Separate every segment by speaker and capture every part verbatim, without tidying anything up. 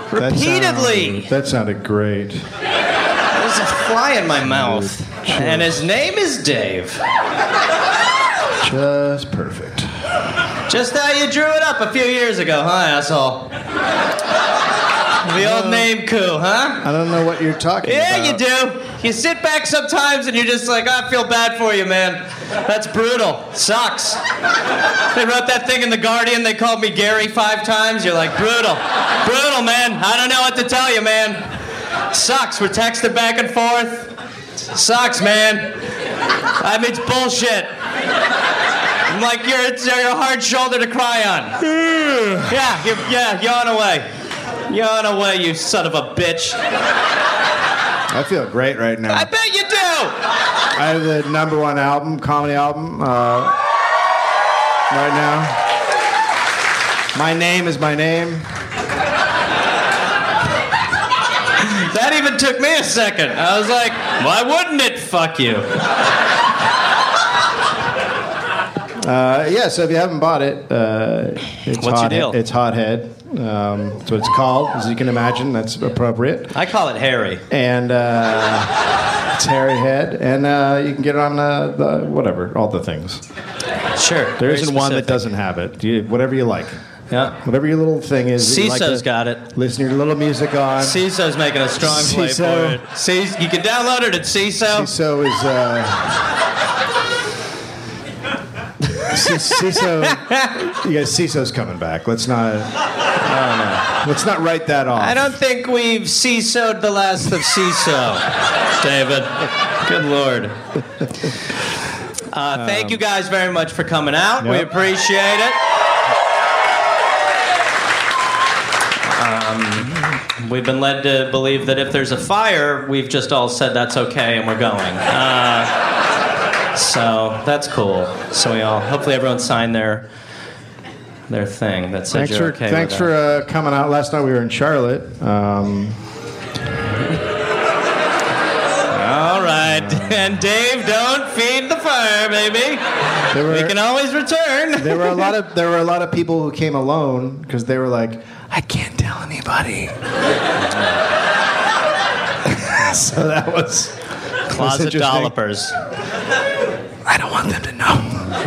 Speaker 1: Repeatedly.
Speaker 2: That, sound, that sounded great.
Speaker 1: There's a fly in my mouth. And his name is Dave.
Speaker 2: Just perfect.
Speaker 1: Just how you drew it up a few years ago, huh, asshole? The old
Speaker 2: No.
Speaker 1: name coup, huh?
Speaker 2: I don't know what you're talking
Speaker 1: Yeah,
Speaker 2: about.
Speaker 1: you do. You sit back sometimes and you're just like, oh, I feel bad for you, man. That's brutal. Sucks. They wrote that thing in The Guardian. They called me Gary five times. You're like, brutal. Brutal, man. I don't know what to tell you, man. Sucks. We're texting back and forth. Sucks, man. I mean, it's bullshit. I'm like, you're, it's, you're a hard shoulder to cry on. Yeah, you, yeah, yawn away. Yawn away, you son of a bitch.
Speaker 2: I feel great right now.
Speaker 1: I bet you do.
Speaker 2: I have the number one album, comedy album, uh, right now. My Name is My Name.
Speaker 1: That even took me a second. I was like, why wouldn't it? Fuck you.
Speaker 2: Uh, yeah, so if you haven't bought it, uh, it's
Speaker 1: What's your
Speaker 2: hot,
Speaker 1: deal?
Speaker 2: It's Hothead. Um, that's what it's called, as you can imagine. That's appropriate.
Speaker 1: I call it Harry.
Speaker 2: And uh, it's Harry Head, and uh, you can get it on uh, the whatever, all the things.
Speaker 1: Sure.
Speaker 2: There
Speaker 1: very
Speaker 2: isn't one that
Speaker 1: specific.
Speaker 2: doesn't have it. You, whatever you like.
Speaker 1: Yeah.
Speaker 2: Whatever your little thing is. that you like
Speaker 1: CISO's
Speaker 2: to
Speaker 1: got it.
Speaker 2: Listen to your little music on.
Speaker 1: CISO's making a strong play
Speaker 2: CISO.
Speaker 1: for it. C- you can download it at CISO.
Speaker 2: CISO is. Uh, C- CISO. You guys, CISO's coming back. Let's not. Let's not write that off.
Speaker 1: I don't think we've CISO'd the last of CISO, David. Good Lord. Uh, thank you guys very much for coming out. We
Speaker 2: Yep.
Speaker 1: appreciate it. Um, we've been led to believe that if there's a fire, we've just all said that's okay and we're going. Uh, so that's cool. So we all, hopefully everyone signed their their thing that said
Speaker 2: Thanks
Speaker 1: you're
Speaker 2: for
Speaker 1: okay
Speaker 2: thanks
Speaker 1: with
Speaker 2: for
Speaker 1: that.
Speaker 2: uh, coming out. Last night we were in Charlotte. Um,
Speaker 1: All right, and Dave, don't feed the fire, baby.
Speaker 2: there were
Speaker 1: We can always return.
Speaker 2: there were a lot of there were a lot of people who came alone because they were like, I can't tell anybody. So that was
Speaker 1: Closet
Speaker 2: interesting.
Speaker 1: dollopers.
Speaker 2: I don't want them to know.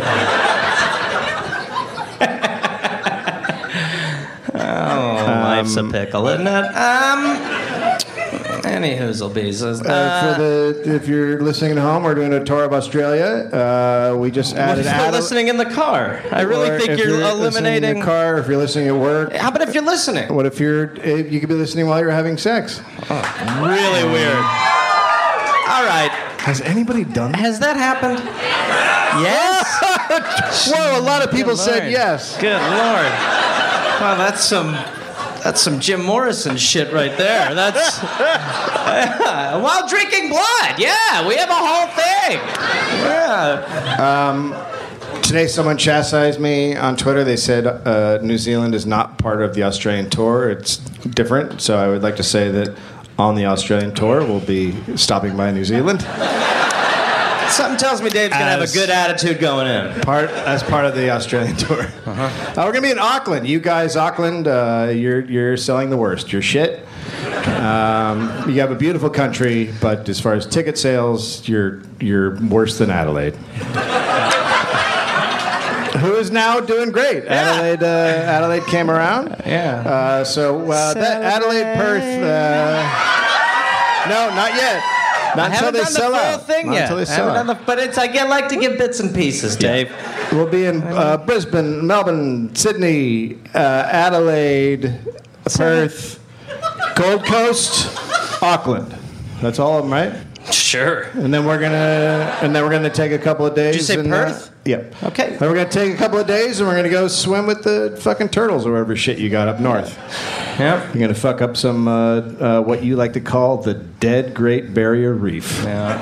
Speaker 1: Oh, life's a pickle, isn't it? Um, any hoozlebees.
Speaker 2: Uh,
Speaker 1: Uh,
Speaker 2: for the if you're listening at home, we're doing a tour of Australia. Uh, we just
Speaker 1: what
Speaker 2: added.
Speaker 1: if you're
Speaker 2: Adel-
Speaker 1: listening in the car? I really
Speaker 2: or
Speaker 1: think
Speaker 2: if
Speaker 1: you're,
Speaker 2: listening
Speaker 1: eliminating.
Speaker 2: in the car. If you're listening at work.
Speaker 1: How about if you're listening?
Speaker 2: What if you're? If you could be listening while you're having sex.
Speaker 1: Really weird. All right.
Speaker 2: Has anybody done that?
Speaker 1: Has that happened? Yes.
Speaker 2: Whoa! A lot of people
Speaker 1: Good
Speaker 2: said
Speaker 1: Lord.
Speaker 2: yes.
Speaker 1: Good Lord. Wow, that's some. That's some Jim Morrison shit right there. That's yeah. While drinking blood. Yeah, we have a whole thing. Yeah.
Speaker 2: Today, someone chastised me on Twitter. They said uh, New Zealand is not part of the Australian tour. It's different. So I would like to say that on the Australian tour, we'll be stopping by New Zealand.
Speaker 1: Something tells me Dave's gonna have a
Speaker 2: As-
Speaker 1: good attitude going in.
Speaker 2: Part as part of the Australian tour. Uh-huh. Uh, we're gonna be in Auckland. You guys, Auckland, uh, you're you're selling the worst. You're shit. Um, you have a beautiful country, but as far as ticket sales, you're you're worse than Adelaide. Who is now doing great? Adelaide uh, Adelaide came around.
Speaker 1: Yeah.
Speaker 2: Uh, so uh, that Adelaide Perth. Uh, no, not yet. Not
Speaker 1: I
Speaker 2: until
Speaker 1: haven't
Speaker 2: they
Speaker 1: done the
Speaker 2: sell
Speaker 1: full
Speaker 2: out.
Speaker 1: thing
Speaker 2: Not
Speaker 1: yet.
Speaker 2: until they
Speaker 1: I
Speaker 2: sell
Speaker 1: haven't
Speaker 2: out.
Speaker 1: done the, but it's I get like to give bits and pieces, Dave.
Speaker 2: We'll be in uh, Brisbane, Melbourne, Sydney, uh, Adelaide, Perth, Gold Coast, Auckland. That's all of them, right?
Speaker 1: Sure.
Speaker 2: And then we're gonna, and then we're gonna take a couple of days.
Speaker 1: Did you say
Speaker 2: and,
Speaker 1: Perth?
Speaker 2: Uh, yep.
Speaker 1: Okay.
Speaker 2: Then we're gonna take a couple of days, and we're gonna go swim with the fucking turtles or whatever shit you got up north.
Speaker 1: Yep.
Speaker 2: You're gonna fuck up some uh, uh, what you like to call the dead Great Barrier Reef.
Speaker 1: Yeah.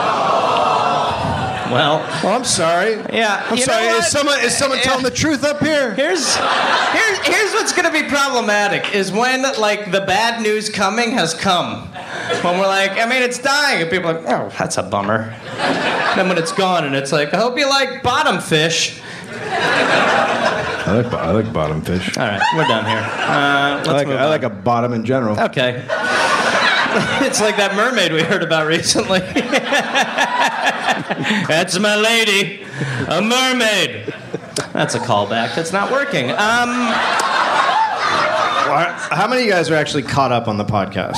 Speaker 1: Well,
Speaker 2: Oh, I'm sorry.
Speaker 1: yeah.
Speaker 2: I'm
Speaker 1: you
Speaker 2: sorry.
Speaker 1: know what?
Speaker 2: Is someone is someone
Speaker 1: Yeah.
Speaker 2: telling the truth up here?
Speaker 1: Here's, here's, here's what's going to be problematic is when, like, the bad news coming has come. When we're like, I mean, it's dying, and people are like, oh, that's a bummer. Then when it's gone, and it's like, I hope you like bottom fish.
Speaker 2: I like I like bottom fish.
Speaker 1: All right, we're done here. Uh, let's
Speaker 2: I like
Speaker 1: move
Speaker 2: I
Speaker 1: on.
Speaker 2: like a bottom in general.
Speaker 1: Okay. It's like that mermaid we heard about recently. That's my lady, a mermaid. That's a callback. That's not working. Um,
Speaker 2: How many of you guys are actually caught up on the podcast?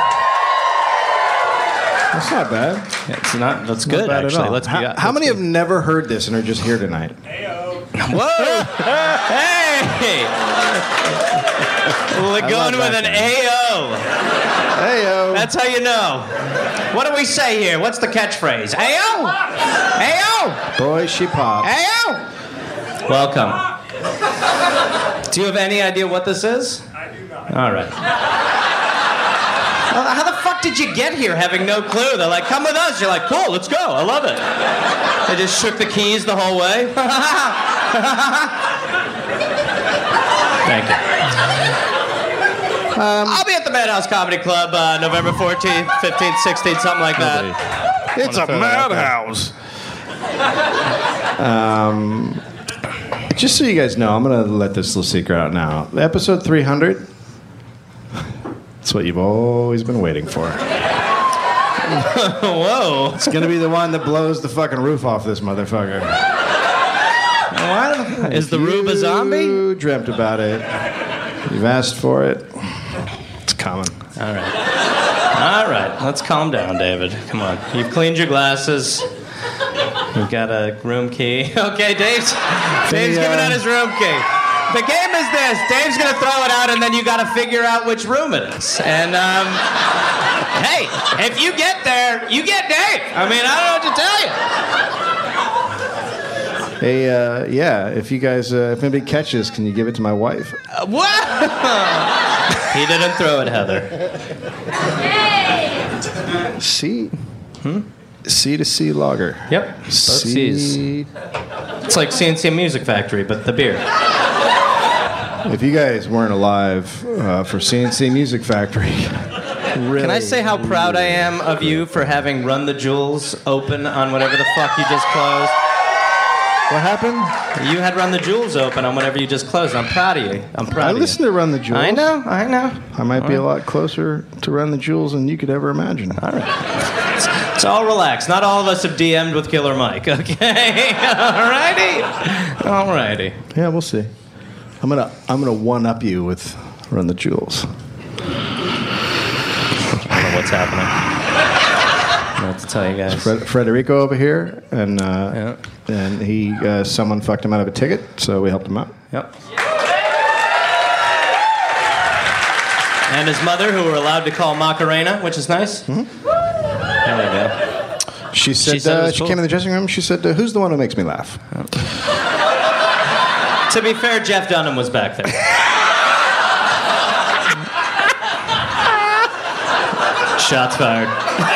Speaker 2: That's not bad.
Speaker 1: it's not. That's
Speaker 2: Not
Speaker 1: good
Speaker 2: bad at
Speaker 1: actually.
Speaker 2: all.
Speaker 1: Let's be.
Speaker 2: how,
Speaker 1: let's
Speaker 2: how many
Speaker 1: be-
Speaker 2: have never heard this and are just here tonight?
Speaker 1: Whoa! Hey! We're
Speaker 2: I
Speaker 1: going
Speaker 2: love
Speaker 1: with
Speaker 2: that
Speaker 1: an
Speaker 2: guy.
Speaker 1: A O.
Speaker 2: Hey-o.
Speaker 1: That's how you know. What do we say here? What's the catchphrase? A O. A O.
Speaker 2: Boy, she popped.
Speaker 1: A O. Welcome. Do you have any idea what this is? I do not. All right. Well, how the fuck did you get here having no clue? They're like, come with us. You're like, cool, let's go. I love it. They just shook the keys the whole way. Thank you. Um, I'll be at the Madhouse Comedy Club uh, November fourteenth, fifteenth, sixteenth, something like that.
Speaker 2: It's a madhouse. Um, just so you guys know, I'm going to let this little secret out now. Episode three hundred, that's what you've always been waiting for.
Speaker 1: Whoa.
Speaker 2: It's going to be the one that blows the fucking roof off this motherfucker.
Speaker 1: What? Is the Rube a zombie?
Speaker 2: You dreamt about it. You've asked for it. It's coming.
Speaker 1: All right. All right. Let's calm down, David. Come on. You've cleaned your glasses. You've got a room key. Okay, Dave's, Dave's
Speaker 2: The, uh,
Speaker 1: giving out his room key. The game is this. Dave's going to throw it out, and then you got to figure out which room it is. And, um, hey, if you get there, you get Dave. I mean, I don't know what to tell you.
Speaker 2: Hey, uh, yeah, if you guys, uh, if anybody catches, can you give it to my wife?
Speaker 1: Uh, what? He didn't throw it, Heather.
Speaker 2: C? Hmm? C to C lager.
Speaker 1: Yep. Both C's.
Speaker 2: C.
Speaker 1: It's like C N C Music Factory, but the beer.
Speaker 2: If you guys weren't alive uh, for C N C Music Factory, really,
Speaker 1: Can I say how proud I am of you for having Run the Jewels open on whatever the fuck you just closed?
Speaker 2: What happened?
Speaker 1: You had Run the Jewels open on whatever you just closed. I'm proud of you. I'm proud
Speaker 2: I
Speaker 1: of you.
Speaker 2: listened to Run the Jewels.
Speaker 1: I know, I know.
Speaker 2: I might be a lot closer to Run the Jewels than you could ever imagine.
Speaker 1: All right. It's, it's all relaxed. Not all of us have D M'd with Killer Mike, okay? All righty. All righty.
Speaker 2: Yeah, we'll see. I'm gonna I'm gonna one up you with Run the Jewels.
Speaker 1: I don't know what's happening. I don't know what to tell you guys.
Speaker 2: Fred, Frederico over here, and uh,
Speaker 1: Yeah.
Speaker 2: and he uh, someone fucked him out of a ticket, so we helped him out.
Speaker 1: Yep. And his mother, who we're allowed to call Macarena, which is nice. Mm-hmm. There we go.
Speaker 2: She said
Speaker 1: She said it
Speaker 2: uh,
Speaker 1: was
Speaker 2: she
Speaker 1: cool.
Speaker 2: came in the dressing room. She said, uh, "Who's the one who makes me laugh?"
Speaker 1: To be fair, Jeff Dunham was back there. Shots fired.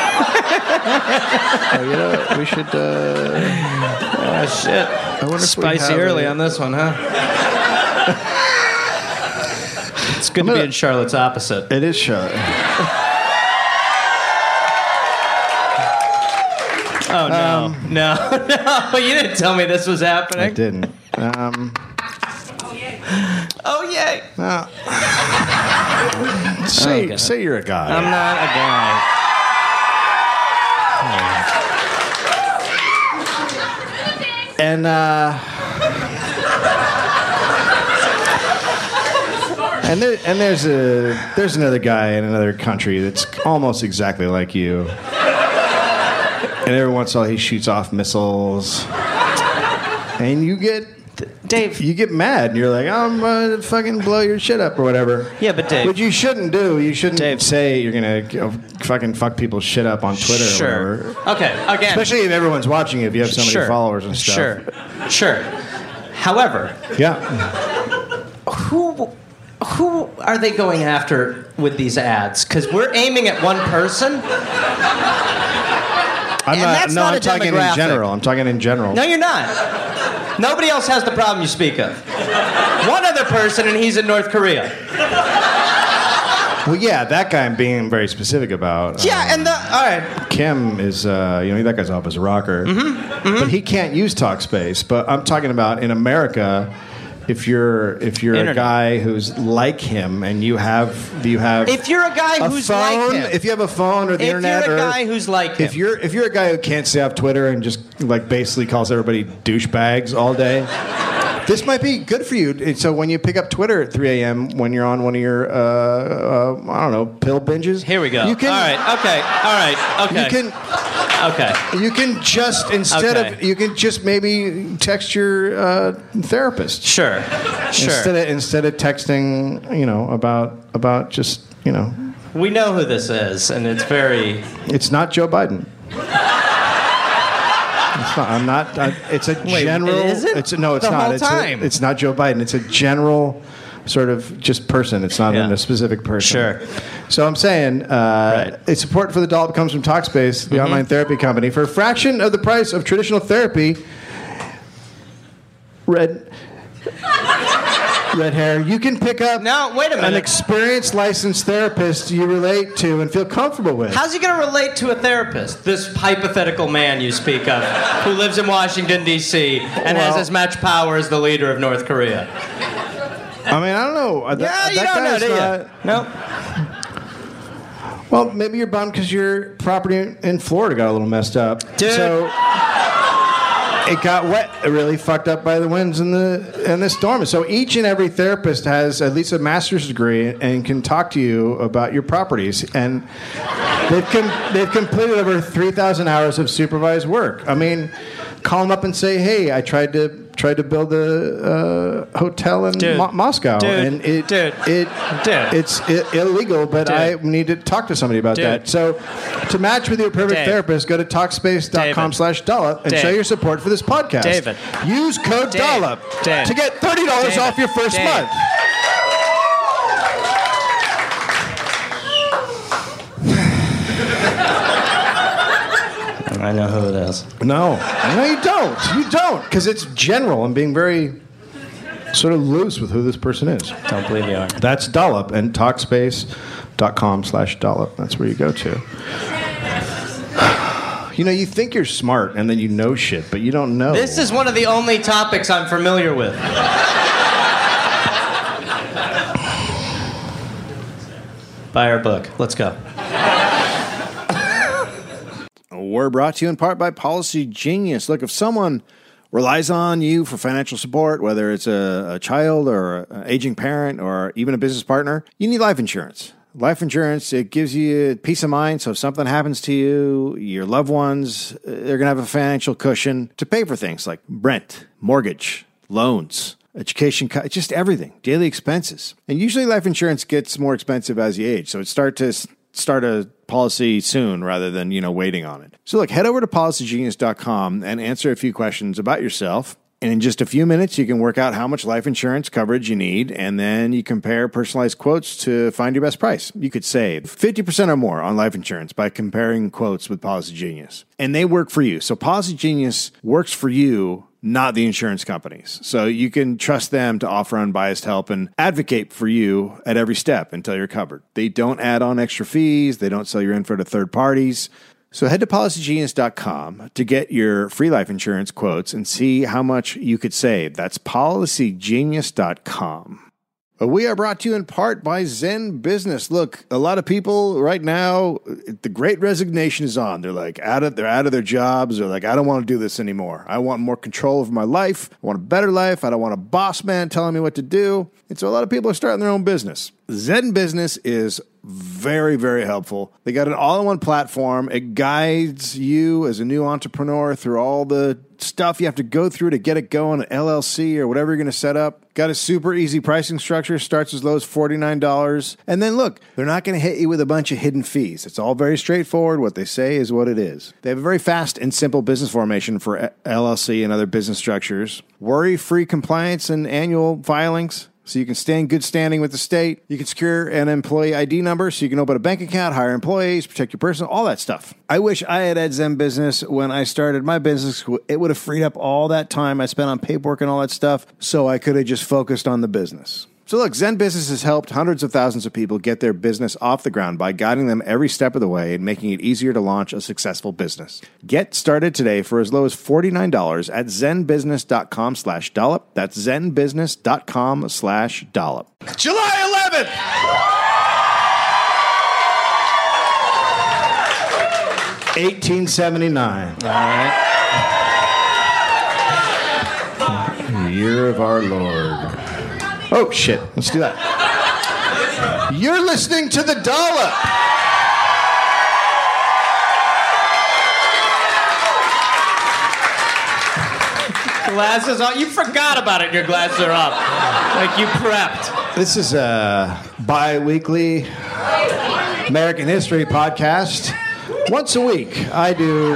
Speaker 2: Oh, you know, we should. Uh,
Speaker 1: Oh, shit.
Speaker 2: I wonder if we
Speaker 1: Spicy
Speaker 2: have
Speaker 1: early
Speaker 2: a-
Speaker 1: on this one, huh? It's good to be
Speaker 2: gonna-
Speaker 1: in Charlotte's opposite.
Speaker 2: It is Charlotte.
Speaker 1: Oh, no. no, no. You didn't tell me this was
Speaker 2: I
Speaker 1: happening.
Speaker 2: didn't. Um,
Speaker 1: Oh, yay.
Speaker 2: uh, say
Speaker 1: Okay.
Speaker 2: say you're a guy.
Speaker 1: I'm not a guy.
Speaker 2: And uh, and there, and there's a there's another guy in another country that's almost exactly like you. And every once in a while he shoots off missiles, and you get
Speaker 1: Dave.
Speaker 2: you get mad, and you're like, I'm gonna fucking blow your shit up or whatever.
Speaker 1: Yeah, but Dave.
Speaker 2: Which you shouldn't do. You shouldn't
Speaker 1: Dave.
Speaker 2: say you're gonna go fucking fuck people's shit up on Twitter or
Speaker 1: Sure.
Speaker 2: whatever.
Speaker 1: Okay, again.
Speaker 2: Especially if everyone's watching you, if you have so many
Speaker 1: Sure.
Speaker 2: followers and stuff.
Speaker 1: Sure. Sure. However,
Speaker 2: Yeah.
Speaker 1: who who are they going after with these ads? Because we're aiming at one person.
Speaker 2: I'm
Speaker 1: And
Speaker 2: not,
Speaker 1: that's
Speaker 2: no,
Speaker 1: not
Speaker 2: I'm
Speaker 1: a
Speaker 2: talking in
Speaker 1: demographic.
Speaker 2: general. I'm talking in general.
Speaker 1: No, you're not. Nobody else has the problem you speak of. One other person, and he's in North Korea.
Speaker 2: Well, yeah, that guy I'm being very specific about.
Speaker 1: Yeah,
Speaker 2: Um,
Speaker 1: and the all right.
Speaker 2: Kim is, uh, you know, that guy's off as a rocker.
Speaker 1: Mm-hmm,
Speaker 2: But he can't use Talkspace. But I'm talking about in America, if you're if you're
Speaker 1: Internet.
Speaker 2: a guy who's like him and you have you have
Speaker 1: If you're a guy
Speaker 2: a
Speaker 1: who's
Speaker 2: phone,
Speaker 1: like him,
Speaker 2: if you have a phone or the
Speaker 1: if
Speaker 2: internet,
Speaker 1: you're a
Speaker 2: or
Speaker 1: guy who's like him,
Speaker 2: if you're if you're a guy who can't stay off Twitter and just like basically calls everybody douchebags all day, this might be good for you. And so when you pick up Twitter at three a.m. when you're on one of your uh, uh, I don't know pill binges,
Speaker 1: here we go.
Speaker 2: You can,
Speaker 1: all right, okay, all right, okay.
Speaker 2: You can.
Speaker 1: Okay.
Speaker 2: You can just instead
Speaker 1: Okay.
Speaker 2: of you can just maybe text your uh, therapist.
Speaker 1: Sure. Sure.
Speaker 2: Instead of instead of texting, you know, about about just you know,
Speaker 1: We know who this is, and it's very.
Speaker 2: it's not Joe Biden. It's not, I'm not. I, it's a
Speaker 1: Wait,
Speaker 2: general.
Speaker 1: it isn't?
Speaker 2: It's a, no. It's
Speaker 1: The
Speaker 2: not.
Speaker 1: whole
Speaker 2: it's
Speaker 1: time.
Speaker 2: A, it's not Joe Biden. It's a general sort of just person. It's not
Speaker 1: Yeah.
Speaker 2: in a specific person.
Speaker 1: Sure.
Speaker 2: So I'm saying, uh,
Speaker 1: Right.
Speaker 2: its support for the dollop comes from Talkspace, the
Speaker 1: Mm-hmm.
Speaker 2: online therapy company, for a fraction of the price of traditional therapy. Red. Red hair. You can pick up
Speaker 1: No, wait a
Speaker 2: an
Speaker 1: minute.
Speaker 2: experienced licensed therapist you relate to and feel comfortable with.
Speaker 1: How's he going to relate to a therapist? This hypothetical man you speak of, who lives in Washington, D C, and has
Speaker 2: Well-
Speaker 1: as much power as the leader of North Korea.
Speaker 2: I mean, I don't know. That,
Speaker 1: Yeah, you
Speaker 2: that
Speaker 1: don't know,
Speaker 2: guy's
Speaker 1: do you?
Speaker 2: not-
Speaker 1: No.
Speaker 2: Well, maybe you're bummed because your property in Florida got a little messed up.
Speaker 1: Dude.
Speaker 2: So it got wet, really fucked up by the winds and the and the storm. So each and every therapist has at least a master's degree and can talk to you about your properties. And they've com- they've completed over three thousand hours of supervised work. I mean, call them up and say, "Hey, I tried to tried to build a uh, hotel in
Speaker 1: Dude.
Speaker 2: Mo- Moscow,
Speaker 1: Dude.
Speaker 2: and it
Speaker 1: Dude.
Speaker 2: it
Speaker 1: Dude.
Speaker 2: it's I- illegal, but
Speaker 1: Dude.
Speaker 2: I need to talk to somebody about
Speaker 1: Dude.
Speaker 2: that." So, to match with your perfect
Speaker 1: Dave.
Speaker 2: therapist, go to Talkspace dot com
Speaker 1: David.
Speaker 2: slash dollop and
Speaker 1: Dave.
Speaker 2: show your support for this podcast.
Speaker 1: David.
Speaker 2: Use code
Speaker 1: Dave.
Speaker 2: dollop
Speaker 1: Dave.
Speaker 2: to get thirty dollars
Speaker 1: David.
Speaker 2: off your first
Speaker 1: Dave.
Speaker 2: month.
Speaker 1: I know who it is.
Speaker 2: No, no, you don't. You don't, because it's general. I'm being very sort of loose with who this person is.
Speaker 1: Don't believe you are.
Speaker 2: That's dollop and Talkspace dot com slash dollop. That's where you go to. You know, you think you're smart and then you know shit, but you don't know.
Speaker 1: This is one of the only topics I'm familiar with. Buy our book. Let's go.
Speaker 2: We're brought to you in part by Policy Genius. Look, if someone relies on you for financial support, whether it's a, a child or an aging parent or even a business partner, you need life insurance. Life insurance, it gives you peace of mind. So if something happens to you, your loved ones, they're going to have a financial cushion to pay for things like rent, mortgage, loans, education, co- just everything, daily expenses. And usually life insurance gets more expensive as you age. So it start to start a policy soon rather than, you know, waiting on it. So look, head over to policy genius dot com and answer a few questions about yourself. And in just a few minutes, you can work out how much life insurance coverage you need, and then you compare personalized quotes to find your best price. You could save fifty percent or more on life insurance by comparing quotes with Policy Genius. And they work for you. So Policy Genius works for you, not the insurance companies. So you can trust them to offer unbiased help and advocate for you at every step until you're covered. They don't add on extra fees. They don't sell your info to third parties. So head to policy genius dot com to get your free life insurance quotes and see how much you could save. That's policy genius dot com. We are brought to you in part by Zen Business. Look, a lot of people right now, the great resignation is on. They're like out of, they're out of their jobs. They're like, I don't want to do this anymore. I want more control over my life. I want a better life. I don't want a boss man telling me what to do. And so a lot of people are starting their own business. Zen Business is very, very helpful. They got an all-in-one platform. It guides you as a new entrepreneur through all the stuff you have to go through to get it going, an L L C or whatever you're going to set up. Got a super easy pricing structure, starts as low as forty-nine dollars. And then look, they're not going to hit you with a bunch of hidden fees. It's all very straightforward. What they say is what it is. They have a very fast and simple business formation for L L C and other business structures. Worry-free compliance and annual filings, so you can stay in good standing with the state. You can secure an employee I D number so you can open a bank account, hire employees, protect your personal, all that stuff. I wish I had had Zen Business when I started my business. It would have freed up all that time I spent on paperwork and all that stuff so I could have just focused on the business. So look, Zen Business has helped hundreds of thousands of people get their business off the ground by guiding them every step of the way and making it easier to launch a successful business. Get started today for as low as forty-nine dollars at zenbusiness.com slash dollop. That's zenbusiness.com slash dollop. July eleventh! eighteen seventy-nine.
Speaker 1: All right.
Speaker 2: Year of our Lord. Oh, shit. Let's do that. You're listening to The Dollop.
Speaker 1: Glasses on. You forgot about it. Your glasses are up. Like you prepped.
Speaker 2: This is a bi-weekly American history podcast. Once a week, I do...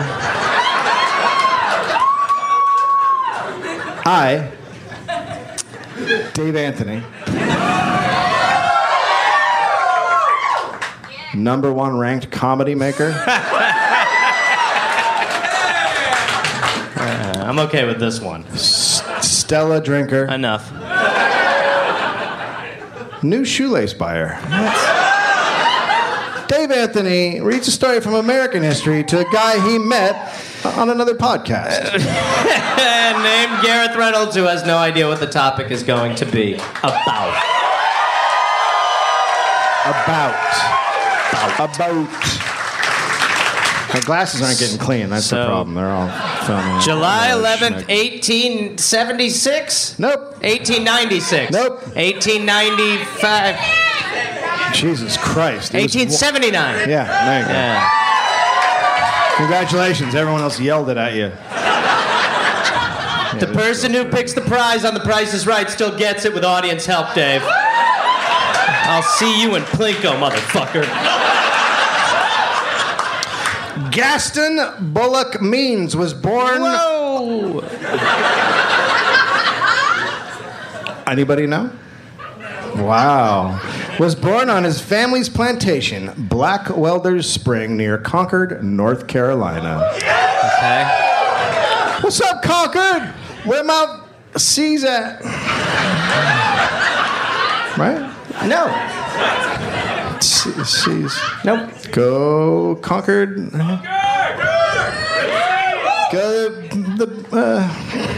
Speaker 2: I... Dave Anthony, number one ranked comedy maker.
Speaker 1: uh, I'm okay with this one.
Speaker 2: S- Stella drinker.
Speaker 1: Enough.
Speaker 2: New shoelace buyer. Dave Anthony reads a story from American history to a guy he met on another podcast.
Speaker 1: Named Gareth Reynolds, who has no idea what the topic is going to be about.
Speaker 2: About. About. About. My glasses aren't getting clean. That's
Speaker 1: So,
Speaker 2: the problem. They're all filming.
Speaker 1: July eleventh, eighteen seventy-six?
Speaker 2: Nope.
Speaker 1: eighteen ninety-six?
Speaker 2: Nope.
Speaker 1: eighteen ninety-five?
Speaker 2: Jesus Christ. It was-
Speaker 1: eighteen seventy-nine?
Speaker 2: Yeah, there you go.
Speaker 1: Yeah.
Speaker 2: Congratulations. Everyone else yelled it at you.
Speaker 1: The person who picks the prize on The Price is Right still gets it with audience help, Dave. I'll see you in Plinko, motherfucker.
Speaker 2: Gaston Bullock Means was born...
Speaker 1: Whoa!
Speaker 2: Anybody know? Wow. Was born on his family's plantation, Black Welders Spring, near Concord, North Carolina.
Speaker 1: Okay.
Speaker 2: What's up, Concord? Where Mount C's at? Right?
Speaker 1: No.
Speaker 2: C- C's.
Speaker 1: Nope.
Speaker 2: Go Concord. Go the. Uh...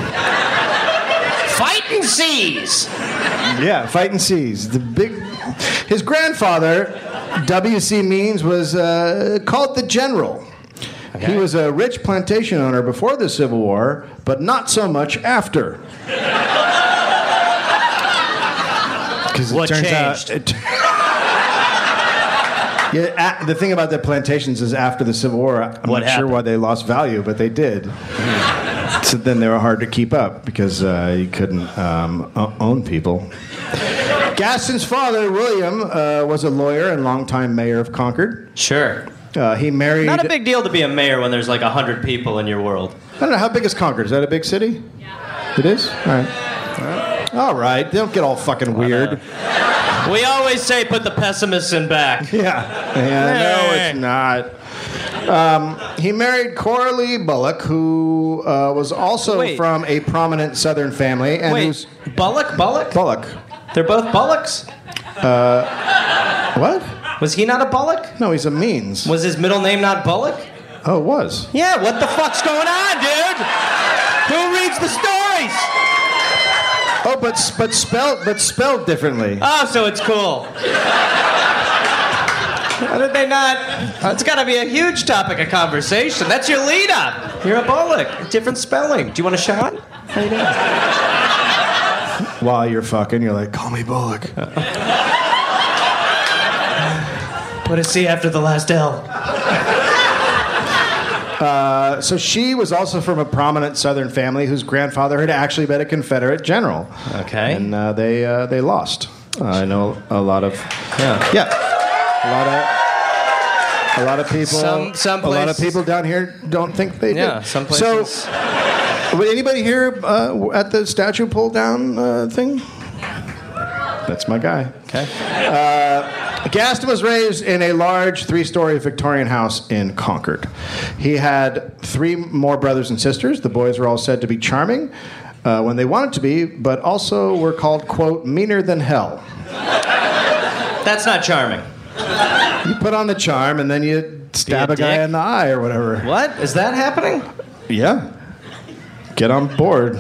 Speaker 1: Fighting Seas.
Speaker 2: Yeah, Fighting Seas. The big. His grandfather, W C Means, was uh, called the General.
Speaker 1: Okay.
Speaker 2: He was a rich plantation owner before the Civil War, but not so much after. Because it
Speaker 1: What
Speaker 2: turns
Speaker 1: changed?
Speaker 2: out. It, yeah, a, the thing about the plantations is after the Civil War, I'm
Speaker 1: What
Speaker 2: not sure
Speaker 1: happened?
Speaker 2: why they lost value, but they did. So then they were hard to keep up because uh, you couldn't um, o- own people. Gaston's father, William, uh, was a lawyer and longtime mayor of Concord.
Speaker 1: Sure.
Speaker 2: Uh, he married...
Speaker 1: Not a big deal to be a mayor when there's like a hundred people in your world.
Speaker 2: I don't know, how big is Concord? Is that a big city? Yeah. It is? All right. All right. All right. Don't get all fucking weird.
Speaker 1: We always say put the pessimists in back.
Speaker 2: Yeah. Yeah, no, it's not. Um, he married Coralie Bullock, who uh, was also
Speaker 1: Wait.
Speaker 2: from a prominent Southern family. And
Speaker 1: Wait,
Speaker 2: who's
Speaker 1: Bullock? Bullock?
Speaker 2: Bullock.
Speaker 1: They're both Bullocks?
Speaker 2: What?
Speaker 1: Was he not a Bullock?
Speaker 2: No, he's a Means.
Speaker 1: Was his middle name not Bullock?
Speaker 2: Oh, it was.
Speaker 1: Yeah, what the fuck's going on, dude? Who reads the stories?
Speaker 2: Oh, but but spelled but spelled differently.
Speaker 1: Oh, so it's cool. How did they not? It's got to be a huge topic of conversation. That's your lead up. You're a Bullock. Different spelling. Do you want a shot? How you doing?
Speaker 2: While you're fucking, you're like, call me Bullock.
Speaker 1: What is C after the last L?
Speaker 2: Uh, so she was also from a prominent Southern family whose grandfather had actually been a Confederate general.
Speaker 1: Okay.
Speaker 2: And uh, they uh, they lost. Uh, I know a lot of
Speaker 1: Yeah.
Speaker 2: yeah, a lot of a lot of people.
Speaker 1: Some- some
Speaker 2: a lot of
Speaker 1: places-
Speaker 2: people down here don't think they
Speaker 1: Yeah,
Speaker 2: did.
Speaker 1: some places.
Speaker 2: So, would anybody here uh, at the statue pull down uh, thing? That's my guy.
Speaker 1: Okay.
Speaker 2: Gaston was raised in a large three-story Victorian house in Concord. He had three more brothers and sisters. The boys were all said to be charming. uh, when they wanted to be, but also were called, quote, meaner than hell.
Speaker 1: That's not charming.
Speaker 2: You put on the charm and then you stab
Speaker 1: a
Speaker 2: a guy
Speaker 1: dick?
Speaker 2: in the eye or whatever.
Speaker 1: What? Is that happening?
Speaker 2: Yeah. Get on board.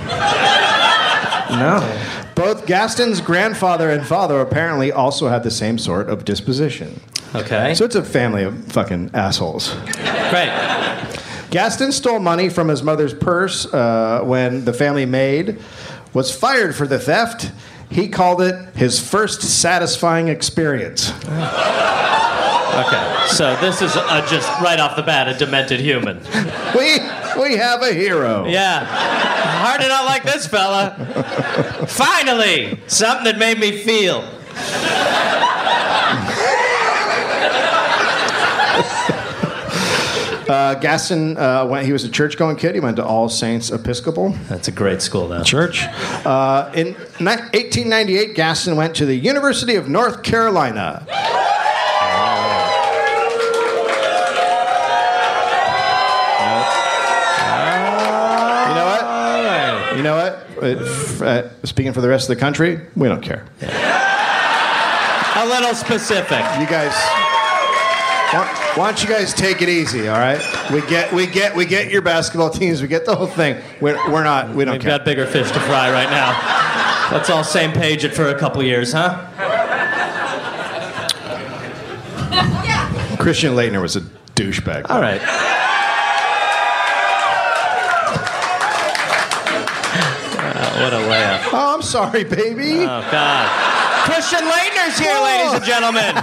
Speaker 1: No.
Speaker 2: Both Gaston's grandfather and father apparently also had the same sort of disposition.
Speaker 1: Okay.
Speaker 2: So it's a family of fucking assholes.
Speaker 1: Great.
Speaker 2: Gaston stole money from his mother's purse uh, when the family maid was fired for the theft. He called it his first satisfying experience.
Speaker 1: Okay. So this is uh, just right off the bat a demented human.
Speaker 2: We we have a hero.
Speaker 1: Yeah. Hard to not like this fella. Finally, something that made me feel.
Speaker 2: Uh, Gaston, uh, went, he was a church-going kid. He went to All Saints Episcopal
Speaker 1: That's a great school, though.
Speaker 2: Church. Uh, in ni- eighteen ninety-eight, Gaston went to the University of North Carolina. You know what? You know what? Uh, f- uh, speaking for the rest of the country, we don't care.
Speaker 1: A little specific.
Speaker 2: You guys, why, why don't you guys take it easy? All right, we get, we get, we get your basketball teams. We get the whole thing. We're, we're not, we don't
Speaker 1: We've
Speaker 2: care.
Speaker 1: got bigger fish to fry right now. Let's all same page it for a couple years, huh?
Speaker 2: Christian Laettner was a douchebag.
Speaker 1: All right. Uh, what a layup.
Speaker 2: Oh, I'm sorry, baby.
Speaker 1: Oh, God. Christian Laettner's here, ladies and gentlemen.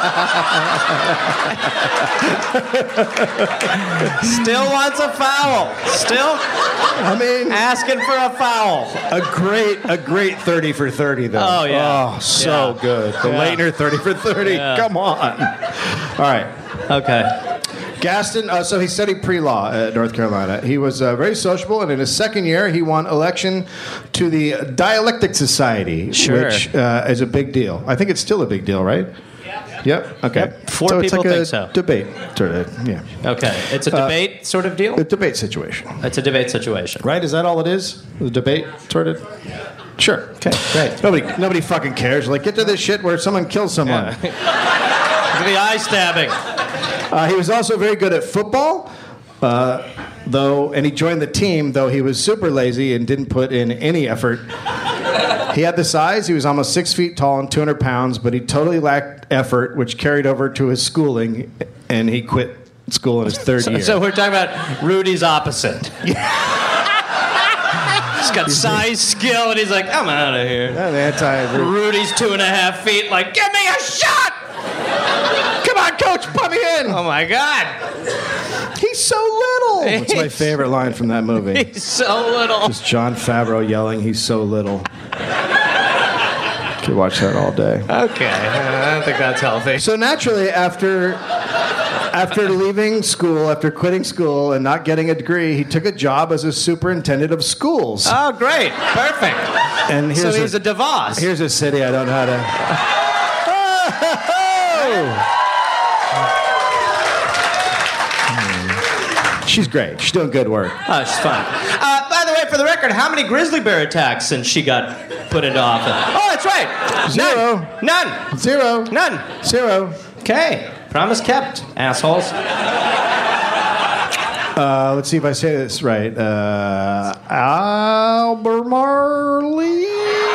Speaker 1: Still wants a foul. Still
Speaker 2: I mean,
Speaker 1: asking for a foul.
Speaker 2: a great, a great thirty for thirty though.
Speaker 1: Oh, yeah.
Speaker 2: Oh, so
Speaker 1: Yeah.
Speaker 2: good. The
Speaker 1: Yeah.
Speaker 2: Laettner thirty for thirty.
Speaker 1: Yeah.
Speaker 2: Come on. All right.
Speaker 1: Okay.
Speaker 2: Gaston, uh, so he studied pre-law at North Carolina. He was uh, very sociable, and in his second year, he won election to the Dialectic Society,
Speaker 1: Sure.
Speaker 2: which uh, is a big deal. I think it's still a big deal, right? Yep. Yep. Okay.
Speaker 1: Yep. Four
Speaker 2: so it's
Speaker 1: people
Speaker 2: like a
Speaker 1: think so.
Speaker 2: Debate, sort of. Yeah.
Speaker 1: Okay. It's a debate sort of deal?
Speaker 2: A debate situation,
Speaker 1: It's a debate situation.
Speaker 2: right? Is that all it is? The debate, sort of. Sure.
Speaker 1: Okay, great.
Speaker 2: Nobody, nobody fucking cares. Like, get to this shit where someone kills someone.
Speaker 1: Look at the eye stabbing.
Speaker 2: Uh, he was also very good at football, uh, though, and he joined the team, though he was super lazy and didn't put in any effort. He had the size. He was almost six feet tall and two hundred pounds, but he totally lacked effort, which carried over to his schooling, and he quit school in his third
Speaker 1: So,
Speaker 2: year.
Speaker 1: so we're talking about Rudy's opposite. He's got size, skill, and he's like, I'm out of here.
Speaker 2: Yeah, the anti-
Speaker 1: Rudy's two and a half feet, like, give me a shot!
Speaker 2: Come on, coach, put me in.
Speaker 1: Oh my God.
Speaker 2: He's so little. That's my favorite line from that movie.
Speaker 1: He's so little.
Speaker 2: Just Jon Favreau yelling, "He's so little." Could watch that all day.
Speaker 1: Okay, I don't think that's healthy.
Speaker 2: So naturally, after after leaving school, after quitting school and not getting a degree, he took a job as a superintendent of schools.
Speaker 1: Oh, great. Perfect.
Speaker 2: And here's
Speaker 1: So he's a,
Speaker 2: a,
Speaker 1: DeVos.
Speaker 2: here's a city I don't know how to. Oh! She's great. She's doing good work.
Speaker 1: Oh, she's fine. Uh, by the way, for the record, how many grizzly bear attacks since she got put into office? Oh, that's right.
Speaker 2: Zero.
Speaker 1: None. None.
Speaker 2: Zero.
Speaker 1: None.
Speaker 2: Zero.
Speaker 1: Okay. Promise kept, assholes.
Speaker 2: Uh, let's see if I say this right. Uh, Albemarle?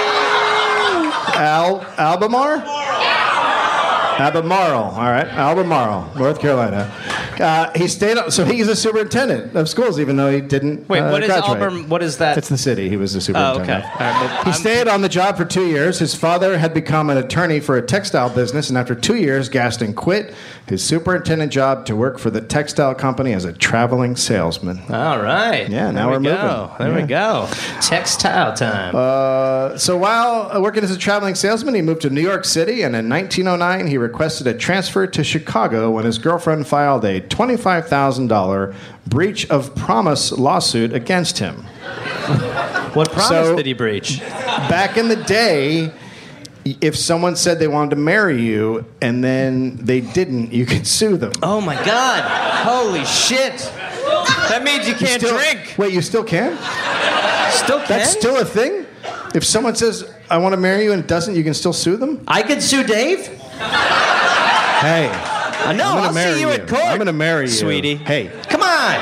Speaker 2: Al Albemarle? Albemarle. All right, Albemarle, North Carolina. Uh, he stayed. So he's a superintendent of schools, even though he didn't.
Speaker 1: Wait,
Speaker 2: uh,
Speaker 1: what is
Speaker 2: graduate.
Speaker 1: Alberm? What is that?
Speaker 2: It's the city. He was the
Speaker 1: Oh,
Speaker 2: superintendent.
Speaker 1: okay. All right, well,
Speaker 2: He
Speaker 1: I'm-
Speaker 2: stayed on the job for two years. His father had become an attorney for a textile business, and after two years, Gaston quit his superintendent job to work for the textile company as a traveling salesman.
Speaker 1: All right.
Speaker 2: Yeah, now
Speaker 1: there
Speaker 2: we're
Speaker 1: we go.
Speaker 2: moving.
Speaker 1: There we go. Textile time.
Speaker 2: Uh, so while working as a traveling salesman, he moved to New York City, and in nineteen oh nine, he requested a transfer to Chicago when his girlfriend filed a twenty-five thousand dollars breach of promise lawsuit against him.
Speaker 1: what promise
Speaker 2: so-
Speaker 1: did he breach?
Speaker 2: Back in the day, if someone said they wanted to marry you and then they didn't, you could sue them.
Speaker 1: Oh my God! Holy shit! That means you can't
Speaker 2: Still-
Speaker 1: drink.
Speaker 2: Wait, you still can?
Speaker 1: Still can?
Speaker 2: That's still a thing? If someone says, I want to marry you and it doesn't, you can still sue them?
Speaker 1: I could sue Dave?
Speaker 2: Hey.
Speaker 1: I know,
Speaker 2: I'm gonna
Speaker 1: I'll
Speaker 2: marry
Speaker 1: see you,
Speaker 2: you
Speaker 1: at court.
Speaker 2: I'm going to marry you.
Speaker 1: Sweetie.
Speaker 2: Hey.
Speaker 1: Come on.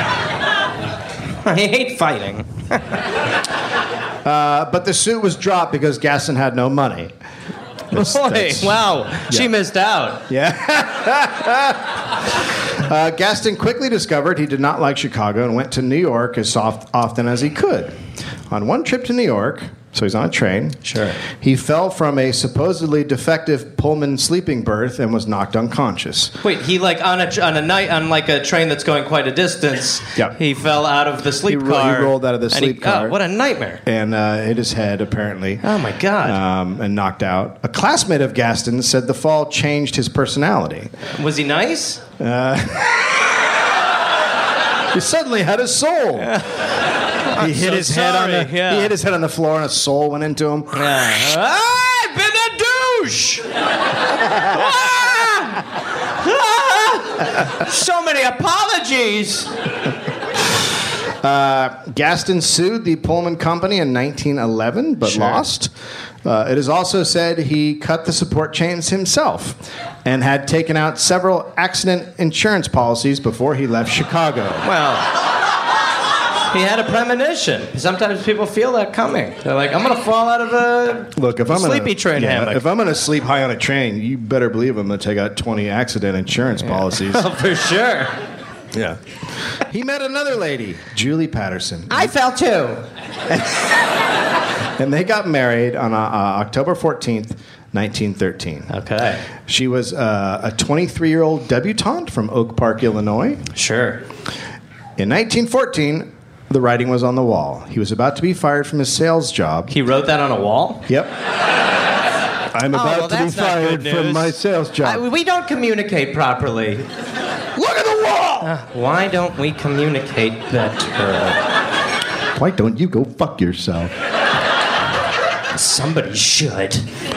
Speaker 1: I hate fighting.
Speaker 2: uh, but the suit was dropped because Gaston had no money. That's,
Speaker 1: Boy,
Speaker 2: that's,
Speaker 1: wow.
Speaker 2: yeah.
Speaker 1: She missed out.
Speaker 2: Yeah. uh, Gaston quickly discovered he did not like Chicago and went to New York as soft, often as he could. On one trip to New York, so he's on a train.
Speaker 1: Sure.
Speaker 2: He fell from a supposedly defective Pullman sleeping berth and was knocked unconscious.
Speaker 1: Wait, he like on a on a night on like a train that's going quite a distance.
Speaker 2: Yeah.
Speaker 1: He fell out of the sleep
Speaker 2: He ro-
Speaker 1: car.
Speaker 2: he rolled out of the
Speaker 1: and
Speaker 2: sleep
Speaker 1: he,
Speaker 2: car.
Speaker 1: Oh, what a nightmare!
Speaker 2: And uh, hit his head, apparently.
Speaker 1: Oh my God!
Speaker 2: Um, and knocked out. A classmate of Gaston said the fall changed his personality.
Speaker 1: Was he nice?
Speaker 2: He suddenly had a soul. He hit
Speaker 1: so
Speaker 2: his head on the.
Speaker 1: sorry, yeah.
Speaker 2: He hit his head on the floor, and a soul went into him.
Speaker 1: Yeah. I've been a douche. Ah! So many apologies.
Speaker 2: Uh, Gaston sued the Pullman Company in nineteen eleven, but
Speaker 1: Sure.
Speaker 2: lost. Uh, it is also said he cut the support chains himself and had taken out several accident insurance policies before he left Chicago.
Speaker 1: Well, he had a premonition. Sometimes people feel that coming. They're like, I'm going to fall out of a
Speaker 2: Look, if I'm
Speaker 1: sleepy
Speaker 2: gonna,
Speaker 1: train
Speaker 2: yeah,
Speaker 1: hammock.
Speaker 2: if I'm going to sleep high on a train, you better believe I'm going to take out twenty accident insurance policies.
Speaker 1: Oh, for sure.
Speaker 2: Yeah. He met another lady, Julie Patterson,
Speaker 1: I fell too.
Speaker 2: and they got married on uh, uh, October fourteenth, nineteen thirteen.
Speaker 1: Okay.
Speaker 2: She was uh, a twenty-three-year-old debutante from Oak Park, Illinois.
Speaker 1: Sure.
Speaker 2: In nineteen fourteen, the writing was on the wall. He was about to be fired from his sales job.
Speaker 1: He wrote that on a wall?
Speaker 2: Yep. I'm
Speaker 1: Oh,
Speaker 2: about
Speaker 1: well,
Speaker 2: to be
Speaker 1: that's not
Speaker 2: fired
Speaker 1: good
Speaker 2: from
Speaker 1: news.
Speaker 2: my sales job.
Speaker 1: I, we don't communicate properly.
Speaker 2: Look at the wall!
Speaker 1: Uh, why don't we communicate better?
Speaker 2: Why don't you go fuck yourself?
Speaker 1: Somebody should.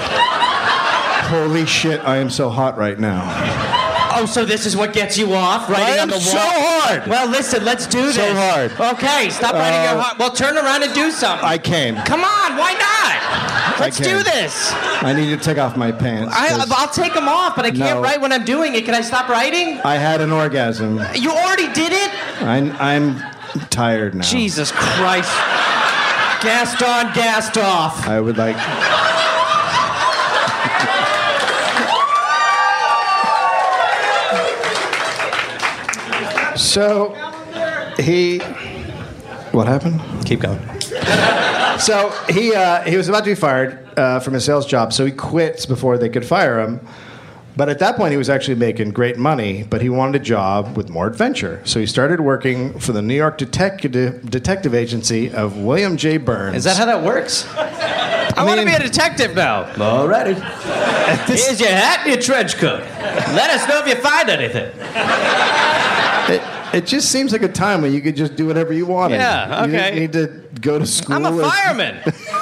Speaker 2: Holy shit, I am so hot right now.
Speaker 1: Oh, so this is what gets you off, writing
Speaker 2: I
Speaker 1: on
Speaker 2: am
Speaker 1: the wall?
Speaker 2: so hard.
Speaker 1: Well, listen, let's do this.
Speaker 2: So hard.
Speaker 1: Okay, stop writing
Speaker 2: Uh,
Speaker 1: your heart. Well, turn around and do something.
Speaker 2: I came.
Speaker 1: Come on, why not? Let's
Speaker 2: came.
Speaker 1: do this.
Speaker 2: I need to take off my pants.
Speaker 1: I,
Speaker 2: 'cause
Speaker 1: I'll take them off, but I can't
Speaker 2: No.
Speaker 1: write when I'm doing it. Can I stop writing?
Speaker 2: I had an orgasm.
Speaker 1: You already did it?
Speaker 2: I'm, I'm tired now.
Speaker 1: Jesus Christ. Gassed on, gassed off.
Speaker 2: I would like. So, he. What happened?
Speaker 1: Keep going.
Speaker 2: So he uh, he was about to be fired uh, from his sales job, so he quits before they could fire him. But at that point, he was actually making great money, but he wanted a job with more adventure. So he started working for the New York detective detective agency of William J. Burns.
Speaker 1: Is that how that works? I, want to
Speaker 2: mean-
Speaker 1: be a detective now. Alrighty. Here's your hat and your trench coat. Let us know if you find anything.
Speaker 2: It, it just seems like a time when you could just do whatever you wanted.
Speaker 1: Yeah,
Speaker 2: You
Speaker 1: okay.
Speaker 2: didn't need to go to school.
Speaker 1: I'm a
Speaker 2: or-
Speaker 1: fireman.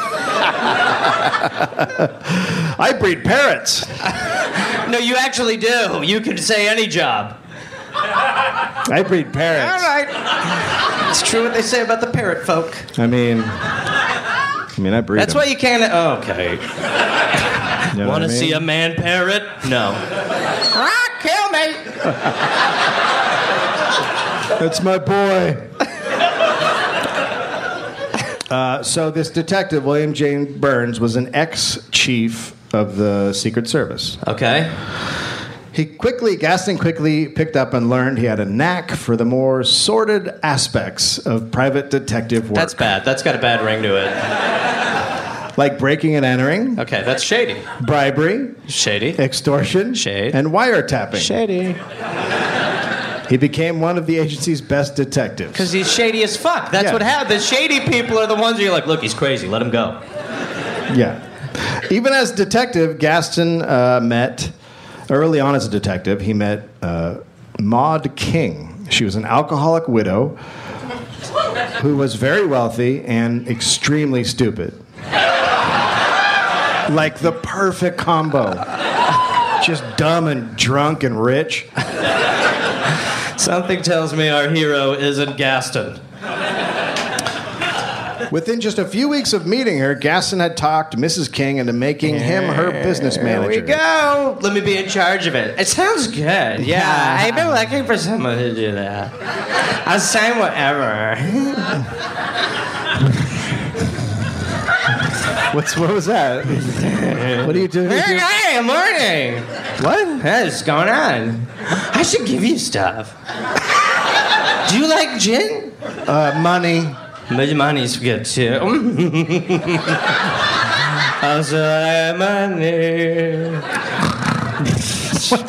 Speaker 2: I breed parrots.
Speaker 1: No, you actually do. You can say any job.
Speaker 2: I breed parrots.
Speaker 1: All right. It's true what they say about the parrot folk.
Speaker 2: I mean, I mean, I breed
Speaker 1: That's
Speaker 2: them.
Speaker 1: why you can't. Oh, okay.
Speaker 2: You know
Speaker 1: Want
Speaker 2: what
Speaker 1: to
Speaker 2: I
Speaker 1: see
Speaker 2: mean?
Speaker 1: a man parrot? No. Ah, kill me.
Speaker 2: That's my boy. uh, so this detective, William J. Burns, was an ex-chief of the Secret Service.
Speaker 1: Okay.
Speaker 2: He quickly, Gaston quickly picked up and learned he had a knack for the more sordid aspects of private detective work.
Speaker 1: That's bad. That's got a bad ring to it.
Speaker 2: Like breaking and entering,
Speaker 1: Okay, that's shady.
Speaker 2: bribery,
Speaker 1: Shady.
Speaker 2: extortion,
Speaker 1: Shade.
Speaker 2: and wiretapping.
Speaker 1: Shady.
Speaker 2: He became one of the agency's best detectives.
Speaker 1: Because he's shady as fuck. That's
Speaker 2: Yeah.
Speaker 1: what happens. The shady people are the ones where you're like, look, he's crazy. Let him go.
Speaker 2: Yeah. Even as detective, Gaston uh, met, early on as a detective, he met uh, Maud King. She was an alcoholic widow who was very wealthy and extremely stupid. Like the perfect combo. Just dumb and drunk and rich.
Speaker 1: Something tells me our hero isn't Gaston.
Speaker 2: Within just a few weeks of meeting her, Gaston had talked Missus King into making him her business manager.
Speaker 1: Here we go. Let me be in charge of it. It sounds good. Yeah, I've been looking for someone to do that. I'll sign whatever.
Speaker 2: What's what was that? What are you doing?
Speaker 1: Hey, hey, morning.
Speaker 2: What?
Speaker 1: What's going on? I should give you stuff. Do you like gin?
Speaker 2: Uh, money.
Speaker 1: But money's good too. Also, I have money.
Speaker 2: What?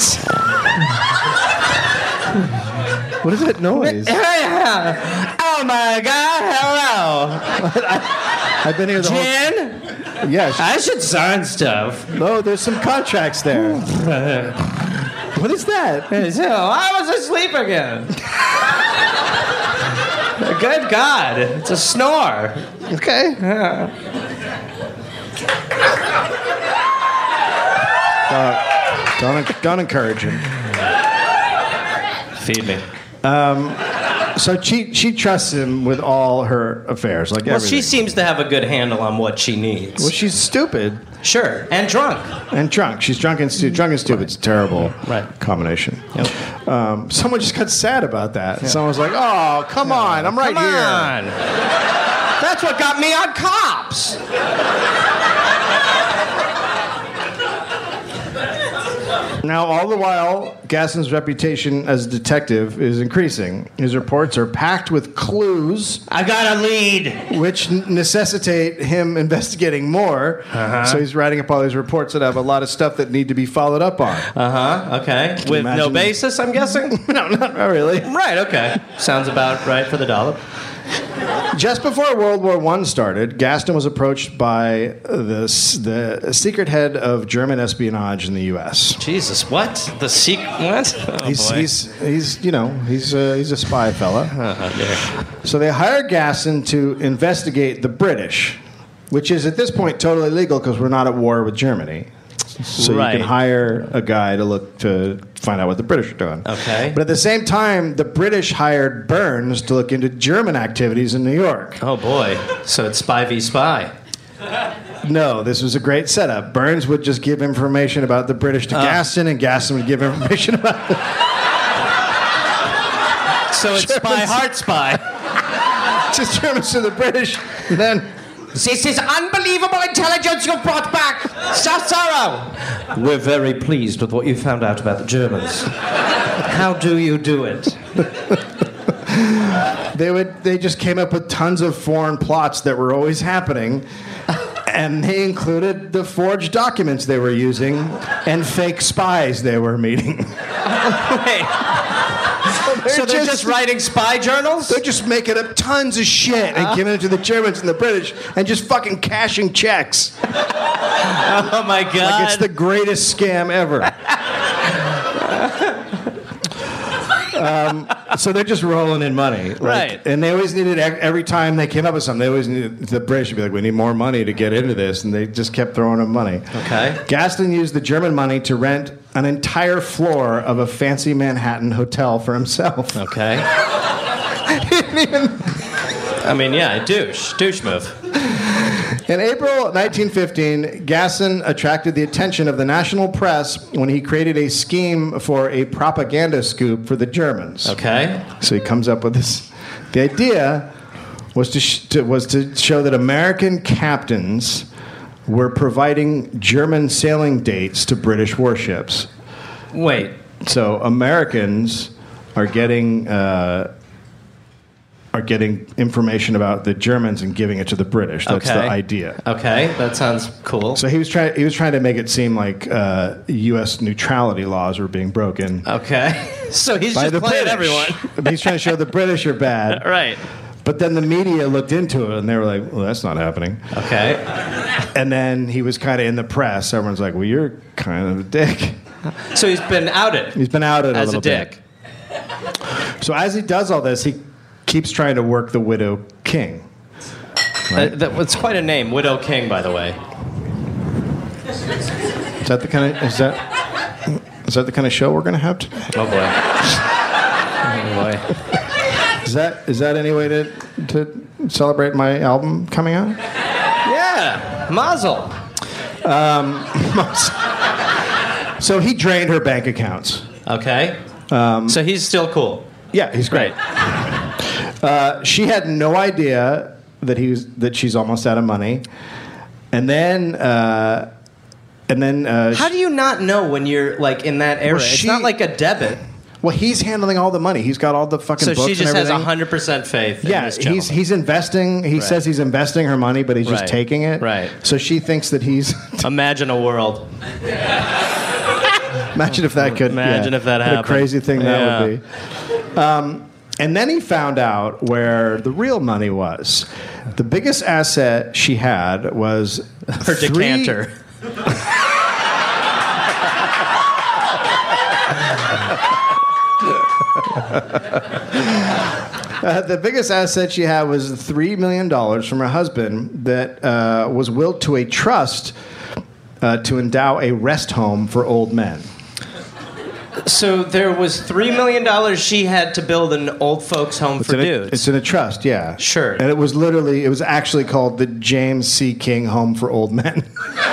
Speaker 2: What is that noise?
Speaker 1: Oh my God! Hello.
Speaker 2: I've been here the whole.
Speaker 1: Gin?
Speaker 2: Yes.
Speaker 1: I should sign stuff.
Speaker 2: Oh, there's some contracts there. What is that?
Speaker 1: So I was asleep again. Good God! It's a snore.
Speaker 2: Okay.
Speaker 1: Yeah.
Speaker 2: Uh, don't don't encourage him.
Speaker 1: Feed me.
Speaker 2: So she she trusts him with all her affairs, like
Speaker 1: Well,
Speaker 2: everything.
Speaker 1: she seems to have a good handle on what she needs.
Speaker 2: Well, she's stupid
Speaker 1: Sure, and drunk.
Speaker 2: and drunk. She's drunk and stu- drunk and stupid. It's a terrible
Speaker 1: Right.
Speaker 2: combination.
Speaker 1: Yep.
Speaker 2: Um, someone just got sad about that. Someone was like, "Oh, come on, I'm right
Speaker 1: Come
Speaker 2: here."
Speaker 1: on. That's what got me on Cops.
Speaker 2: Now, all the while, Gaston's reputation as a detective is increasing. His reports are packed with clues,
Speaker 1: I got a lead.
Speaker 2: which n- necessitate him investigating more.
Speaker 1: Uh-huh.
Speaker 2: So he's writing up all these reports that have a lot of stuff that need to be followed up on.
Speaker 1: Uh huh. Okay.
Speaker 2: you
Speaker 1: With no
Speaker 2: imagine?
Speaker 1: basis, I'm guessing.
Speaker 2: No, not really.
Speaker 1: Right. Okay. Sounds about right for the dollop.
Speaker 2: Just before World War One started, Gaston was approached by the, s- the secret head of German espionage in the U S.
Speaker 1: Jesus, what? The secret? What? Oh,
Speaker 2: He's,
Speaker 1: boy.
Speaker 2: he's, he's, you know, he's a, he's a spy fella.
Speaker 1: Oh, dear.
Speaker 2: So they hired Gaston to investigate the British, which is at this point totally legal because we're not at war with Germany. So
Speaker 1: Right.
Speaker 2: you can hire a guy to look to find out what the British are doing.
Speaker 1: Okay.
Speaker 2: But at the same time, the British hired Burns to look into German activities in New York.
Speaker 1: Oh boy. So it's spy v spy.
Speaker 2: No, this was a great setup. Burns would just give information about the British to
Speaker 1: Oh.
Speaker 2: Gaston, and Gaston would give information about the
Speaker 1: So it's spy
Speaker 2: Germans.
Speaker 1: heart spy.
Speaker 2: just Germans to the British. And then
Speaker 1: This is unbelievable intelligence you've brought back, Cicero. We're very pleased with what you found out about the Germans. How do you do it?
Speaker 2: they would they just came up with tons of foreign plots that were always happening. And they included the forged documents they were using and fake spies they were meeting.
Speaker 1: Wait. So they're just, writing spy journals?
Speaker 2: They're just making up tons of shit and giving it to the Germans and the British and just fucking cashing checks.
Speaker 1: Oh my God.
Speaker 2: Like it's the greatest scam ever. um, so they're just rolling in money. Like,
Speaker 1: Right.
Speaker 2: And they always needed, every time they came up with something, they always needed, the British would be like, we need more money to get into this. And they just kept throwing them money.
Speaker 1: Okay.
Speaker 2: Gaston used the German money to rent an entire floor of a fancy Manhattan hotel for himself.
Speaker 1: Okay. I mean, yeah, douche. Douche move.
Speaker 2: In April nineteen fifteen, Gaston attracted the attention of the national press when he created a scheme for a propaganda scoop for the Germans.
Speaker 1: Okay.
Speaker 2: So he comes up with this. The idea was to, sh- to was to show that American captains were providing German sailing dates to British warships.
Speaker 1: Wait.
Speaker 2: So Americans are getting uh, are getting information about the Germans and giving it to the British. That's
Speaker 1: Okay.
Speaker 2: the idea.
Speaker 1: Okay, that sounds cool.
Speaker 2: So he was trying. He was trying to make it seem like uh, U S neutrality laws were being broken
Speaker 1: Okay. So he's
Speaker 2: by
Speaker 1: just
Speaker 2: the
Speaker 1: playing
Speaker 2: British.
Speaker 1: everyone.
Speaker 2: He's trying to show the British are bad.
Speaker 1: Right.
Speaker 2: But then the media looked into it and they were like, "Well, that's not happening."
Speaker 1: Okay.
Speaker 2: And then he was kind of in the press. Everyone's like, "Well, you're kind of a dick."
Speaker 1: So he's been outed
Speaker 2: He's been outed a
Speaker 1: as
Speaker 2: little
Speaker 1: a dick.
Speaker 2: bit. So as he does all this, he keeps trying to work the widow king.
Speaker 1: Uh, that, it's quite a name, Widow King, by the way.
Speaker 2: Is that the kind of is that is that the kind of show we're gonna have today?
Speaker 1: Oh boy. Oh boy.
Speaker 2: Is that is that any way to to celebrate my album coming out?
Speaker 1: Yeah, Mazel.
Speaker 2: Um, so he drained her bank accounts.
Speaker 1: Okay. Um, so he's still cool.
Speaker 2: Yeah, he's great. Uh, she had no idea that he was that she's almost out of money, and then uh, and then. Uh,
Speaker 1: How do you not know when you're like in that era?
Speaker 2: Well, she-
Speaker 1: it's not like a debit.
Speaker 2: Well, he's handling all the money. He's got all the fucking
Speaker 1: So
Speaker 2: books
Speaker 1: she just
Speaker 2: and
Speaker 1: has
Speaker 2: everything.
Speaker 1: one hundred percent faith in
Speaker 2: Yeah,
Speaker 1: this
Speaker 2: he's
Speaker 1: gentleman.
Speaker 2: he's investing. He
Speaker 1: Right.
Speaker 2: says he's investing her money, but he's just
Speaker 1: Right.
Speaker 2: taking it.
Speaker 1: Right.
Speaker 2: So she thinks that he's.
Speaker 1: Imagine a world.
Speaker 2: Imagine if that could.
Speaker 1: Imagine
Speaker 2: yeah,
Speaker 1: if that
Speaker 2: what
Speaker 1: happened.
Speaker 2: A crazy thing that
Speaker 1: Yeah.
Speaker 2: would be. Um, and then he found out where the real money was. The biggest asset she had was
Speaker 1: Her
Speaker 2: three-
Speaker 1: decanter.
Speaker 2: Uh, the biggest asset she had was three million dollars from her husband that uh, was willed to a trust uh, to endow a rest home for old men.
Speaker 1: So there was three million dollars she had to build an old folks home
Speaker 2: It's
Speaker 1: for
Speaker 2: in a,
Speaker 1: dudes.
Speaker 2: it's in a trust, yeah.
Speaker 1: Sure.
Speaker 2: And it was literally, it was actually called the James C. King Home for Old Men.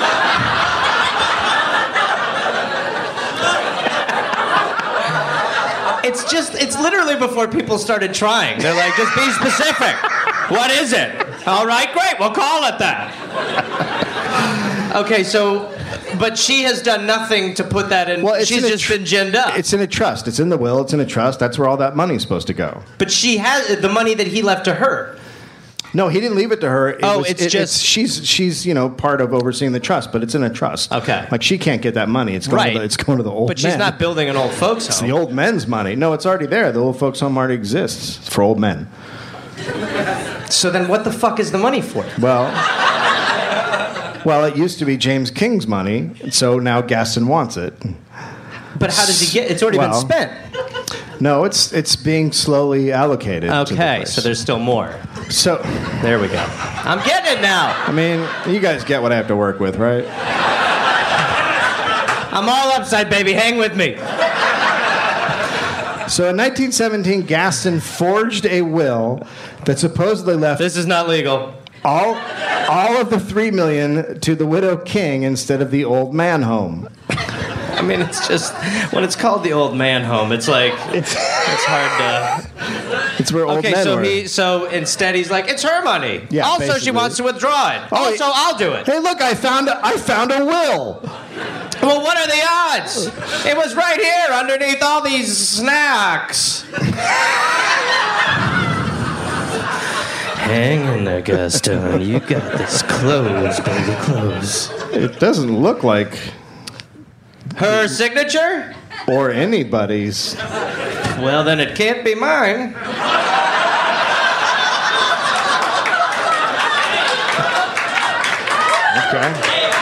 Speaker 1: It's just, it's literally before people started trying. They're like, just be specific. What is it? All right, great, we'll call it that. Okay, so, but she has done nothing to put that in.
Speaker 2: Well, it's
Speaker 1: She's
Speaker 2: in a
Speaker 1: just
Speaker 2: tr-
Speaker 1: been ginned up.
Speaker 2: It's in a trust. It's in the will. It's in a trust. That's where all that money's supposed to go.
Speaker 1: But she has the money that he left to her.
Speaker 2: No, he didn't leave it to her. It
Speaker 1: Oh,
Speaker 2: was-
Speaker 1: it's
Speaker 2: it-
Speaker 1: just-
Speaker 2: she's she's you know part of overseeing the trust, but it's in a trust.
Speaker 1: Okay.
Speaker 2: Like she can't get that money. It's going
Speaker 1: Right.
Speaker 2: to the, it's going to the old.
Speaker 1: But she's
Speaker 2: men.
Speaker 1: not building an old folks
Speaker 2: It's
Speaker 1: home.
Speaker 2: the old men's money. No, it's already there. The old folks' home already exists. It's for old men.
Speaker 1: So then what the fuck is the money for?
Speaker 2: Well, well, it used to be James King's money, so now Gaston wants it.
Speaker 1: But how does he get, it's already
Speaker 2: Well,
Speaker 1: been spent.
Speaker 2: No, it's it's being slowly allocated. to the
Speaker 1: Okay,
Speaker 2: place.
Speaker 1: so there's still more.
Speaker 2: so.
Speaker 1: There we go. I'm getting it now.
Speaker 2: I mean, you guys get what I have to work with, right?
Speaker 1: I'm all upside, baby. Hang with me.
Speaker 2: So in nineteen seventeen, Gaston forged a will that supposedly left
Speaker 1: This is not legal.
Speaker 2: all all of the three million to the widow King instead of the old man home.
Speaker 1: I mean, it's just when it's called the old man home, it's like
Speaker 2: It's
Speaker 1: it's hard to.
Speaker 2: it's where old
Speaker 1: Okay,
Speaker 2: men
Speaker 1: so
Speaker 2: were.
Speaker 1: he so instead he's like, it's her money.
Speaker 2: Yeah,
Speaker 1: Also, she
Speaker 2: basically.
Speaker 1: wants to withdraw it.
Speaker 2: Oh,
Speaker 1: also,
Speaker 2: he-
Speaker 1: I'll do it.
Speaker 2: Hey, look! I found a, I found a will.
Speaker 1: Well, what are the odds? It was right here underneath all these snacks. Hang in there, Gaston. You got this. Close, baby, close.
Speaker 2: It doesn't look like
Speaker 1: Her signature?
Speaker 2: or anybody's.
Speaker 1: Well, then it can't be mine.
Speaker 2: Okay.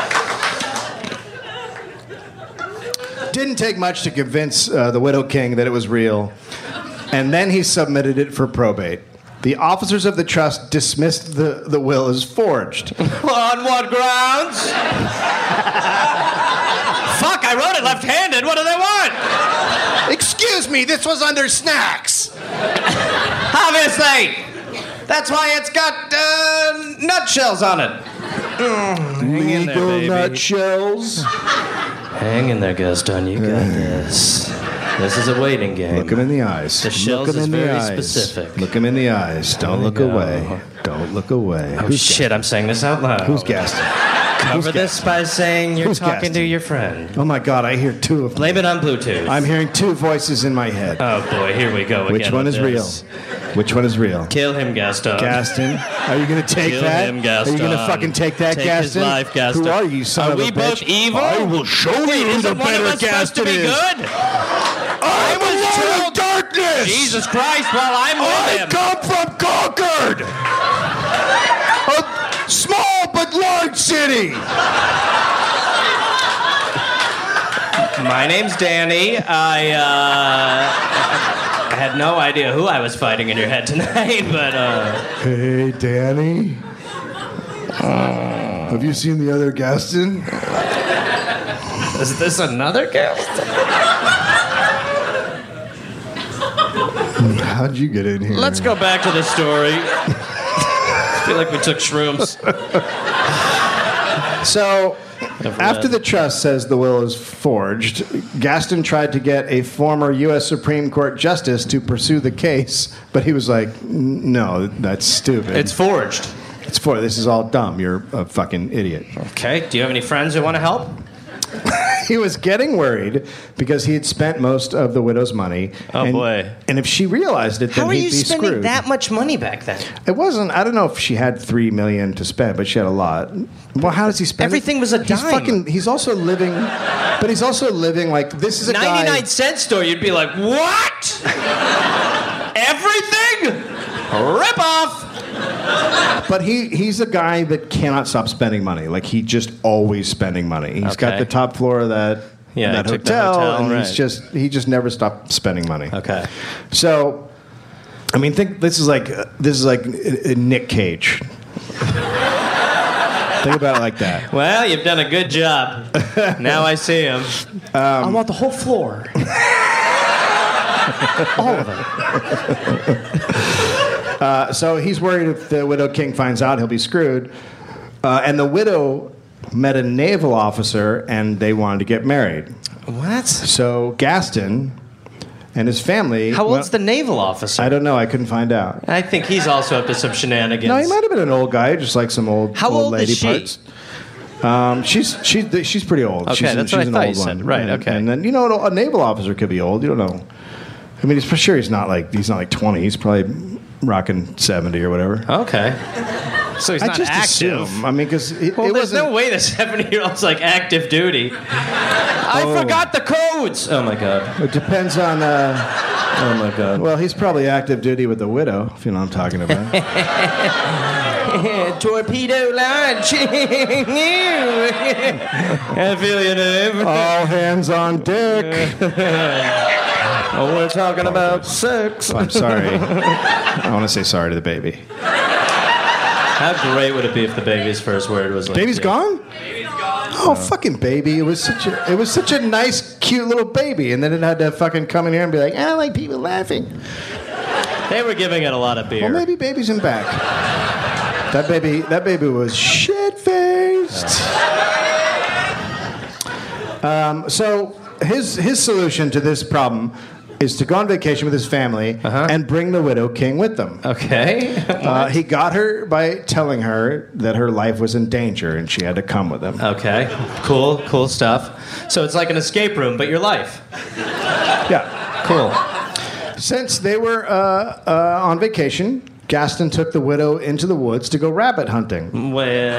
Speaker 2: Didn't take much to convince uh, the widow King that it was real, and then he submitted it for probate. The officers of the trust dismissed the, the will as forged.
Speaker 1: On what grounds? Fuck, I wrote it left-handed. What do they want?
Speaker 2: Excuse me, this was under snacks.
Speaker 1: Obviously. That's why it's got uh, nutshells on it. Hang in there,
Speaker 2: Legal
Speaker 1: baby.
Speaker 2: nutshells.
Speaker 1: Hang in there, Gaston. You got this. This is a waiting game.
Speaker 2: Look him in the eyes.
Speaker 1: The shells
Speaker 2: look him
Speaker 1: is
Speaker 2: in
Speaker 1: very
Speaker 2: the eyes.
Speaker 1: specific.
Speaker 2: Look him in the eyes. Don't
Speaker 1: There
Speaker 2: look
Speaker 1: you go.
Speaker 2: away. Don't look away.
Speaker 1: Oh, shit, I'm saying this out loud.
Speaker 2: Who's Gaston?
Speaker 1: Cover this by saying you're
Speaker 2: Who's
Speaker 1: talking
Speaker 2: Gaston?
Speaker 1: to your friend.
Speaker 2: Oh my God, I hear two of them.
Speaker 1: Blame it on Bluetooth.
Speaker 2: I'm hearing two voices in my head.
Speaker 1: Oh boy, here we go again.
Speaker 2: Which one
Speaker 1: with
Speaker 2: is real?
Speaker 1: this.
Speaker 2: Which one is real?
Speaker 1: Kill him, Gaston.
Speaker 2: Gaston, are you going to take
Speaker 1: Kill
Speaker 2: that?
Speaker 1: him, Gaston.
Speaker 2: Are you going to fucking take that,
Speaker 1: Take
Speaker 2: Gaston?
Speaker 1: his life, Gaston.
Speaker 2: Who are you, son
Speaker 1: Are
Speaker 2: of
Speaker 1: we
Speaker 2: a bitch?
Speaker 1: both evil?
Speaker 2: I will show
Speaker 1: Wait,
Speaker 2: you who
Speaker 1: isn't
Speaker 2: the
Speaker 1: one of
Speaker 2: better
Speaker 1: us supposed to
Speaker 2: Gaston
Speaker 1: be
Speaker 2: is.
Speaker 1: good?
Speaker 2: I
Speaker 1: was
Speaker 2: was
Speaker 1: told-
Speaker 2: of darkness.
Speaker 1: Jesus Christ, well, I'm with
Speaker 2: I
Speaker 1: him.
Speaker 2: come from Concord, a small but large city.
Speaker 1: My name's Danny. I, uh... I had no idea who I was fighting in your head tonight, but, uh...
Speaker 2: Hey, Danny. Have you seen the other Gaston?
Speaker 1: Is this another Gaston?
Speaker 2: How'd you get in here?
Speaker 1: Let's go back to the story. I feel like we took shrooms.
Speaker 2: So, after the trust says the will is forged, Gaston tried to get a former U S Supreme Court justice to pursue the case, but he was like, no, that's stupid.
Speaker 1: It's forged.
Speaker 2: It's for this is all dumb. You're a fucking idiot.
Speaker 1: Okay. Do you have any friends who want to help?
Speaker 2: He was getting worried because he had spent most of the widow's money.
Speaker 1: Oh,
Speaker 2: and,
Speaker 1: boy.
Speaker 2: And if she realized it, then
Speaker 1: How are
Speaker 2: he'd
Speaker 1: you
Speaker 2: be
Speaker 1: spending
Speaker 2: screwed.
Speaker 1: that much money back then?
Speaker 2: It wasn't. I don't know if she had three million to spend, but she had a lot. Well, how does he spend?
Speaker 1: Everything
Speaker 2: it?
Speaker 1: was a
Speaker 2: He's
Speaker 1: dime.
Speaker 2: fucking. He's also living, but he's also living like this is a
Speaker 1: ninety-nine
Speaker 2: guy.
Speaker 1: cent store, you'd be like, what? Everything? Rip off.
Speaker 2: But he he's a guy that cannot stop spending money. Like he just always spending money. He's got
Speaker 1: Okay.
Speaker 2: the top floor of that.
Speaker 1: Yeah,
Speaker 2: that
Speaker 1: he took the
Speaker 2: hotel,
Speaker 1: hotel,
Speaker 2: and he's
Speaker 1: right.
Speaker 2: just he just never stopped spending money.
Speaker 1: Okay.
Speaker 2: So, I mean, think this is like uh, this is like uh, uh, Nick Cage. Think about it like that.
Speaker 1: Well, you've done a good job. Now I see him. Um, I want the whole floor. All of it.
Speaker 2: Uh, so he's worried if the Widow King finds out, he'll be screwed. Uh, and the widow met a naval officer, and they wanted to get married.
Speaker 1: What?
Speaker 2: So Gaston and his family.
Speaker 1: How old's
Speaker 2: well,
Speaker 1: the naval officer?
Speaker 2: I don't know. I couldn't find out.
Speaker 1: I think he's also up to some shenanigans.
Speaker 2: No, he might have been an old guy, just like some old,
Speaker 1: How
Speaker 2: old
Speaker 1: old
Speaker 2: lady
Speaker 1: is she?
Speaker 2: parts. Um, she's she's she's pretty old.
Speaker 1: Okay,
Speaker 2: she's,
Speaker 1: that's
Speaker 2: she's
Speaker 1: what I
Speaker 2: an
Speaker 1: thought
Speaker 2: old
Speaker 1: you said.
Speaker 2: one.
Speaker 1: Right,
Speaker 2: And-
Speaker 1: okay.
Speaker 2: And then you know a naval officer could be old. You don't know. I mean, he's for sure he's not like he's not like twenty. He's probably rocking seventy or whatever.
Speaker 1: Okay. So he's
Speaker 2: I
Speaker 1: not
Speaker 2: just
Speaker 1: active.
Speaker 2: assume. I mean, because it,
Speaker 1: Well,
Speaker 2: it
Speaker 1: there's
Speaker 2: wasn't.
Speaker 1: no way the seventy-year-old's like active duty. I
Speaker 2: Oh.
Speaker 1: forgot the codes. Oh my god.
Speaker 2: It depends on. Uh,
Speaker 1: Oh my god.
Speaker 2: well, he's probably active duty with the widow, if you know what I'm talking about.
Speaker 1: Torpedo launch. I feel your name.
Speaker 2: All hands on deck.
Speaker 1: Oh, we're talking about sex.
Speaker 2: I'm sorry. I want to say sorry to the baby.
Speaker 1: How great would it be if the baby's first word was like,
Speaker 2: Baby's
Speaker 1: yeah.
Speaker 2: gone? Oh, fucking baby! It was such a it was such a nice, cute little baby, and then it had to fucking come in here and be like, I don't like people laughing.
Speaker 1: They were giving it a lot of beer.
Speaker 2: Well, maybe baby's in back. That baby, that baby was shit faced. Um, so his his solution to this problem is to go on vacation with his family
Speaker 1: Uh-huh.
Speaker 2: and bring the widow king with them.
Speaker 1: Okay.
Speaker 2: Uh, he got her by telling her that her life was in danger and she had to come with him.
Speaker 1: Okay. Cool. Cool stuff. So it's like an escape room, but your life.
Speaker 2: Yeah.
Speaker 1: Cool.
Speaker 2: Since they were uh, uh, on vacation, Gaston took the widow into the woods to go rabbit hunting.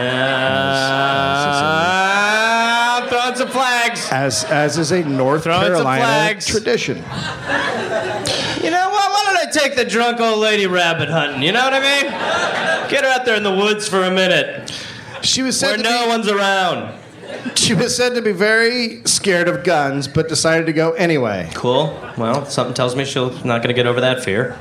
Speaker 1: Well, throwing some flags.
Speaker 2: As as is a North
Speaker 1: Throwing some
Speaker 2: Carolina
Speaker 1: flags.
Speaker 2: tradition.
Speaker 1: You know what? Why don't I take the drunk old lady rabbit hunting? You know what I mean? Get her out there in the woods for a minute,
Speaker 2: She was
Speaker 1: where
Speaker 2: said to
Speaker 1: no
Speaker 2: be,
Speaker 1: one's around.
Speaker 2: she was said to be very scared of guns, but decided to go anyway.
Speaker 1: Cool. Well, something tells me she's not going to get over that fear.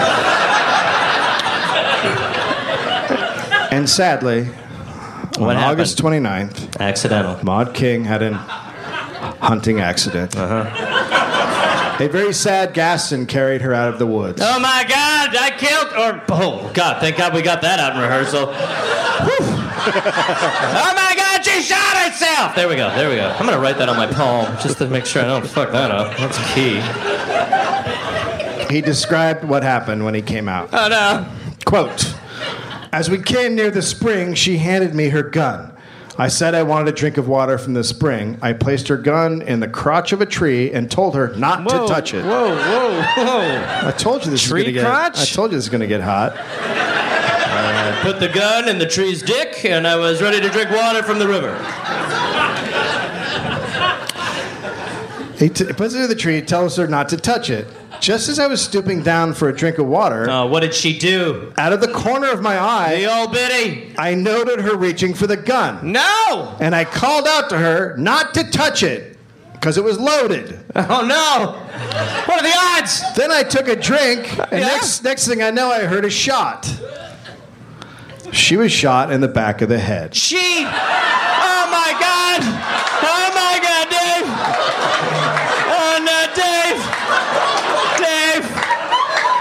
Speaker 2: And sadly,
Speaker 1: What
Speaker 2: on
Speaker 1: happened?
Speaker 2: August twenty-ninth,
Speaker 1: Accidental.
Speaker 2: Maud King had an hunting accident.
Speaker 1: Uh-huh.
Speaker 2: A very sad Gaston carried her out of the woods.
Speaker 1: Oh my God! I killed. Or oh God! Thank God we got that out in rehearsal. Whew. Oh my God! She shot herself. There we go. There we go. I'm gonna write that on my palm just to make sure I don't fuck that up. That's key.
Speaker 2: He described what happened when he came out.
Speaker 1: Oh no.
Speaker 2: Quote, as we came near the spring, she handed me her gun. I said I wanted a drink of water from the spring. I placed her gun in the crotch of a tree and told her not
Speaker 1: Whoa,
Speaker 2: to touch it.
Speaker 1: Whoa! Whoa! Whoa!
Speaker 2: I told you this
Speaker 1: Tree
Speaker 2: is going to get.
Speaker 1: crotch?
Speaker 2: I told you this is going to get hot.
Speaker 1: I put the gun in the tree's dick, and I was ready to drink water from the river.
Speaker 2: He t- puts it in the tree, tells her not to touch it. Just as I was stooping down for a drink of water,
Speaker 1: Oh, what did she do?
Speaker 2: out of the corner of my
Speaker 1: The
Speaker 2: eye,
Speaker 1: old biddy.
Speaker 2: I noted her reaching for the gun.
Speaker 1: No!
Speaker 2: And I called out to her not to touch it because it was loaded.
Speaker 1: Oh no! What are the odds?
Speaker 2: Then I took a drink, and
Speaker 1: Yeah?
Speaker 2: next, next thing I know, I heard a shot. She was shot in the back of the head.
Speaker 1: She. Oh my God! Oh my God, Dave! Oh no, Dave! Dave!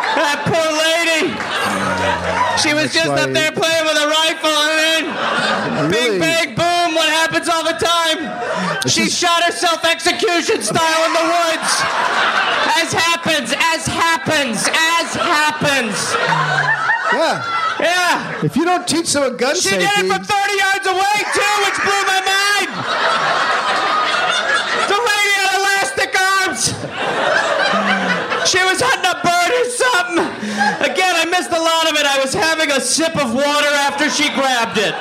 Speaker 1: was just
Speaker 2: why
Speaker 1: up there playing with a rifle, and then
Speaker 2: Really?
Speaker 1: bing, bang, boom, what happens all the time? She
Speaker 2: is-
Speaker 1: shot herself execution style in the woods. As happens, as happens, as happens.
Speaker 2: Yeah.
Speaker 1: Yeah.
Speaker 2: If you don't teach someone gun
Speaker 1: She
Speaker 2: safety,
Speaker 1: did it from thirty yards away, too, which blew my mind. The lady had elastic arms. She was hunting a bird or something. Again, I missed a lot of it. I was having a sip of water after she grabbed it.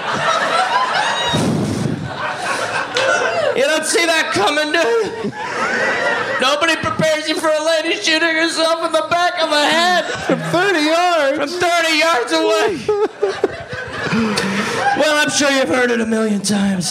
Speaker 1: You don't see that coming, dude? Nobody prepares you for a lady shooting herself in the back of the head.
Speaker 2: from thirty yards.
Speaker 1: From thirty yards away. Well, I'm sure you've heard it a million times.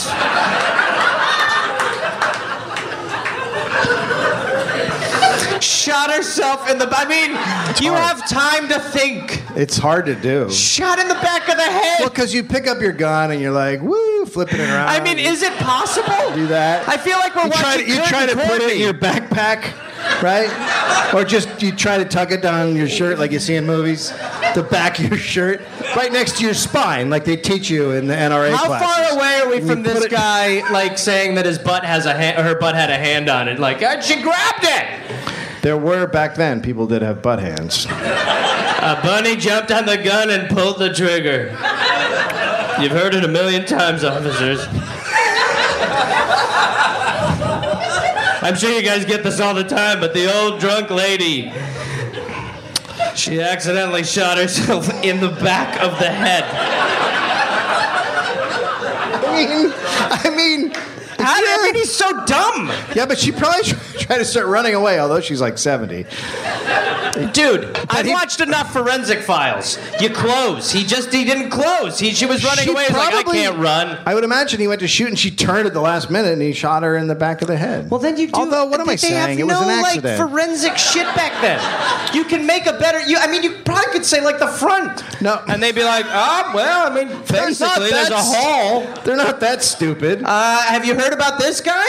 Speaker 1: Shot herself in the... I mean, you
Speaker 2: hard.
Speaker 1: have time to think.
Speaker 2: It's hard to do.
Speaker 1: Shot in the back of the head.
Speaker 2: Well, because you pick up your gun and you're like, woo, flipping it around.
Speaker 1: I mean, is it possible?
Speaker 2: do that?
Speaker 1: I feel like we're
Speaker 2: you try
Speaker 1: watching
Speaker 2: to, you
Speaker 1: Good
Speaker 2: try to
Speaker 1: and
Speaker 2: put it in
Speaker 1: Courtney.
Speaker 2: your backpack, right? Or just you try to tuck it down your shirt like you see in movies, the back of your shirt, right next to your spine, like they teach you in the N R A
Speaker 1: How
Speaker 2: classes.
Speaker 1: far away are we
Speaker 2: And
Speaker 1: from
Speaker 2: you
Speaker 1: this
Speaker 2: put it-
Speaker 1: guy, like saying that his butt has a hand, or her butt had a hand on it? Like, "God, she grabbed it.
Speaker 2: There were back then people did have butt hands.
Speaker 1: A bunny jumped on the gun and pulled the trigger. You've heard it a million times, officers. I'm sure you guys get this all the time, but the old drunk lady, she accidentally shot herself in the back of the head.
Speaker 2: I mean, I mean,
Speaker 1: How, I mean, he's so dumb.
Speaker 2: yeah, but she probably tried to start running away, although she's like seventy.
Speaker 1: Dude, I've
Speaker 2: he-
Speaker 1: watched enough Forensic Files. You close. He just, he didn't close. He, she was running
Speaker 2: She
Speaker 1: away. He's like, I
Speaker 2: probably-
Speaker 1: can't run.
Speaker 2: I would imagine he went to shoot and she turned at the last minute and he shot her in the back of the head.
Speaker 1: Well, then you do.
Speaker 2: Although, what am
Speaker 1: they
Speaker 2: I saying?
Speaker 1: Have
Speaker 2: It was
Speaker 1: no,
Speaker 2: an accident.
Speaker 1: like forensic shit back then. You can make a better. You, I mean, you probably could say like the front.
Speaker 2: No.
Speaker 1: And they'd be like, oh, well, I mean,
Speaker 2: They're not
Speaker 1: basically, there's a
Speaker 2: that st-
Speaker 1: hole.
Speaker 2: They're not that stupid.
Speaker 1: Uh, have you heard about this guy?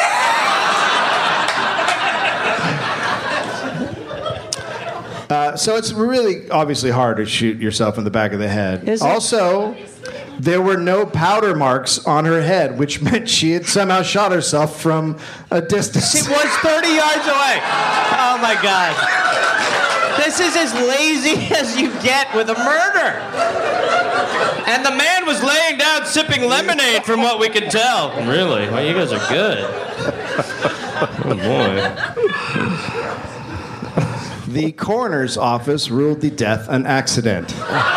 Speaker 2: Uh, so it's really obviously hard to shoot yourself in the back of the head.
Speaker 1: Is it?
Speaker 2: Also, there were no powder marks on her head, which meant she had somehow shot herself from a distance.
Speaker 1: She was thirty yards away. Oh my God. This is as lazy as you get with a murder. And the man was laying down sipping lemonade from what we can tell. Really? Well, you guys are good. Oh boy.
Speaker 2: The coroner's office ruled the death an accident.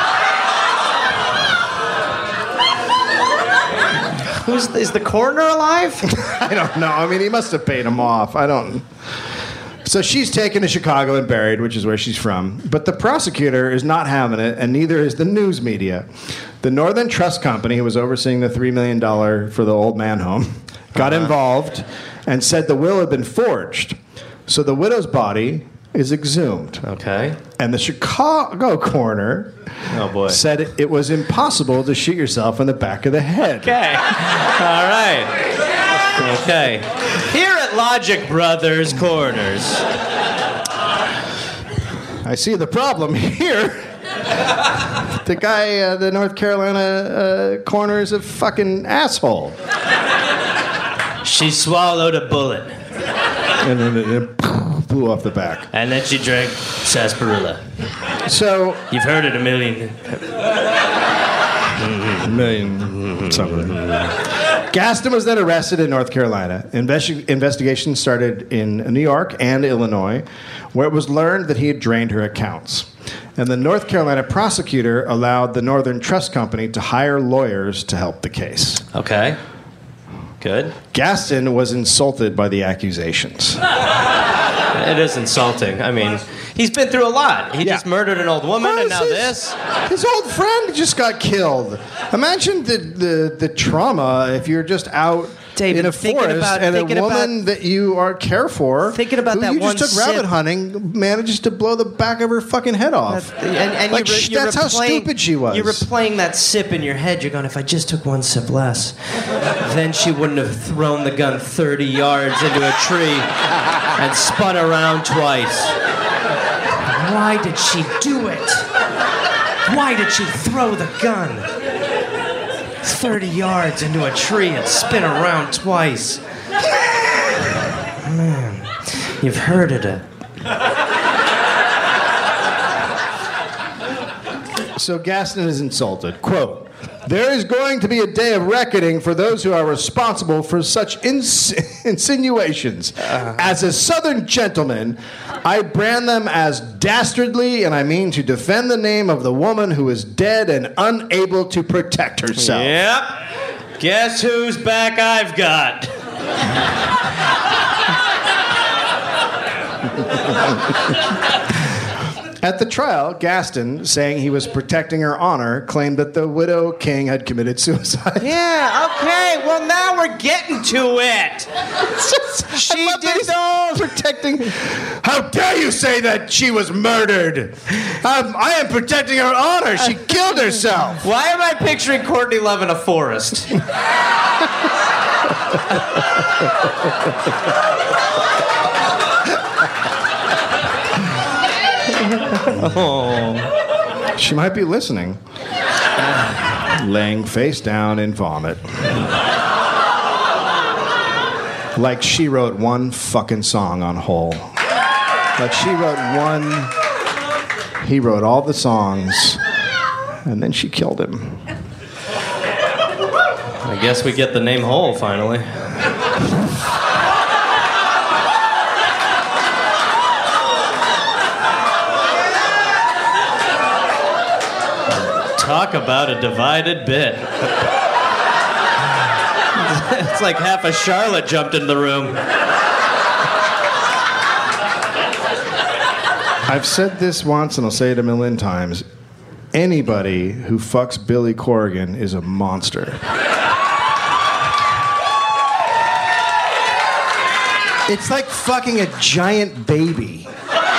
Speaker 1: Who's, is the coroner alive?
Speaker 2: I don't know. I mean, he must have paid him off. I don't. So she's taken to Chicago and buried, which is where she's from. But the prosecutor is not having it, and neither is the news media. The Northern Trust Company, who was overseeing the three million dollars for the old man home, got
Speaker 1: Uh-huh.
Speaker 2: involved and said the will had been forged. So the widow's body is exhumed.
Speaker 1: Okay.
Speaker 2: And the Chicago coroner
Speaker 1: Oh boy.
Speaker 2: said it was impossible to shoot yourself in the back of the head.
Speaker 1: Okay. All right. Okay. Here at Logic Brothers Corners.
Speaker 2: I see the problem here. The guy, uh, the North Carolina uh, coroner, is a fucking asshole.
Speaker 1: She swallowed a bullet.
Speaker 2: And then it, it blew off the back.
Speaker 1: And then she drank sarsaparilla.
Speaker 2: So,
Speaker 1: You've heard it a million.
Speaker 2: a million something. Gaston was then arrested in North Carolina. Investi- investigation started in New York and Illinois, where it was learned that he had drained her accounts. And the North Carolina prosecutor allowed the Northern Trust Company to hire lawyers to help the case.
Speaker 1: Okay. Good.
Speaker 2: Gaston was insulted by the accusations.
Speaker 1: It is insulting. I mean, he's been through a lot. He
Speaker 2: Yeah.
Speaker 1: just murdered an old woman,
Speaker 2: Well,
Speaker 1: and now
Speaker 2: his-
Speaker 1: this.
Speaker 2: His old friend just got killed. Imagine the, the, the trauma if you're just out
Speaker 1: David,
Speaker 2: in a
Speaker 1: thinking
Speaker 2: forest
Speaker 1: about-
Speaker 2: and a
Speaker 1: thinking
Speaker 2: woman that you are care for,
Speaker 1: Thinking about
Speaker 2: who
Speaker 1: that
Speaker 2: you
Speaker 1: one
Speaker 2: just took rabbit
Speaker 1: sip.
Speaker 2: hunting, manages to blow the back of her fucking head off.
Speaker 1: And, and
Speaker 2: Like,
Speaker 1: you re-
Speaker 2: sh-
Speaker 1: you're
Speaker 2: that's how
Speaker 1: replaying-
Speaker 2: stupid she was.
Speaker 1: You're replaying that sip in your head. You're going, if I just took one sip less, then she wouldn't have thrown the gun thirty yards into a tree and spun around twice. Why did she do it? Why did she throw the gun thirty yards into a tree and spin around twice? Man, you've heard of it.
Speaker 2: So Gaston is insulted. Quote, "There is going to be a day of reckoning for those who are responsible for such ins- insinuations. Uh, as a Southern gentleman, I brand them as dastardly, and I mean to defend the name of the woman who is dead and unable to protect herself."
Speaker 1: Yep. Guess whose back I've got?
Speaker 2: At the trial, Gaston, saying he was protecting her honor, claimed that the widow king had committed suicide.
Speaker 1: Yeah, okay. Well, now we're getting to it.
Speaker 2: She did all protecting. How dare you say that she was murdered? Um, I am protecting her honor. She killed herself.
Speaker 1: Why am I picturing Courtney Love in a forest?
Speaker 2: Oh. She might be listening. Laying face down in vomit. Like she wrote one fucking song on Hole. Like she wrote one. He wrote all the songs, and then she killed him.
Speaker 1: I guess we get the name Hole finally. Talk about a divided bit. It's like half of Charlotte jumped in the room.
Speaker 2: I've said this once and I'll say it a million times. Anybody who fucks Billy Corgan is a monster. It's like fucking a giant baby.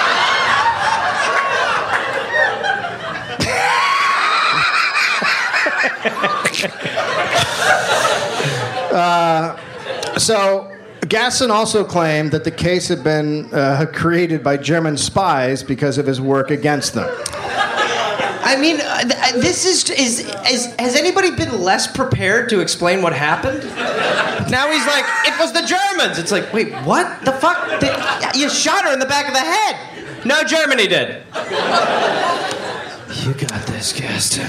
Speaker 2: uh, so, Gaston also claimed that the case had been uh, created by German spies because of his work against them.
Speaker 1: I mean, uh, th- this is, is is has anybody been less prepared to explain what happened? Now he's like, it was the Germans. It's like, wait, what the fuck? They, you shot her in the back of the head. No, Germany did. You got this, Gaston.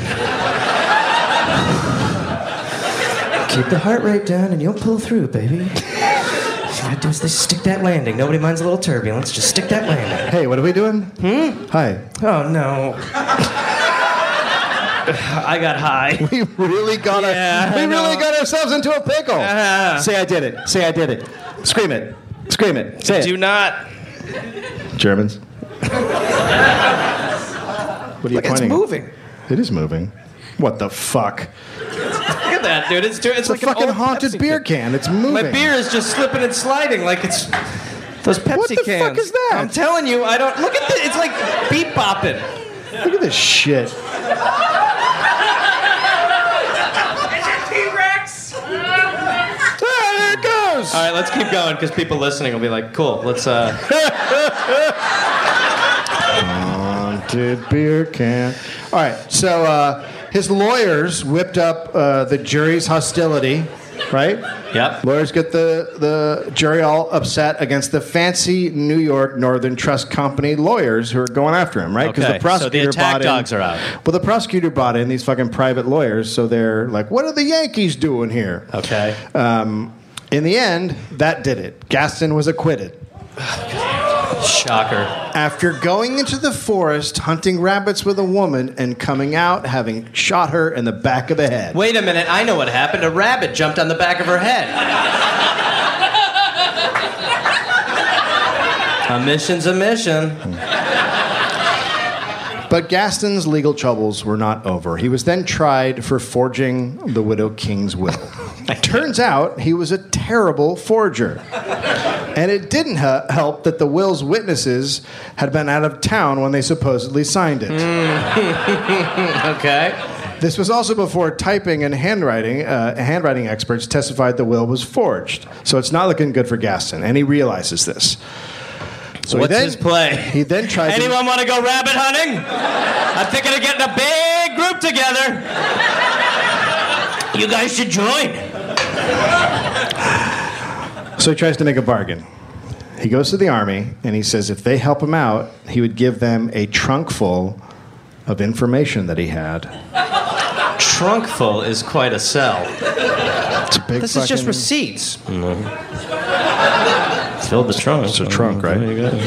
Speaker 1: Keep the heart rate down and you'll pull through, baby. All you gotta do is just stick that landing. Nobody minds a little turbulence. Just stick that landing.
Speaker 2: Hey, what are we doing?
Speaker 1: Hmm?
Speaker 2: Hi.
Speaker 1: Oh, no. I got high.
Speaker 2: We really got
Speaker 1: yeah,
Speaker 2: our, we really got ourselves into a pickle.
Speaker 1: Uh-huh.
Speaker 2: Say I did it. Say I did it. Scream it. Scream it. Say
Speaker 1: Do
Speaker 2: it.
Speaker 1: not.
Speaker 2: Germans. What are you
Speaker 1: Look,
Speaker 2: pointing
Speaker 1: it's moving.
Speaker 2: At? It is moving. What the fuck?
Speaker 1: Look at that, dude. It's doing. It's,
Speaker 2: It's
Speaker 1: like
Speaker 2: a fucking
Speaker 1: an old
Speaker 2: haunted
Speaker 1: Pepsi
Speaker 2: beer
Speaker 1: can.
Speaker 2: can. It's moving.
Speaker 1: My beer is just slipping and sliding like it's those Pepsi
Speaker 2: What the
Speaker 1: cans.
Speaker 2: fuck is that?
Speaker 1: I'm telling you, I don't. Look at this. It's like beep bopping.
Speaker 2: Look at this shit.
Speaker 3: Is it T-Rex?
Speaker 2: Ah, there it goes.
Speaker 1: All right, let's keep going because people listening will be like, "Cool, let's." uh...
Speaker 2: Haunted beer can. All right, so uh, his lawyers whipped up uh, the jury's hostility, right?
Speaker 1: Yep.
Speaker 2: Lawyers get the, the jury all upset against the fancy New York Northern Trust Company lawyers who are going after him, right?
Speaker 1: Okay,
Speaker 2: the prosecutor
Speaker 1: so the attack
Speaker 2: bought
Speaker 1: dogs
Speaker 2: in,
Speaker 1: are out.
Speaker 2: Well, the prosecutor bought in these fucking private lawyers, so they're like, what are the Yankees doing here?
Speaker 1: Okay.
Speaker 2: Um, in the end, that did it. Gaston was acquitted.
Speaker 1: Shocker.
Speaker 2: After going into the forest, hunting rabbits with a woman, and coming out having shot her in the back of the head.
Speaker 1: Wait a minute, I know what happened. A rabbit jumped on the back of her head. A mission's a mission.
Speaker 2: But Gaston's legal troubles were not over. He was then tried for forging the widow king's will. It turns out he was a terrible forger. And it didn't ha- help that the will's witnesses had been out of town when they supposedly signed it.
Speaker 1: Okay.
Speaker 2: This was also before typing and handwriting, uh, handwriting experts testified the will was forged. So it's not looking good for Gaston, and he realizes this. So
Speaker 1: What's
Speaker 2: he then,
Speaker 1: his play?
Speaker 2: He then tried
Speaker 1: Anyone want to go rabbit hunting? I'm thinking of getting a big group together. You guys should join.
Speaker 2: to... So he tries to make a bargain. He goes to the Army, and he says if they help him out, he would give them a trunk full of information that he had.
Speaker 1: Trunk full is quite a sell.
Speaker 2: It's a big
Speaker 1: This is just
Speaker 2: fucking-
Speaker 1: receipts. Filled the trunk.
Speaker 2: It's a trunk, right?
Speaker 1: There you go.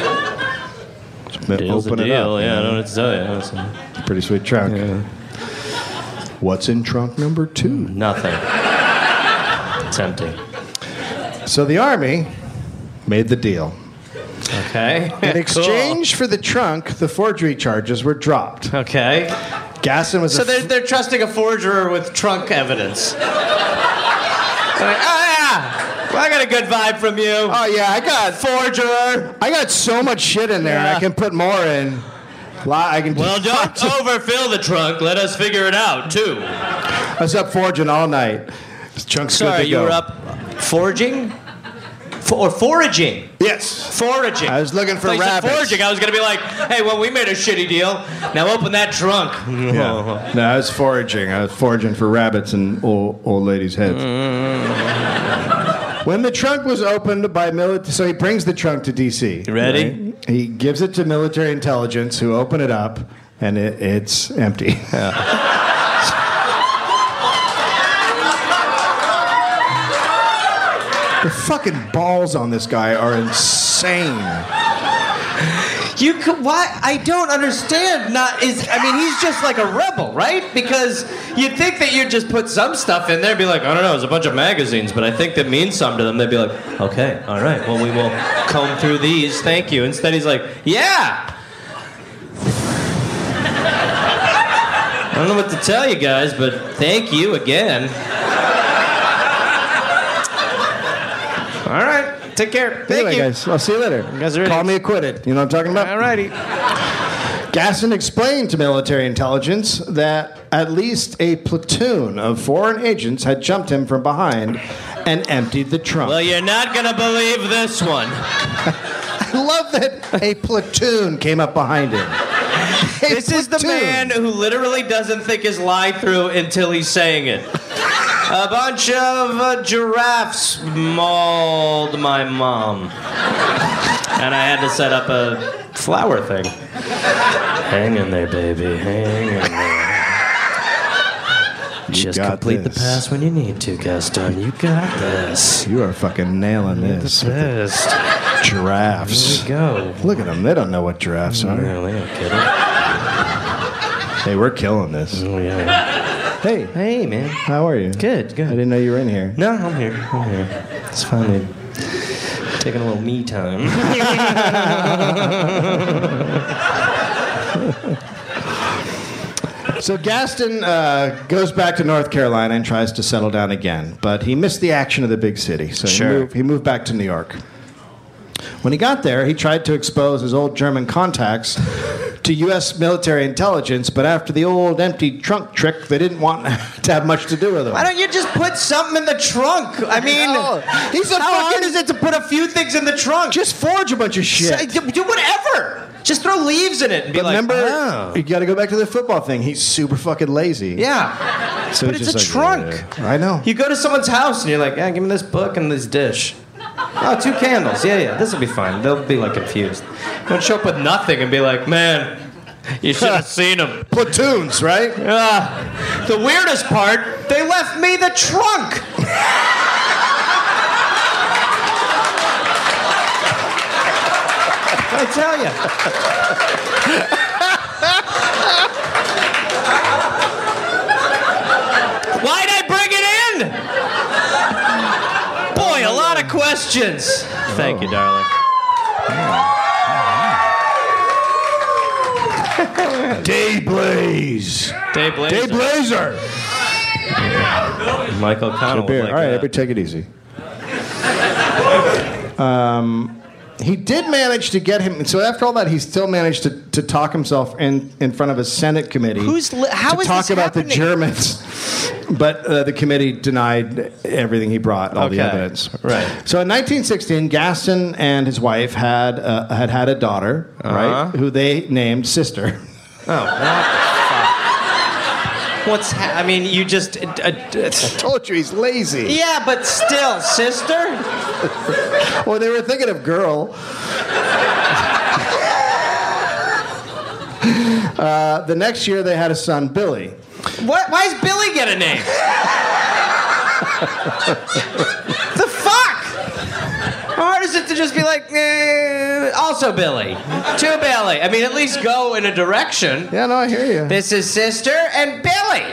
Speaker 1: Deal's
Speaker 2: Open
Speaker 1: a
Speaker 2: it
Speaker 1: deal.
Speaker 2: up.
Speaker 1: Yeah, I don't know what to tell you. It's a-
Speaker 2: Pretty sweet trunk.
Speaker 1: Yeah.
Speaker 2: What's in trunk number two?
Speaker 1: Nothing. It's empty.
Speaker 2: So the Army made the deal.
Speaker 1: Okay.
Speaker 2: In exchange for the trunk, the forgery charges were dropped.
Speaker 1: Cool. Okay.
Speaker 2: Gaston was
Speaker 1: So
Speaker 2: a
Speaker 1: they're, they're trusting a forger with trunk evidence. They're like, oh, yeah. Well, I got a good vibe from you.
Speaker 2: Oh yeah, I got
Speaker 1: Forger.
Speaker 2: I got so much shit in there.
Speaker 1: Yeah.
Speaker 2: I can put more in. Li- I can.
Speaker 1: Well, don't overfill the trunk. Let us figure it out, too.
Speaker 2: I was up forging all night. This chunk's good
Speaker 1: Sorry,
Speaker 2: to
Speaker 1: you
Speaker 2: go.
Speaker 1: were up foraging? For, or foraging?
Speaker 2: Yes.
Speaker 1: Foraging.
Speaker 2: I was looking for
Speaker 1: I thought you said
Speaker 2: rabbits.
Speaker 1: Foraging. I was going to be like, hey, well, we made a shitty deal. Now open that trunk.
Speaker 2: Yeah. No, I was foraging. I was foraging for rabbits and old, old ladies' heads. When the trunk was opened by military, so he brings the trunk to D C.
Speaker 1: You ready?
Speaker 2: right? He gives it to military intelligence, who open it up, and it, it's empty. The fucking balls on this guy are insane.
Speaker 1: You could, why? I don't understand. Not is. I mean, he's just like a rebel, right? Because you'd think that you'd just put some stuff in there, and be like, I don't know, it's a bunch of magazines, but I think that means something to them. They'd be like, okay, all right, well, we will comb through these. Thank you. Instead, he's like, yeah. I don't know what to tell you guys, but thank you again. All right. Take care. Thank
Speaker 2: Anyway,
Speaker 1: you.
Speaker 2: guys, I'll see you later.
Speaker 1: You guys are ready?
Speaker 2: Call me acquitted. You know what I'm talking about?
Speaker 1: All righty.
Speaker 2: Gaston explained to military intelligence that at least a platoon of foreign agents had jumped him from behind and emptied the trunk.
Speaker 1: Well, you're not going to believe this one.
Speaker 2: I love that a platoon came up behind him. A
Speaker 1: This is the
Speaker 2: platoon.
Speaker 1: man who literally doesn't think his lie through until he's saying it. A bunch of uh, giraffes mauled my mom. And I had to set up a flower thing. Hang in there, baby. Hang in there. Just
Speaker 2: got
Speaker 1: complete
Speaker 2: this.
Speaker 1: the pass when you need to, Gaston. You got this.
Speaker 2: You are fucking nailing this.
Speaker 1: Best.
Speaker 2: Giraffes.
Speaker 1: Here we go.
Speaker 2: Look at them. They don't know what giraffes are.
Speaker 1: No, they don't get it.
Speaker 2: Hey, we're killing this.
Speaker 1: Oh, yeah.
Speaker 2: Hey,
Speaker 1: Hey, man.
Speaker 2: how are you?
Speaker 1: Good, good.
Speaker 2: I didn't know you were in here.
Speaker 1: No, I'm here. I'm here. It's fine, dude. Taking a little me time.
Speaker 2: So Gaston uh, goes back to North Carolina and tries to settle down again, but he missed the action of the big city, so
Speaker 1: Sure.
Speaker 2: he, moved, he moved back to New York. When he got there, he tried to expose his old German contacts to U S military intelligence, but after the old empty trunk trick, they didn't want to have much to do with him.
Speaker 1: Why don't you just put something in the trunk? I mean,
Speaker 2: No, he's a
Speaker 1: how
Speaker 2: fucking-
Speaker 1: hard is it to put a few things in the trunk?
Speaker 2: Just forge a bunch of shit.
Speaker 1: Say- do do whatever. Just throw leaves in it and be
Speaker 2: But
Speaker 1: like,
Speaker 2: remember,
Speaker 1: oh.
Speaker 2: you got to go back to the football thing. He's super fucking lazy.
Speaker 1: Yeah.
Speaker 2: So
Speaker 1: But
Speaker 2: he's
Speaker 1: it's a
Speaker 2: just like,
Speaker 1: trunk.
Speaker 2: "Yeah." I know.
Speaker 1: You go to someone's house and you're like, yeah, give me this book and this dish. Oh, two candles. Yeah, yeah, this will be fine. They'll be like confused. Don't show up with nothing and be like, man, you should have seen them.
Speaker 2: Platoons, right?
Speaker 1: Uh, the weirdest part, they left me the trunk. I tell you. Why'd I bring it in? Boy, a lot of questions. Thank you, darling.
Speaker 2: Dayblaze.
Speaker 1: Day Blazer.
Speaker 2: Dayblazer.
Speaker 1: Mike O'Connell.
Speaker 2: Beer.
Speaker 1: would like
Speaker 2: All right,
Speaker 1: that.
Speaker 2: everybody take it easy. Um, he did manage to get him. So after all that, he still managed to, to talk himself in, in front of a Senate committee.
Speaker 1: Who's li- how
Speaker 2: to
Speaker 1: is
Speaker 2: talk
Speaker 1: this
Speaker 2: about
Speaker 1: happening?
Speaker 2: the Germans But uh, the committee denied everything he brought, all the
Speaker 1: Okay.
Speaker 2: evidence.
Speaker 1: Right.
Speaker 2: So in nineteen sixteen, Gaston and his wife had uh, had had a daughter,
Speaker 1: Uh-huh.
Speaker 2: right? Who they named Sister.
Speaker 1: Oh, what the fuck? What's ha- I mean, you just. Uh, uh,
Speaker 2: I told you he's lazy.
Speaker 1: yeah, but still, sister?
Speaker 2: Well, they were thinking of girl. uh, the next year, they had a son, Billy.
Speaker 1: What? Why does Billy get a name? The fuck? How hard is it to just be like, eh, also Billy, to Billy? I mean, at least go in a direction.
Speaker 2: Yeah, no, I hear you.
Speaker 1: This is sister and Billy.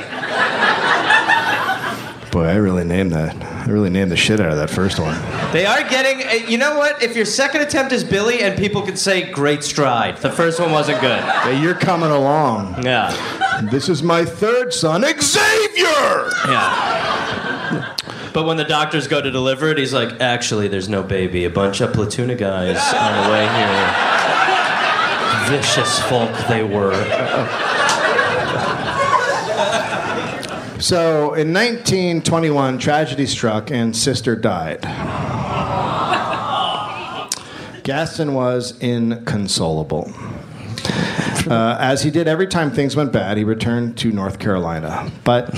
Speaker 2: Boy, I really named that. I really named the shit out of that first one.
Speaker 1: They are getting, uh, you know what? If your second attempt is Billy and people can say great stride, the first one wasn't good.
Speaker 2: Hey, you're coming along.
Speaker 1: Yeah.
Speaker 2: This is my third son, Xavier!
Speaker 1: Yeah. But when the doctors go to deliver it, he's like, actually, there's no baby. A bunch of platoon of guys on the way here. Vicious folk they were.
Speaker 2: So, in nineteen twenty-one, tragedy struck and Sister died. Gaston was inconsolable. Uh, as he did every time things went bad, he returned to North Carolina. But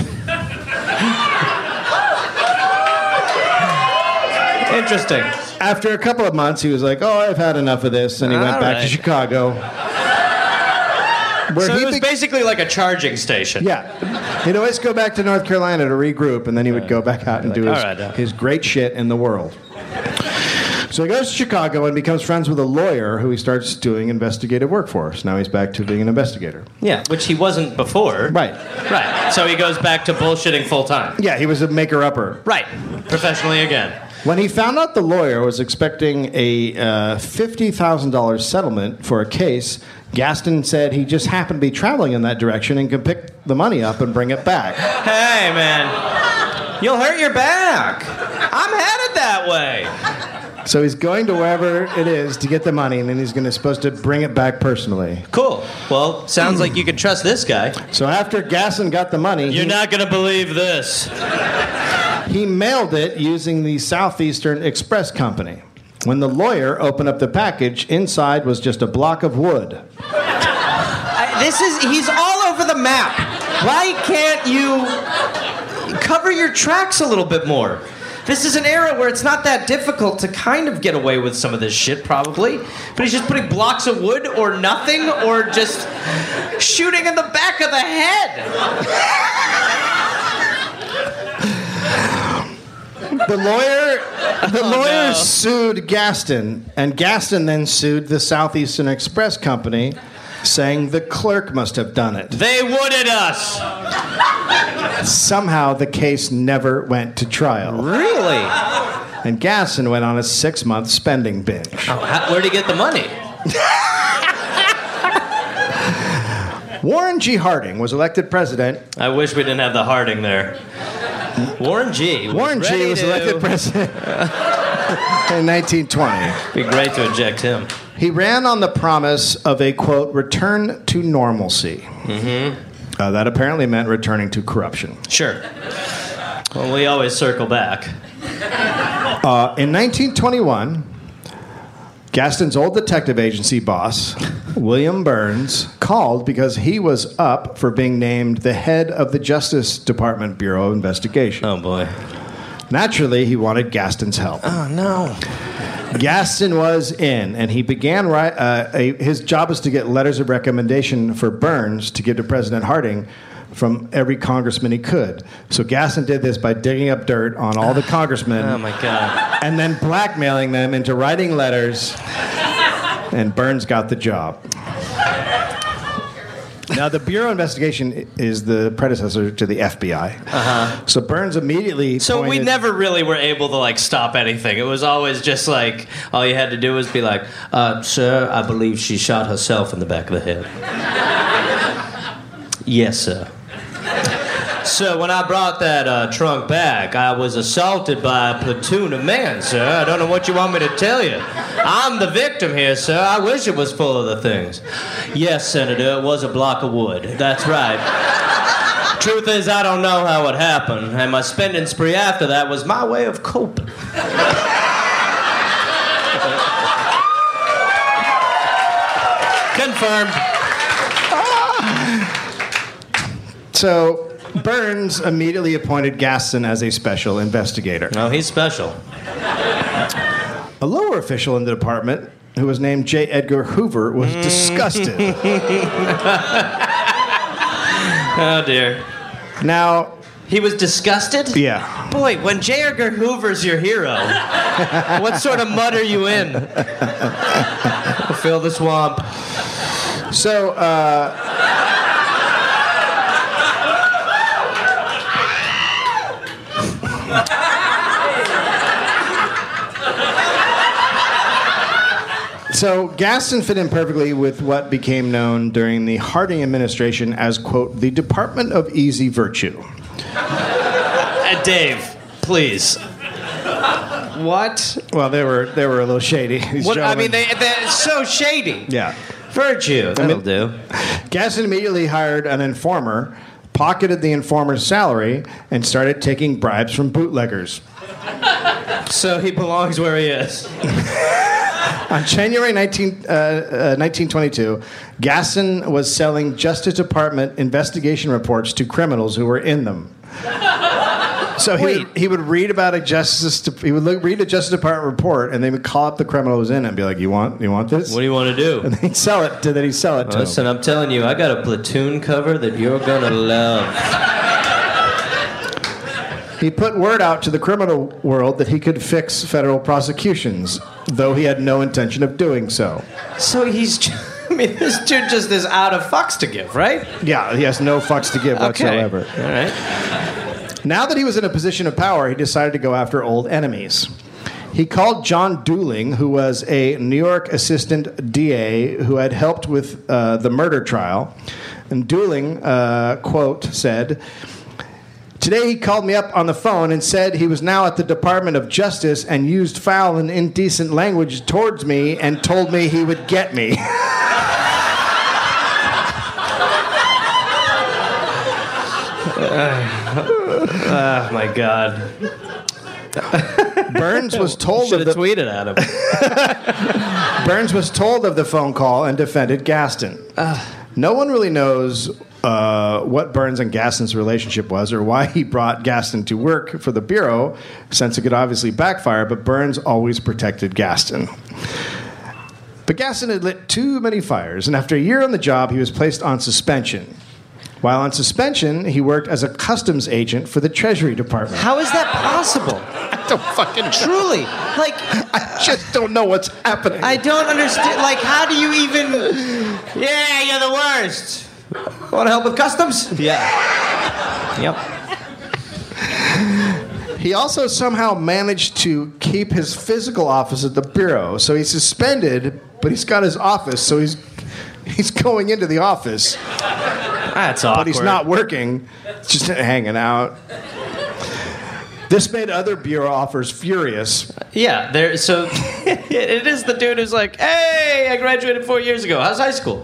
Speaker 1: Interesting.
Speaker 2: after a couple of months, he was like, oh, I've had enough of this. And he went
Speaker 1: All
Speaker 2: back to
Speaker 1: right.
Speaker 2: Chicago. Where
Speaker 1: So
Speaker 2: he
Speaker 1: it was
Speaker 2: be-
Speaker 1: basically like a charging station.
Speaker 2: Yeah. He'd always go back to North Carolina to regroup, and then he would go back out and
Speaker 1: Like,
Speaker 2: do his,
Speaker 1: all right, uh.
Speaker 2: his great shit in the world. So he goes to Chicago and becomes friends with a lawyer who he starts doing investigative work for. So now he's back to being an investigator.
Speaker 1: Yeah, which he wasn't before.
Speaker 2: Right.
Speaker 1: Right. So he goes back to bullshitting full time.
Speaker 2: Yeah, he was a maker-upper.
Speaker 1: Right. Professionally again.
Speaker 2: When he found out the lawyer was expecting a uh, fifty thousand dollars settlement for a case, Gaston said he just happened to be traveling in that direction and could pick the money up and bring it back.
Speaker 1: Hey, man. You'll hurt your back. I'm headed that way.
Speaker 2: So he's going to wherever it is to get the money, and then he's going to supposed to bring it back personally.
Speaker 1: Cool. Well, sounds like you can trust this guy.
Speaker 2: So after Gaston got the money,
Speaker 1: You're
Speaker 2: he,
Speaker 1: not going to believe this.
Speaker 2: he mailed it using the Southeastern Express Company. When the lawyer opened up the package, inside was just a block of wood.
Speaker 1: I, this is, he's all over the map. Why can't you cover your tracks a little bit more? This is an era where it's not that difficult to kind of get away with some of this shit, probably. But he's just putting blocks of wood or nothing, or just shooting in the back of the head.
Speaker 2: The lawyer, the
Speaker 1: Oh,
Speaker 2: lawyer
Speaker 1: no.
Speaker 2: sued Gaston, and Gaston then sued the Southeastern Express Company, saying the clerk must have done it.
Speaker 1: They wooded us.
Speaker 2: Somehow the case never went to trial,
Speaker 1: Really?
Speaker 2: and Gaston went on a six-month spending binge.
Speaker 1: Oh, how, where'd he get the money?
Speaker 2: Warren G. Harding was elected president.
Speaker 1: I wish we didn't have the Harding there. Warren G. was
Speaker 2: Warren G.
Speaker 1: ready
Speaker 2: was
Speaker 1: to-
Speaker 2: elected president in nineteen twenty.
Speaker 1: Be great to eject him.
Speaker 2: He ran on the promise of a, quote, return to normalcy. Mm-hmm. Uh, that apparently meant returning to corruption.
Speaker 1: Sure. Well, we always circle back.
Speaker 2: Uh, in nineteen twenty-one, Gaston's old detective agency boss, William Burns, called because he was up for being named the head of the Justice Department Bureau of Investigation.
Speaker 1: Oh, boy.
Speaker 2: Naturally, he wanted Gaston's help.
Speaker 1: Oh, no.
Speaker 2: Gaston was in, and he began right. Uh, a, his job was to get letters of recommendation for Burns to give to President Harding from every congressman he could. So Gaston did this by digging up dirt on all the congressmen,
Speaker 1: Oh, my God.
Speaker 2: and then blackmailing them into writing letters. And Burns got the job. Now, the Bureau of Investigation is the predecessor to the F B I. Uh-huh. So Burns immediately.
Speaker 1: So we
Speaker 2: pointed-
Speaker 1: never really were able to, like, stop anything. It was always just, like, all you had to do was be like, uh, sir, I believe she shot herself in the back of the head. Yes, sir. So when I brought that uh, trunk back, I was assaulted by a platoon of men, sir. I don't know what you want me to tell you. I'm the victim here, sir. I wish it was full of the things. Yes, Senator, it was a block of wood. That's right. Truth is, I don't know how it happened, and my spending spree after that was my way of coping. Confirmed.
Speaker 2: So Burns immediately appointed Gaston as a special investigator.
Speaker 1: No, he's special.
Speaker 2: A lower official in the department, who was named J. Edgar Hoover, was disgusted.
Speaker 1: Oh, dear.
Speaker 2: Now,
Speaker 1: He was disgusted?
Speaker 2: yeah.
Speaker 1: Boy, when J. Edgar Hoover's your hero, what sort of mud are you in? Fill the swamp.
Speaker 2: So, uh... So Gaston fit in perfectly with what became known during the Harding administration as, quote, the Department of Easy Virtue.
Speaker 1: Uh, Dave, please. What?
Speaker 2: Well, they were they were a little shady. These
Speaker 1: What? I
Speaker 2: gentlemen.
Speaker 1: mean, they, they're so shady.
Speaker 2: Yeah.
Speaker 1: Virtue. That'll
Speaker 2: mean-
Speaker 1: do.
Speaker 2: Gaston immediately hired an informer, pocketed the informer's salary, and started taking bribes from bootleggers.
Speaker 1: So he belongs where he is.
Speaker 2: On January nineteenth, uh, uh, nineteen twenty-two, Gaston was selling Justice Department investigation reports to criminals who were in them. So he would, he would read about a justice. He would look, read a Justice Department report, and they would call up the criminal who was in it and be like, "You want, you want this?"
Speaker 1: What do you want to do?
Speaker 2: And he'd sell it to. Then he'd sell it to
Speaker 1: Listen,
Speaker 2: him.
Speaker 1: I'm telling you, I got a platoon cover that you're gonna love.
Speaker 2: He put word out to the criminal world that he could fix federal prosecutions, though he had no intention of doing so.
Speaker 1: So he's, I mean, this dude just is out of fucks to give, right?
Speaker 2: Yeah, he has no fucks to give whatsoever.
Speaker 1: All right.
Speaker 2: Now that he was in a position of power, he decided to go after old enemies. He called John Dooling, who was a New York assistant D A who had helped with uh, the murder trial. And Dooling, uh, quote, said, "Today he called me up on the phone and said he was now at the Department of Justice and used foul and indecent language towards me and told me he would get me."
Speaker 1: Oh my God.
Speaker 2: Burns was told
Speaker 1: Should
Speaker 2: of
Speaker 1: have
Speaker 2: the,
Speaker 1: tweeted at him.
Speaker 2: Burns was told of the phone call and defended Gaston. No one really knows uh, what Burns and Gaston's relationship was or why he brought Gaston to work for the Bureau, since it could obviously backfire, but Burns always protected Gaston. But Gaston had lit too many fires, and after a year on the job, he was placed on suspension. While on suspension, he worked as a customs agent for the Treasury Department.
Speaker 1: How is that possible?
Speaker 2: I don't fucking
Speaker 1: Truly, like,
Speaker 2: I just don't know what's happening.
Speaker 1: I don't understand. Like, how do you even? Yeah, you're the worst. Want to help with customs? Yeah. Yep.
Speaker 2: He also somehow managed to keep his physical office at the Bureau. So he's suspended, but he's got his office, so he's he's going into the office,
Speaker 1: That's awkward.
Speaker 2: but he's not working, just hanging out. This made other Bureau offers furious.
Speaker 1: Yeah, there. So it is the dude who's like, "Hey, I graduated four years ago. How's high school?"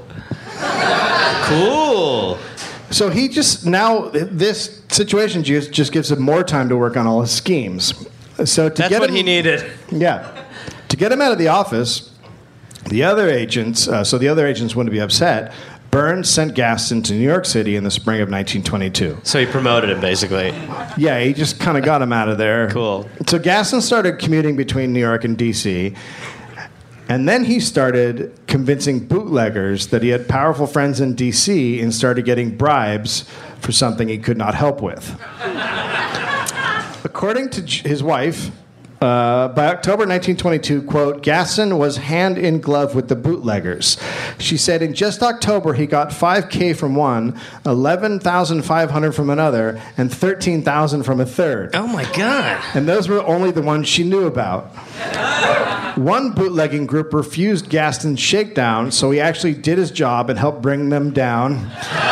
Speaker 1: Cool.
Speaker 2: So he just, now, this situation just, just gives him more time to work on all his schemes. So to
Speaker 1: That's
Speaker 2: get
Speaker 1: what
Speaker 2: him,
Speaker 1: he needed.
Speaker 2: Yeah. To get him out of the office, the other agents, uh, so the other agents wouldn't be upset, Burns sent Gaston to New York City in the spring of nineteen twenty-two.
Speaker 1: So he promoted him, basically.
Speaker 2: Yeah, he just kind of got him out of there.
Speaker 1: Cool.
Speaker 2: So Gaston started commuting between New York and D C, and then he started convincing bootleggers that he had powerful friends in D C and started getting bribes for something he could not help with. According to J- his wife, uh, by October nineteen twenty-two, quote, Gaston was hand in glove with the bootleggers. She said in just October he got five K from one, eleven thousand five hundred from another, and thirteen thousand from a third.
Speaker 1: Oh my God.
Speaker 2: And those were only the ones she knew about. One bootlegging group refused Gaston's shakedown, so he actually did his job and helped bring them down.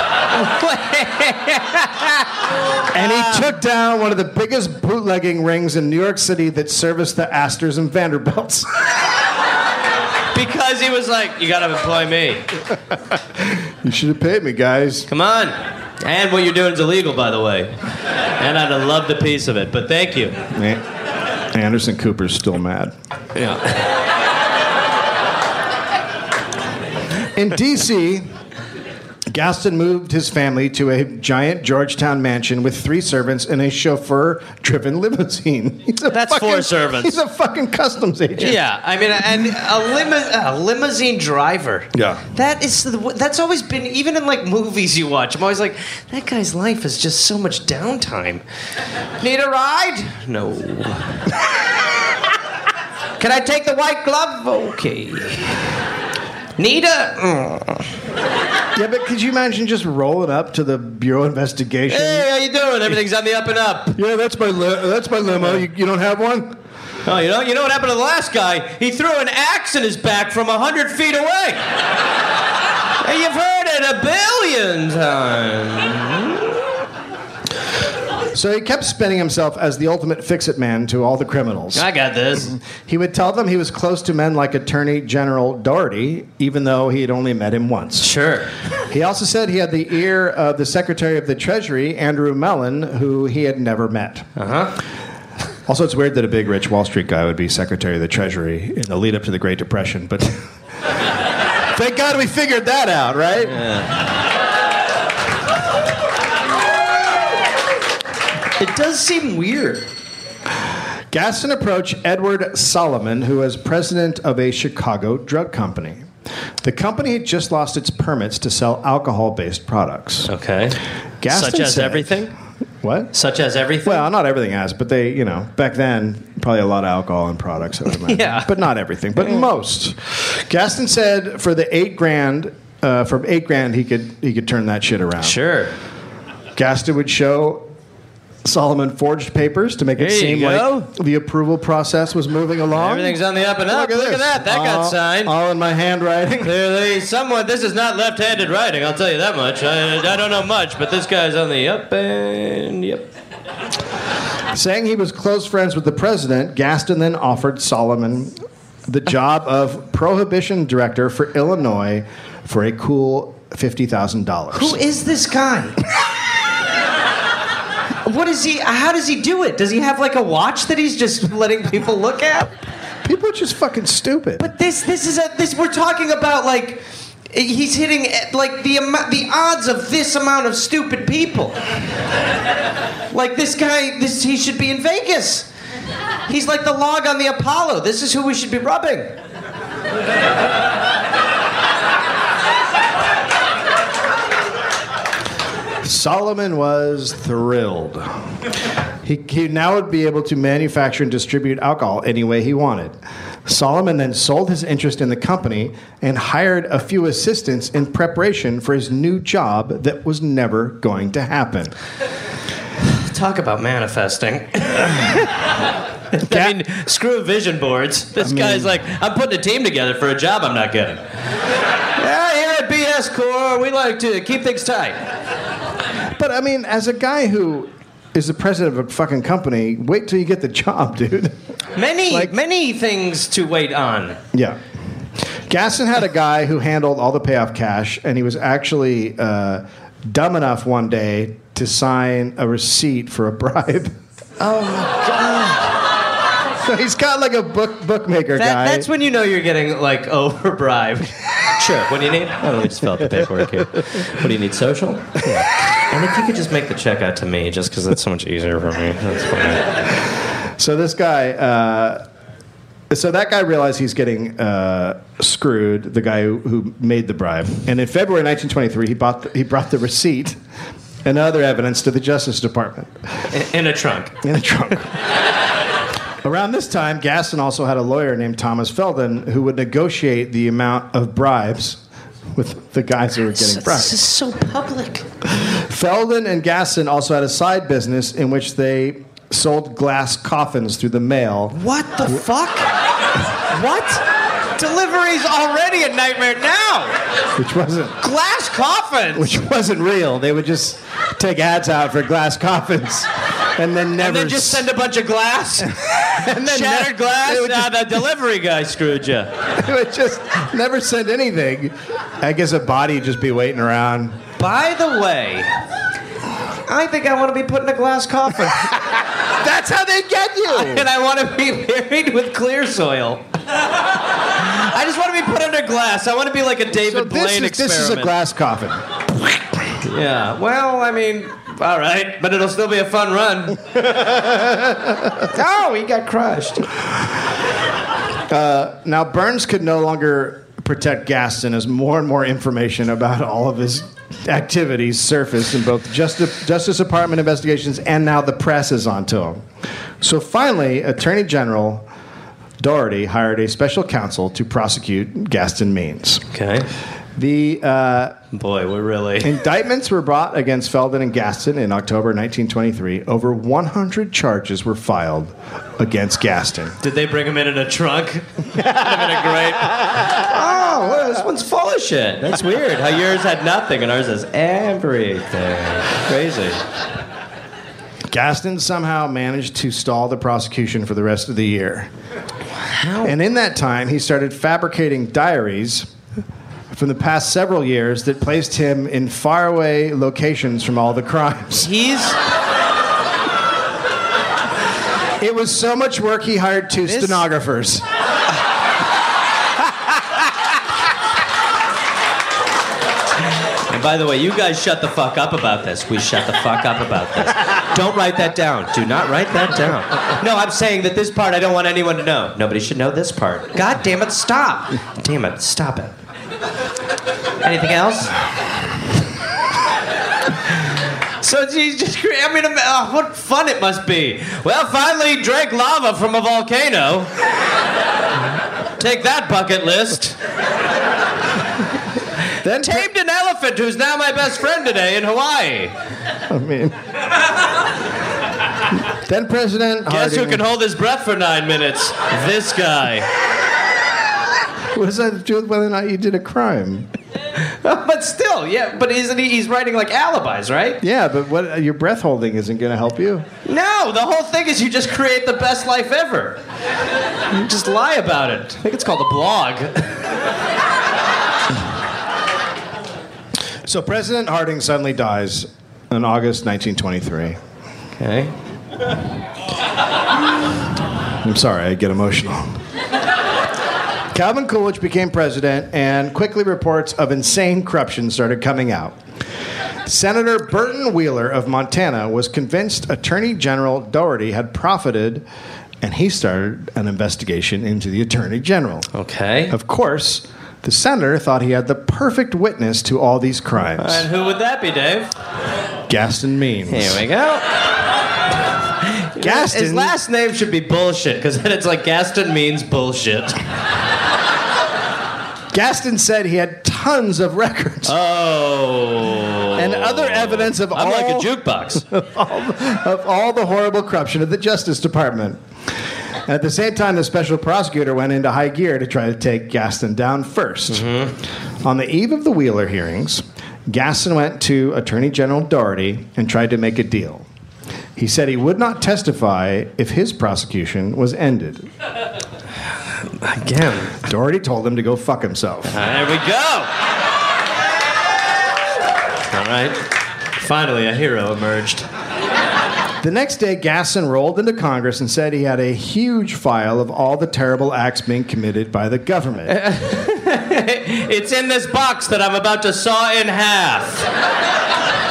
Speaker 2: And he took down one of the biggest bootlegging rings in New York City that serviced the Astors and Vanderbilts.
Speaker 1: Because he was like, "You gotta employ me.
Speaker 2: You should have paid me, guys.
Speaker 1: Come on." And what you're doing is illegal, by the way. And I'd have loved a piece of it, but thank you.
Speaker 2: Anderson Cooper's still mad.
Speaker 1: Yeah.
Speaker 2: In D C, Gaston moved his family to a giant Georgetown mansion with three servants and a chauffeur-driven limousine. He's a
Speaker 1: That's
Speaker 2: fucking,
Speaker 1: four servants.
Speaker 2: He's a fucking customs agent.
Speaker 1: Yeah, I mean, and a, limo- a limousine driver.
Speaker 2: Yeah.
Speaker 1: That is the, that's always been, even in like movies you watch, I'm always like, that guy's life is just so much downtime. Need a ride? No. Can I take the white glove? Okay. Need a... Mm.
Speaker 2: Yeah, but could you imagine just rolling up to the Bureau of Investigation?
Speaker 1: Hey, how you doing? Everything's on the up and up.
Speaker 2: Yeah, that's my li- that's my limo. You, you don't have one?
Speaker 1: Oh, you know, you know what happened to the last guy? He threw an axe in his back from a hundred feet away. Hey, you've heard it a billion times.
Speaker 2: So he kept spinning himself as the ultimate fix-it man to all the criminals.
Speaker 1: I got this.
Speaker 2: He would tell them he was close to men like Attorney General Doherty, even though he had only met him once.
Speaker 1: Sure.
Speaker 2: He also said he had the ear of the Secretary of the Treasury, Andrew Mellon, who he had never met.
Speaker 1: Uh-huh.
Speaker 2: Also, it's weird that a big, rich Wall Street guy would be Secretary of the Treasury in the lead-up to the Great Depression, but thank God we figured that out, right?
Speaker 1: Yeah. It does seem weird.
Speaker 2: Gaston approached Edward Solomon, who was president of a Chicago drug company. The company had just lost its permits to sell alcohol-based products.
Speaker 1: Okay.
Speaker 2: Gaston
Speaker 1: Such as
Speaker 2: said,
Speaker 1: everything?
Speaker 2: What?
Speaker 1: Such as everything?
Speaker 2: Well, not everything has, but they, you know, back then, probably a lot of alcohol and products, I would imagine.
Speaker 1: Yeah.
Speaker 2: But not everything, but most. Gaston said for the eight grand, uh, for eight grand, he could he could turn that shit around.
Speaker 1: Sure.
Speaker 2: Gaston would show Solomon forged papers to make it
Speaker 1: There you
Speaker 2: seem
Speaker 1: go.
Speaker 2: like the approval process was moving along.
Speaker 1: Everything's on the up and up.
Speaker 2: Look at,
Speaker 1: Look at
Speaker 2: this.
Speaker 1: that. That got
Speaker 2: all,
Speaker 1: signed.
Speaker 2: All in my handwriting.
Speaker 1: Clearly, someone. This is not left-handed writing. I'll tell you that much. I, I don't know much, but this guy's on the up and yep.
Speaker 2: Saying he was close friends with the president, Gaston then offered Solomon the job of prohibition director for Illinois for a cool fifty thousand dollars.
Speaker 1: Who is this guy? What is he? How does he do it? Does he have like a watch that he's just letting people look at?
Speaker 2: People are just fucking stupid.
Speaker 1: But this, this is a this. We're talking about like he's hitting like the amount, the odds of this amount of stupid people. Like this guy, this he should be in Vegas. He's like the log on the Apollo. This is who we should be rubbing.
Speaker 2: Solomon was thrilled. He, he now would be able to manufacture and distribute alcohol any way he wanted. Solomon then sold his interest in the company and hired a few assistants in preparation for his new job that was never going to happen.
Speaker 1: Talk about manifesting. I mean, screw vision boards. This
Speaker 2: I mean,
Speaker 1: guy's like, I'm putting a team together for a job I'm not getting. Yeah, here at B S Corps, we like to keep things tight.
Speaker 2: But I mean, as a guy who is the president of a fucking company, wait till you get the job, dude.
Speaker 1: Many,
Speaker 2: Like-
Speaker 1: many things to wait on.
Speaker 2: Yeah. Gaston had a guy who handled all the payoff cash, and he was actually uh, dumb enough one day to sign a receipt for a bribe.
Speaker 1: Oh my God.
Speaker 2: So he's got like a book bookmaker
Speaker 1: That,
Speaker 2: guy.
Speaker 1: that's when you know you're getting like overbribed. Sure. What do you need? Oh, let me just fill out the paperwork here. What do you need? Social? Yeah. And if you could just make the check out to me, just because that's so much easier for me. That's fine.
Speaker 2: So this guy, uh, so that guy realized he's getting uh, screwed. The guy who, who made the bribe, and in February nineteen twenty-three, he bought the, he brought the receipt and other evidence to the Justice Department
Speaker 1: In, in a trunk.
Speaker 2: in a trunk. Around this time, Gaston also had a lawyer named Thomas Felden who would negotiate the amount of bribes with the guys who were getting bribed.
Speaker 1: This is so public.
Speaker 2: Felden and Gaston also had a side business in which they sold glass coffins through the mail.
Speaker 1: What the fuck? What? Delivery's already a nightmare now.
Speaker 2: Which wasn't
Speaker 1: Glass coffins.
Speaker 2: which wasn't real. They would just take ads out for glass coffins and then never
Speaker 1: and then just
Speaker 2: s-
Speaker 1: send a bunch of glass,
Speaker 2: and then
Speaker 1: shattered
Speaker 2: ne-
Speaker 1: glass.
Speaker 2: They would,
Speaker 1: Nah,
Speaker 2: just,
Speaker 1: the delivery guy screwed you.
Speaker 2: they would just never send anything. I guess a body would just be waiting around.
Speaker 1: By the way, I think I want to be put in a glass coffin.
Speaker 2: That's how they get you.
Speaker 1: And I want to be buried with clear soil. I just want to be put under glass. I want to be like a David
Speaker 2: So
Speaker 1: Blaine
Speaker 2: this is,
Speaker 1: experiment.
Speaker 2: this is a glass coffin.
Speaker 1: Yeah. Well, I mean, all right, but it'll still be a fun run. Oh, he got crushed.
Speaker 2: Uh, now, Burns could no longer protect Gaston as more and more information about all of his activities surfaced in both Justice, Justice Department investigations and now the press is onto him. So finally, Attorney General Doherty hired a special counsel to prosecute Gaston Means.
Speaker 1: Okay.
Speaker 2: The uh,
Speaker 1: Boy, we're really...
Speaker 2: indictments were brought against Feldman and Gaston in October nineteen twenty-three. Over one hundred charges were filed against Gaston.
Speaker 1: Did they bring him in in a trunk? That'd have been a great... Oh, well, this one's full of shit. That's weird. How yours had nothing and ours has everything. Crazy.
Speaker 2: Gaston somehow managed to stall the prosecution for the rest of the year. How? And in that time, he started fabricating diaries from the past several years that placed him in faraway locations from all the crimes.
Speaker 1: He's...
Speaker 2: It was so much work, he hired two
Speaker 1: This-
Speaker 2: stenographers.
Speaker 1: And by the way, you guys shut the fuck up about this. We shut the fuck up about this. Don't write that down. Do not write that down. No, I'm saying that this part I don't want anyone to know. Nobody should know this part. God damn it, stop. Damn it, stop it. Anything else? So you just cre- I mean, uh, what fun it must be. Well, finally drank lava from a volcano. Take that bucket list.
Speaker 2: Then
Speaker 1: Tamed an elephant who's now my best friend today in Hawaii.
Speaker 2: I mean, then President
Speaker 1: Guess
Speaker 2: Harding.
Speaker 1: who can hold his breath for nine minutes? This guy.
Speaker 2: What does that have to do with whether or not you did a crime?
Speaker 1: But still, yeah. But isn't he? He's writing like alibis, right?
Speaker 2: Yeah, but what your breath holding isn't going to help you.
Speaker 1: No, the whole thing is you just create the best life ever. You just lie about it. I think it's called a blog.
Speaker 2: So President Harding suddenly dies in August nineteen twenty-three.
Speaker 1: Okay.
Speaker 2: I'm sorry, I get emotional. Calvin Coolidge became president, and quickly reports of insane corruption started coming out. Senator Burton Wheeler of Montana was convinced Attorney General Doherty had profited, and he started an investigation into the Attorney General.
Speaker 1: Okay.
Speaker 2: Of course, the senator thought he had the perfect witness to all these crimes.
Speaker 1: And who would that be, Dave?
Speaker 2: Gaston Means.
Speaker 1: Here we go.
Speaker 2: Gaston.
Speaker 1: His last name should be bullshit, because then it's like Gaston means bullshit.
Speaker 2: Gaston said he had tons of records
Speaker 1: Oh.
Speaker 2: and other evidence of
Speaker 1: I'm
Speaker 2: all,
Speaker 1: like a jukebox.
Speaker 2: of all of all the horrible corruption of the Justice Department. And at the same time, the special prosecutor went into high gear to try to take Gaston down first. Mm-hmm. On the eve of the Wheeler hearings, Gaston went to Attorney General Doherty and tried to make a deal. He said he would not testify if his prosecution was ended.
Speaker 1: Again.
Speaker 2: Doherty told him to go fuck himself.
Speaker 1: There we go. All right. Finally, a hero emerged.
Speaker 2: The next day, Gaston rolled into Congress and said he had a huge file of all the terrible acts being committed by the government.
Speaker 1: It's in this box that I'm about to saw in half.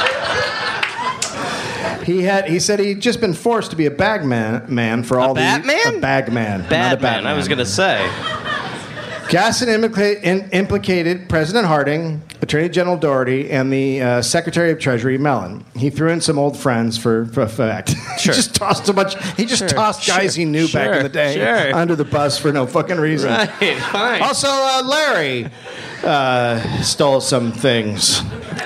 Speaker 2: He had. He said he'd just been forced to be a bag man, man for all
Speaker 1: Batman?
Speaker 2: the a bag man, not a
Speaker 1: Bad man,
Speaker 2: Batman.
Speaker 1: I was going to say.
Speaker 2: Gaston implica- in, implicated President Harding, Attorney General Doherty, and the uh, Secretary of Treasury Mellon. He threw in some old friends for, for effect.
Speaker 1: Sure.
Speaker 2: he just tossed a bunch. He just
Speaker 1: Sure,
Speaker 2: tossed guys
Speaker 1: sure,
Speaker 2: he knew back
Speaker 1: sure,
Speaker 2: in the day
Speaker 1: sure.
Speaker 2: under the bus for no fucking reason.
Speaker 1: Right, fine.
Speaker 2: Also, uh, Larry uh, stole some things.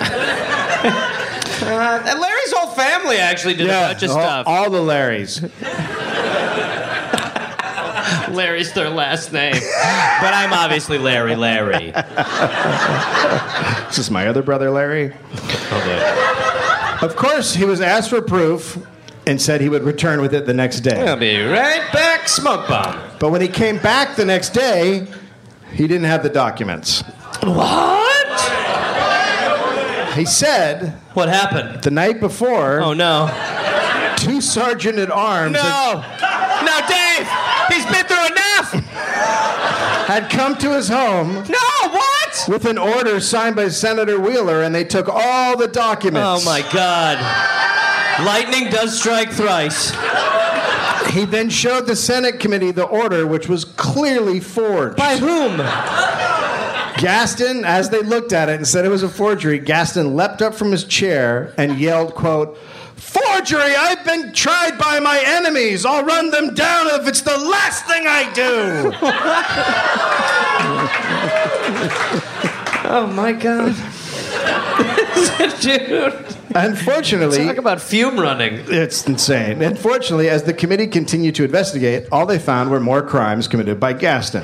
Speaker 1: Uh, and Larry's whole family actually did a bunch of
Speaker 2: all,
Speaker 1: stuff.
Speaker 2: all the Larrys.
Speaker 1: Larry's their last name. But I'm obviously Larry Larry.
Speaker 2: This is my other brother, Larry.
Speaker 1: Okay.
Speaker 2: Of course, he was asked for proof and said he would return with it the next day.
Speaker 1: I'll be right back, smoke bomb.
Speaker 2: But when he came back the next day, he didn't have the documents.
Speaker 1: What?
Speaker 2: He said
Speaker 1: What happened?
Speaker 2: the night before,
Speaker 1: Oh, no.
Speaker 2: two sergeant at arms
Speaker 1: No! No, Dave! He's been through enough!
Speaker 2: had come to his home
Speaker 1: No, what?
Speaker 2: with an order signed by Senator Wheeler, and they took all the documents.
Speaker 1: Oh, my God. Lightning does strike thrice.
Speaker 2: He then showed the Senate committee the order, which was clearly forged.
Speaker 1: By whom?
Speaker 2: Gaston, as they looked at it and said it was a forgery, Gaston leapt up from his chair and yelled, quote, "Forgery! I've been tried by my enemies. I'll run them down if it's the last thing I do."
Speaker 1: Oh, my God. Dude.
Speaker 2: Unfortunately,
Speaker 1: Talk about fume running.
Speaker 2: it's insane. Unfortunately, as the committee continued to investigate, all they found were more crimes committed by Gaston.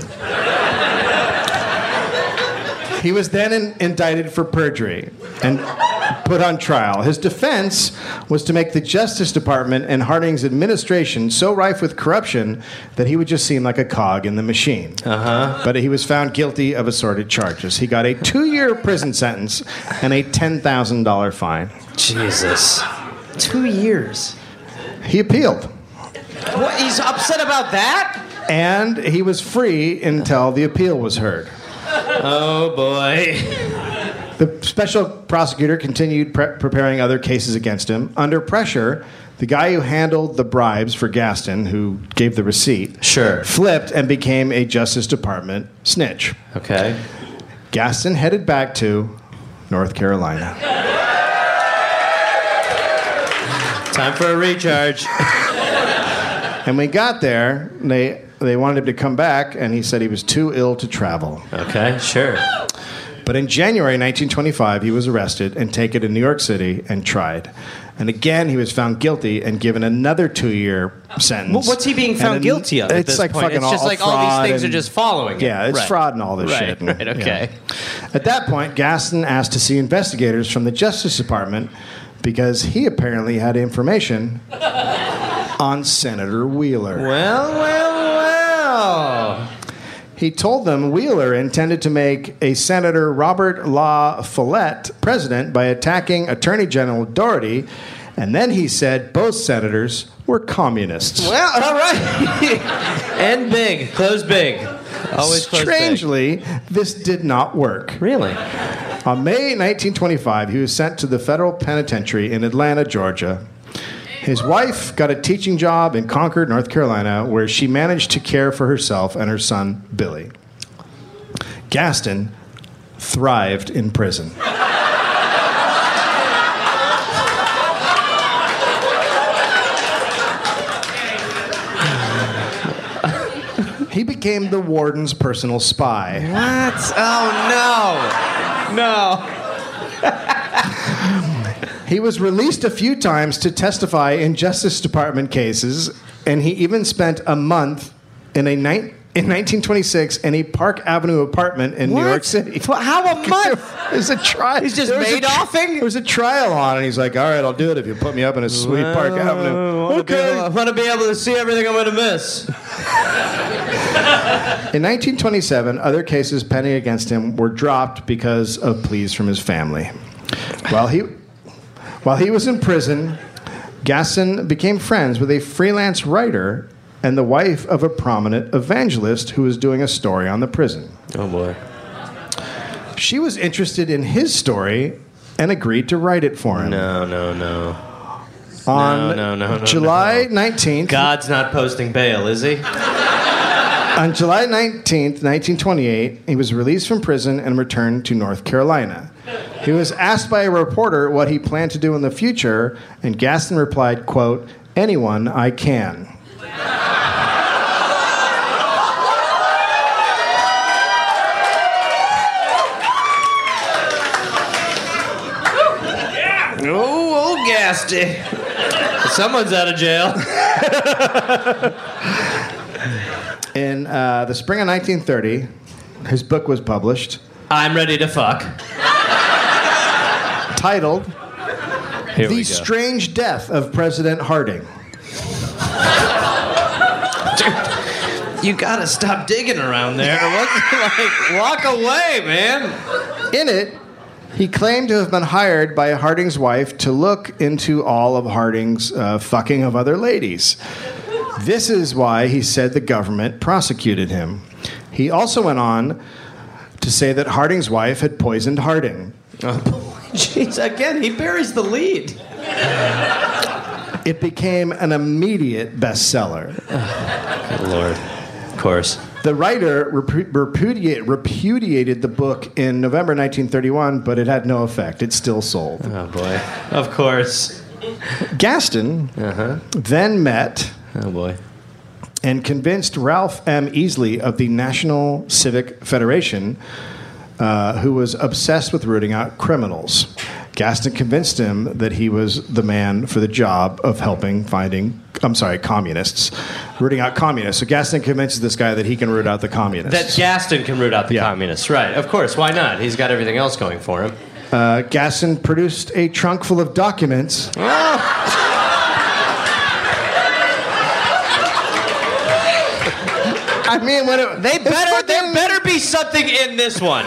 Speaker 2: He was then in, indicted for perjury and put on trial. His defense was to make the Justice Department and Harding's administration so rife with corruption that he would just seem like a cog in the machine.
Speaker 1: Uh-huh.
Speaker 2: But he was found guilty of assorted charges. He got a two-year prison sentence and a ten thousand dollars fine.
Speaker 1: Jesus. Two years.
Speaker 2: He appealed.
Speaker 1: What? He's upset about that?
Speaker 2: And he was free until the appeal was heard.
Speaker 1: Oh, boy.
Speaker 2: The special prosecutor continued pre- preparing other cases against him. Under pressure, the guy who handled the bribes for Gaston, who gave the receipt,
Speaker 1: Sure.
Speaker 2: flipped and became a Justice Department snitch.
Speaker 1: Okay.
Speaker 2: Gaston headed back to North Carolina.
Speaker 1: Time for a recharge.
Speaker 2: And when he got there, they, they wanted him to come back, and he said he was too ill to travel.
Speaker 1: Okay, sure.
Speaker 2: But in January nineteen twenty-five, he was arrested and taken to New York City and tried. And again, he was found guilty and given another two-year sentence.
Speaker 1: Well, what's he being found
Speaker 2: And
Speaker 1: guilty of at
Speaker 2: It's
Speaker 1: this
Speaker 2: like
Speaker 1: point?
Speaker 2: fucking
Speaker 1: It's just
Speaker 2: all
Speaker 1: like all these
Speaker 2: fraud
Speaker 1: things are
Speaker 2: and-
Speaker 1: just following it.
Speaker 2: Yeah, it's
Speaker 1: Right.
Speaker 2: fraud and all this
Speaker 1: Right,
Speaker 2: shit.
Speaker 1: right, okay.
Speaker 2: Yeah. At that point, Gaston asked to see investigators from the Justice Department because he apparently had information on Senator Wheeler.
Speaker 1: Well, well, well.
Speaker 2: He told them Wheeler intended to make a Senator Robert La Follette president by attacking Attorney General Doherty, and then he said both senators were communists.
Speaker 1: Well, all right. And big. Close big. Always close big.
Speaker 2: Strangely, this did not work.
Speaker 1: Really?
Speaker 2: On May nineteen twenty-five, he was sent to the federal penitentiary in Atlanta, Georgia. His wife got a teaching job in Concord, North Carolina, where she managed to care for herself and her son, Billy. Gaston thrived in prison. He became the warden's personal spy.
Speaker 1: What? Oh, no. No.
Speaker 2: He was released a few times to testify in Justice Department cases, and he even spent a month in a ni- in nineteen twenty-six in a Park Avenue apartment in New
Speaker 1: What?
Speaker 2: York City.
Speaker 1: How a month?
Speaker 2: There's a trial.
Speaker 1: He's just
Speaker 2: there was a tri-
Speaker 1: Madoffing?
Speaker 2: There was a trial on, and he's like, "All right, I'll do it if you put me up in a sweet Park Avenue."
Speaker 1: Okay. I want to be able to see everything I'm going to miss.
Speaker 2: In nineteen twenty-seven, other cases pending against him were dropped because of pleas from his family. While he, while he was in prison, Gaston became friends with a freelance writer and the wife of a prominent evangelist who was doing a story on the prison.
Speaker 1: Oh, boy.
Speaker 2: She was interested in his story and agreed to write it for him.
Speaker 1: No, no, no.
Speaker 2: On
Speaker 1: No, no, no, no,
Speaker 2: July
Speaker 1: no.
Speaker 2: nineteenth,
Speaker 1: God's not posting bail, is he?
Speaker 2: On July nineteenth, nineteen twenty-eight, he was released from prison and returned to North Carolina. He was asked by a reporter what he planned to do in the future, and Gaston replied, quote, "Anyone I can."
Speaker 1: Oh, old Gasty. Someone's out of jail.
Speaker 2: In uh, the spring of nineteen thirty, his book was published,
Speaker 1: I'm ready to fuck.
Speaker 2: titled
Speaker 1: Here
Speaker 2: The
Speaker 1: we go.
Speaker 2: Strange Death of President Harding.
Speaker 1: You gotta stop digging around there. What's like, walk away, man.
Speaker 2: In it, He claimed to have been hired by Harding's wife to look into all of Harding's uh, fucking of other ladies. This is why he said the government prosecuted him. He also went on to say that Harding's wife had poisoned Harding.
Speaker 1: Oh, jeez, again, he buries the lead.
Speaker 2: It became an immediate bestseller.
Speaker 1: Good Lord. Of course.
Speaker 2: The writer repu- repudiate, repudiated the book in November nineteen thirty-one, but it had no effect. It still sold.
Speaker 1: Oh, boy. Of course.
Speaker 2: Gaston
Speaker 1: Uh-huh.
Speaker 2: then met
Speaker 1: Oh, boy.
Speaker 2: and convinced Ralph M. Easley of the National Civic Federation, uh, who was obsessed with rooting out criminals. Gaston convinced him that he was the man for the job of helping finding, I'm sorry, communists, rooting out communists. So Gaston convinces this guy that he can root out the communists.
Speaker 1: That Gaston can root out the
Speaker 2: Yeah.
Speaker 1: communists. Right. Of course. Why not? He's got everything else going for him.
Speaker 2: Uh, Gaston produced a trunk full of documents. I mean, when it,
Speaker 1: They better, there better be something in this one.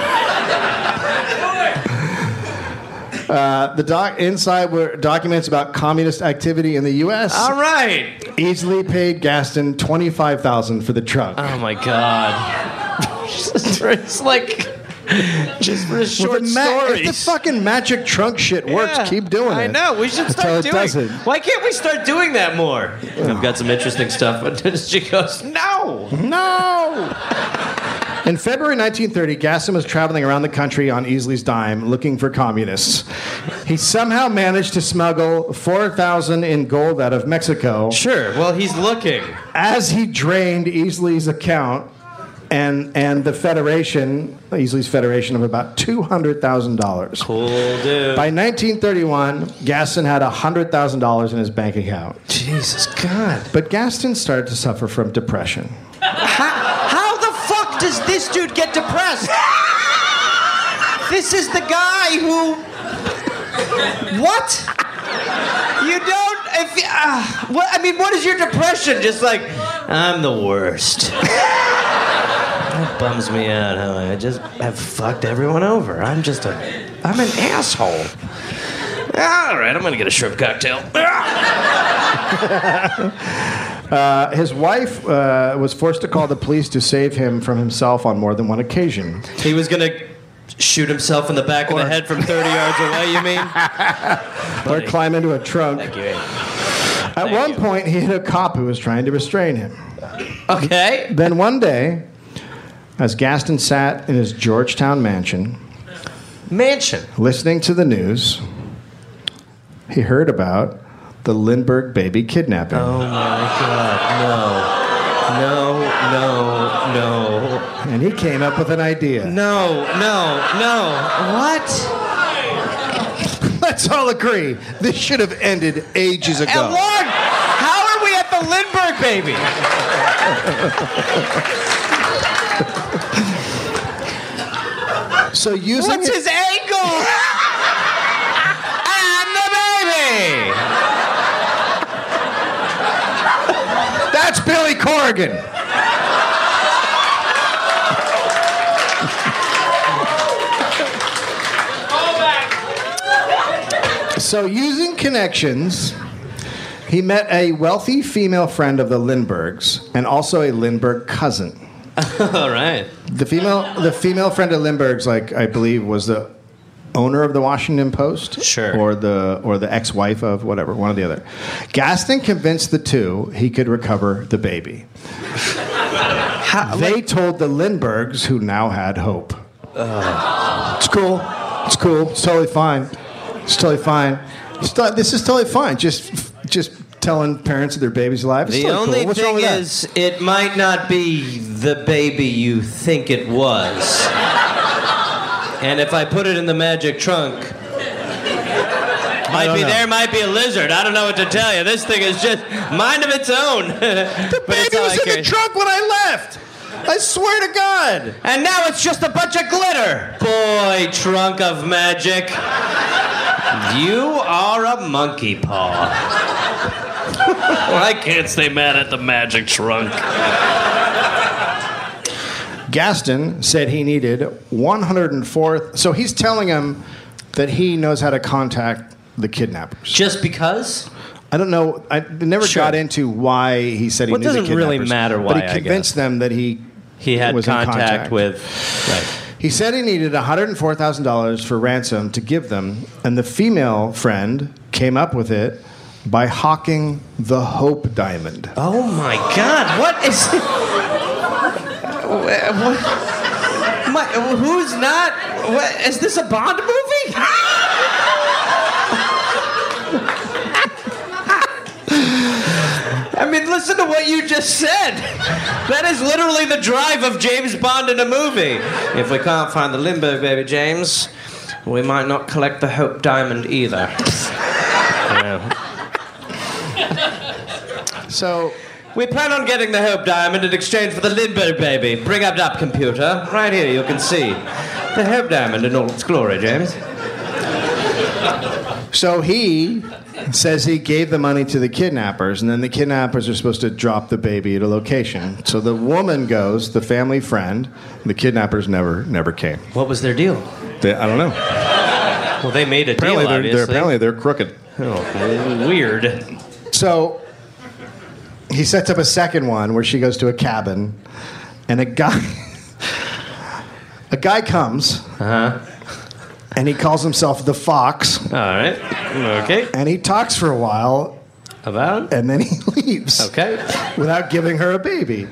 Speaker 2: uh, the doc inside were documents about communist activity in the U S
Speaker 1: All right.
Speaker 2: Easily paid Gaston twenty-five thousand dollars for the trunk.
Speaker 1: Oh, my God. It's like... Just for his
Speaker 2: Well,
Speaker 1: short
Speaker 2: the ma-
Speaker 1: stories.
Speaker 2: if the fucking magic trunk shit works,
Speaker 1: Yeah,
Speaker 2: keep doing it.
Speaker 1: I know. We should
Speaker 2: Until
Speaker 1: start
Speaker 2: it
Speaker 1: doing
Speaker 2: doesn't.
Speaker 1: Why can't we start doing that more? I've got some interesting stuff. But she goes, no.
Speaker 2: No! In February nineteen thirty, Gaston was traveling around the country on Easley's dime looking for communists. He somehow managed to smuggle four thousand in gold out of Mexico
Speaker 1: Sure. Well, he's looking.
Speaker 2: as he drained Easley's account and and the Federation, Easley's Federation, of about two hundred thousand dollars.
Speaker 1: Cool, dude.
Speaker 2: By nineteen thirty-one, Gaston had one hundred thousand dollars in his bank account.
Speaker 1: Jesus God.
Speaker 2: But Gaston started to suffer from depression.
Speaker 1: How, how the fuck does this dude get depressed? This is the guy who... What? You don't... If, uh, what, I mean, what is your depression? Just like, I'm the worst. That bums me out how I just have fucked everyone over. I'm just a... I'm an asshole. All right, I'm gonna get a shrimp cocktail.
Speaker 2: Uh, his wife uh, was forced to call the police to save him from himself on more than one occasion.
Speaker 1: He was gonna shoot himself in the back of the head from thirty yards away, you mean?
Speaker 2: Or climb into a trunk.
Speaker 1: Thank you.
Speaker 2: At
Speaker 1: Thank
Speaker 2: one
Speaker 1: you.
Speaker 2: point, he hit a cop who was trying to restrain him.
Speaker 1: Okay.
Speaker 2: Then one day, as Gaston sat in his Georgetown mansion,
Speaker 1: Mansion.
Speaker 2: listening to the news, he heard about the Lindbergh baby kidnapping.
Speaker 1: Oh my God, no. No, no, no.
Speaker 2: And he came up with an idea.
Speaker 1: No, no, no. What?
Speaker 2: Let's all agree, this should have ended ages ago.
Speaker 1: And Lord, how are we at the Lindbergh baby?
Speaker 2: So using
Speaker 1: What's
Speaker 2: it-
Speaker 1: his angle? And the baby!
Speaker 2: That's Billy Corrigan. So using connections, he met a wealthy female friend of the Lindberghs and also a Lindbergh cousin.
Speaker 1: All right.
Speaker 2: The female, the female friend of Lindbergh's, like I believe, was the owner of the Washington Post,
Speaker 1: Sure.
Speaker 2: or the or the ex-wife of whatever, one or the other. Gaston convinced the two he could recover the baby.
Speaker 1: How,
Speaker 2: They told the Lindberghs, who now had hope. It's cool. It's cool. It's totally fine. It's totally fine. It's to- this is totally fine. Just, just telling parents that their baby's alive. It's
Speaker 1: the
Speaker 2: totally
Speaker 1: only
Speaker 2: cool. What's wrong
Speaker 1: thing
Speaker 2: with that?
Speaker 1: is, it might not be the baby you think it was. And if I put it in the magic trunk, might
Speaker 2: don't
Speaker 1: be
Speaker 2: know.
Speaker 1: there, might be a lizard. I don't know what to tell you. This thing is just mind of its own.
Speaker 2: The baby was in the trunk when I left. I swear to God.
Speaker 1: And now it's just a bunch of glitter. Boy, trunk of magic. You are a monkey paw. I can't stay mad at the magic trunk.
Speaker 2: Gaston said he needed one hundred four. So he's telling him that he knows how to contact the kidnappers.
Speaker 1: Just because?
Speaker 2: I don't know. I never
Speaker 1: Sure.
Speaker 2: got into why he said he
Speaker 1: Well, it
Speaker 2: knew the
Speaker 1: doesn't
Speaker 2: kidnappers.
Speaker 1: really matter why,
Speaker 2: But
Speaker 1: I
Speaker 2: he convinced
Speaker 1: guess.
Speaker 2: them that he
Speaker 1: He had
Speaker 2: was
Speaker 1: contact,
Speaker 2: in contact
Speaker 1: with. Right.
Speaker 2: He said he needed one hundred four thousand dollars for ransom to give them, and the female friend came up with it by hawking the Hope Diamond.
Speaker 1: Oh my God! What is? what? My, who's not? What, is this a Bond movie? I mean, listen to what you just said. That is literally the drive of James Bond in a movie. If we can't find the Lindbergh baby, James, we might not collect the Hope Diamond either. Yeah.
Speaker 2: So
Speaker 1: We plan on getting the Hope Diamond in exchange for the Lindbergh baby. Bring up that computer. Right here, you can see. The Hope Diamond in all its glory, James.
Speaker 2: So he says he gave the money to the kidnappers, and then the kidnappers are supposed to drop the baby at a location. So the woman goes, the family friend. The kidnappers never, never came.
Speaker 1: What was their deal?
Speaker 2: They, I don't know.
Speaker 1: Well, they made a
Speaker 2: Apparently,
Speaker 1: deal,
Speaker 2: they're,
Speaker 1: obviously.
Speaker 2: they're apparently they're crooked.
Speaker 1: Oh, weird.
Speaker 2: So he sets up a second one where she goes to a cabin, and a guy, a guy comes,
Speaker 1: Uh-huh.
Speaker 2: and he calls himself the Fox,
Speaker 1: All right. Okay.
Speaker 2: and he talks for a while,
Speaker 1: About?
Speaker 2: and then he leaves.
Speaker 1: Okay.
Speaker 2: Without giving her a baby.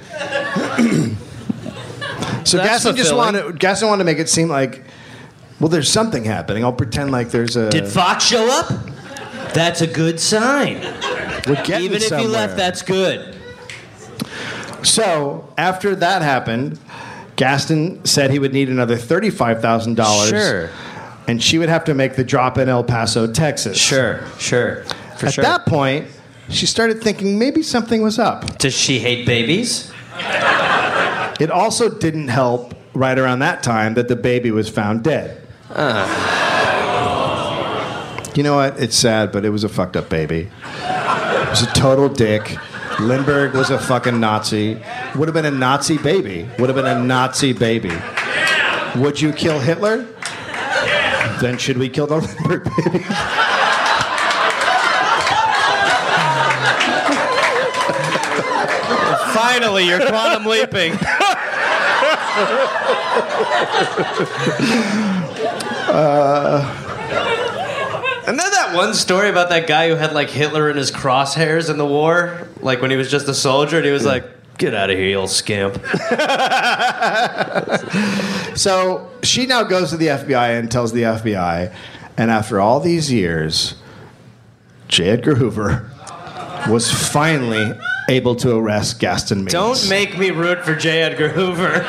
Speaker 2: So
Speaker 1: That's
Speaker 2: Gaston just
Speaker 1: fulfilling.
Speaker 2: wanted Gaston wanted to make it seem like, well, there's something happening. I'll pretend like there's a.
Speaker 1: Did Fox show up? That's a good sign.
Speaker 2: we're getting
Speaker 1: Even if
Speaker 2: somewhere.
Speaker 1: you left, that's good.
Speaker 2: So after that happened, Gaston said he would need another thirty-five thousand dollars.
Speaker 1: Sure.
Speaker 2: And she would have to make the drop in El Paso, Texas.
Speaker 1: Sure, sure. For
Speaker 2: At
Speaker 1: sure.
Speaker 2: that point, she started thinking maybe something was up.
Speaker 1: Does she hate babies?
Speaker 2: It also didn't help right around that time that the baby was found dead. You know what? It's sad, but it was a fucked up baby. It was a total dick. Lindbergh was a fucking Nazi. Would have been a Nazi baby. Would have been a Nazi baby. Would you kill Hitler? Then should we kill the Lindbergh baby?
Speaker 1: Finally, you're quantum leaping. And then that one story about that guy who had like Hitler in his crosshairs in the war, like when he was just a soldier, and he was like, "Get out of here, you old scamp."
Speaker 2: So she now goes to the F B I and tells the F B I, and after all these years, J. Edgar Hoover was finally able to arrest Gaston Means.
Speaker 1: Don't make me root for J. Edgar Hoover.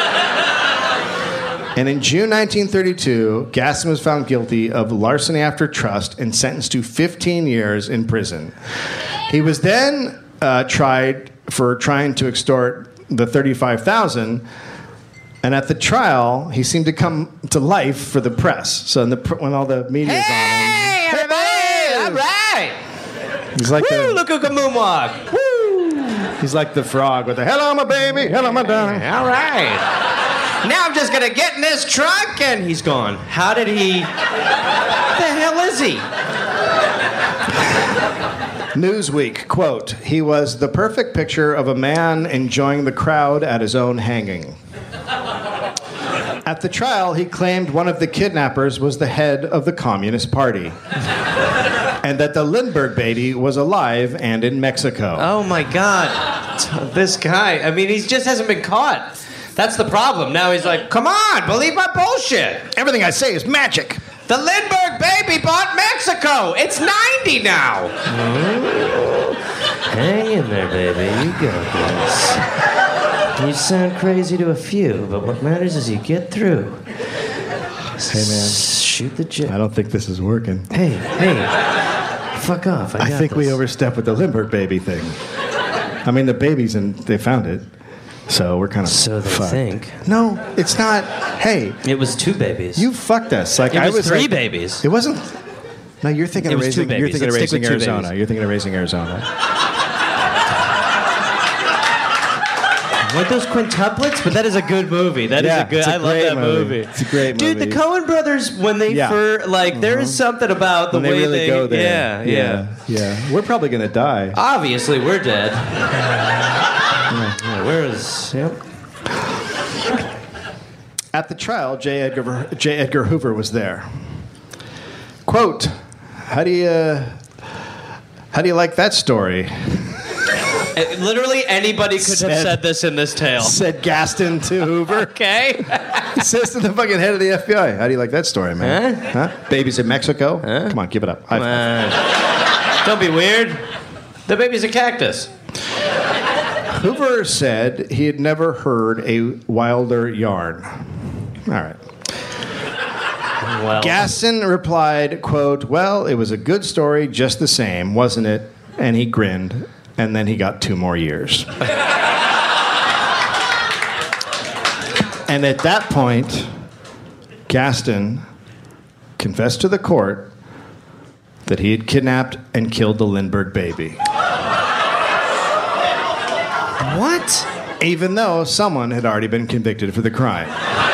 Speaker 2: And in June nineteen thirty-two, Gaston was found guilty of larceny after trust and sentenced to fifteen years in prison. He was then uh, tried for trying to extort the thirty-five thousand dollars, and at the trial, he seemed to come to life for the press. So in the pr- when all the media's
Speaker 1: Hey,
Speaker 2: on him,
Speaker 1: everybody! All right.
Speaker 2: he's like
Speaker 1: Woo,
Speaker 2: the
Speaker 1: look who can moonwalk. Woo!
Speaker 2: he's like the frog with the "Hello, my baby, hello, my darling."
Speaker 1: All right. Now I'm just gonna get in this truck, and he's gone. How did he? What the hell is he?
Speaker 2: Newsweek, quote, "He was the perfect picture of a man enjoying the crowd at his own hanging." At the trial, he claimed one of the kidnappers was the head of the Communist Party and that the Lindbergh baby was alive and in Mexico.
Speaker 1: Oh my God, this guy. I mean, he just hasn't been caught. That's the problem. Now he's like, come on, believe my bullshit.
Speaker 2: Everything I say is magic.
Speaker 1: The Lindbergh baby bought Mexico. It's ninety now. Hang in there, baby. You got this. You sound crazy to a few, but what matters is you get through.
Speaker 2: Hey, man,
Speaker 1: Shoot the jet.
Speaker 2: I don't think this is working.
Speaker 1: Hey, hey. Fuck off. I,
Speaker 2: I
Speaker 1: got
Speaker 2: think we
Speaker 1: this.
Speaker 2: overstepped with the Lindbergh baby thing. I mean, the baby's and they found it. So we're kind of
Speaker 1: So they
Speaker 2: fucked.
Speaker 1: think.
Speaker 2: No, it's not. Hey,
Speaker 1: It was two babies.
Speaker 2: you fucked us. Like
Speaker 1: It
Speaker 2: I
Speaker 1: was
Speaker 2: was
Speaker 1: three
Speaker 2: like-
Speaker 1: babies.
Speaker 2: It wasn't. No, you're thinking
Speaker 1: It
Speaker 2: of
Speaker 1: was two
Speaker 2: raising. You're
Speaker 1: babies.
Speaker 2: thinking of
Speaker 1: Let's stick
Speaker 2: raising
Speaker 1: with two
Speaker 2: Arizona.
Speaker 1: babies.
Speaker 2: You're thinking of raising Arizona.
Speaker 1: Weren't those quintuplets? But that is a good movie. That
Speaker 2: Yeah,
Speaker 1: is a good.
Speaker 2: it's a
Speaker 1: I love
Speaker 2: great
Speaker 1: that movie.
Speaker 2: movie. It's a great
Speaker 1: Dude,
Speaker 2: movie.
Speaker 1: the Coen brothers, when they
Speaker 2: Yeah.
Speaker 1: fir- like, there is something about the
Speaker 2: When they
Speaker 1: way
Speaker 2: really
Speaker 1: they
Speaker 2: go there.
Speaker 1: Yeah, yeah,
Speaker 2: yeah, yeah. We're probably gonna die.
Speaker 1: Obviously, we're dead. Yeah, where is? Yep.
Speaker 2: At the trial, J. Edgar, J. Edgar Hoover was there. Quote, how do you, uh, how do you like that story?
Speaker 1: Uh, Literally anybody could have
Speaker 2: Said-
Speaker 1: said this in this tale.
Speaker 2: Said Gaston to Hoover.
Speaker 1: Okay.
Speaker 2: He says to the fucking head of the F B I, how do you like that story, man?
Speaker 1: Huh?
Speaker 2: Huh? Babies in Mexico? Come on, give it up. High five.
Speaker 1: Uh, don't be weird. The baby's a cactus.
Speaker 2: Hoover said he had never heard a wilder yarn. All right.
Speaker 1: Well,
Speaker 2: Gaston replied, quote, well, it was a good story just the same, wasn't it? And he grinned, and then he got two more years. And at that point, Gaston confessed to the court that he had kidnapped and killed the Lindbergh baby.
Speaker 1: what?
Speaker 2: Even though someone had already been convicted for the crime.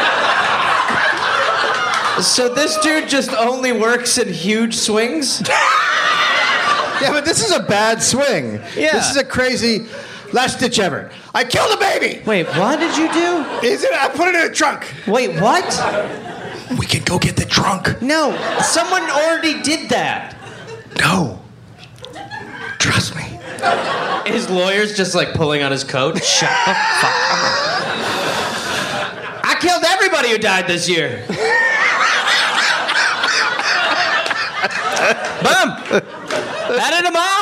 Speaker 1: So this dude just only works in huge swings?
Speaker 2: Yeah, but this is a bad swing.
Speaker 1: Yeah.
Speaker 2: This is a crazy last ditch effort. I killed a baby!
Speaker 1: Wait, what did you do?
Speaker 2: Is it? I put it in a trunk.
Speaker 1: Wait, what?
Speaker 2: We can go get the trunk.
Speaker 1: No, someone already did that.
Speaker 2: No. Trust me.
Speaker 1: His lawyer's just like pulling on his coat. Shut the fuck up. I killed everybody who died this year. Boom. Added them all.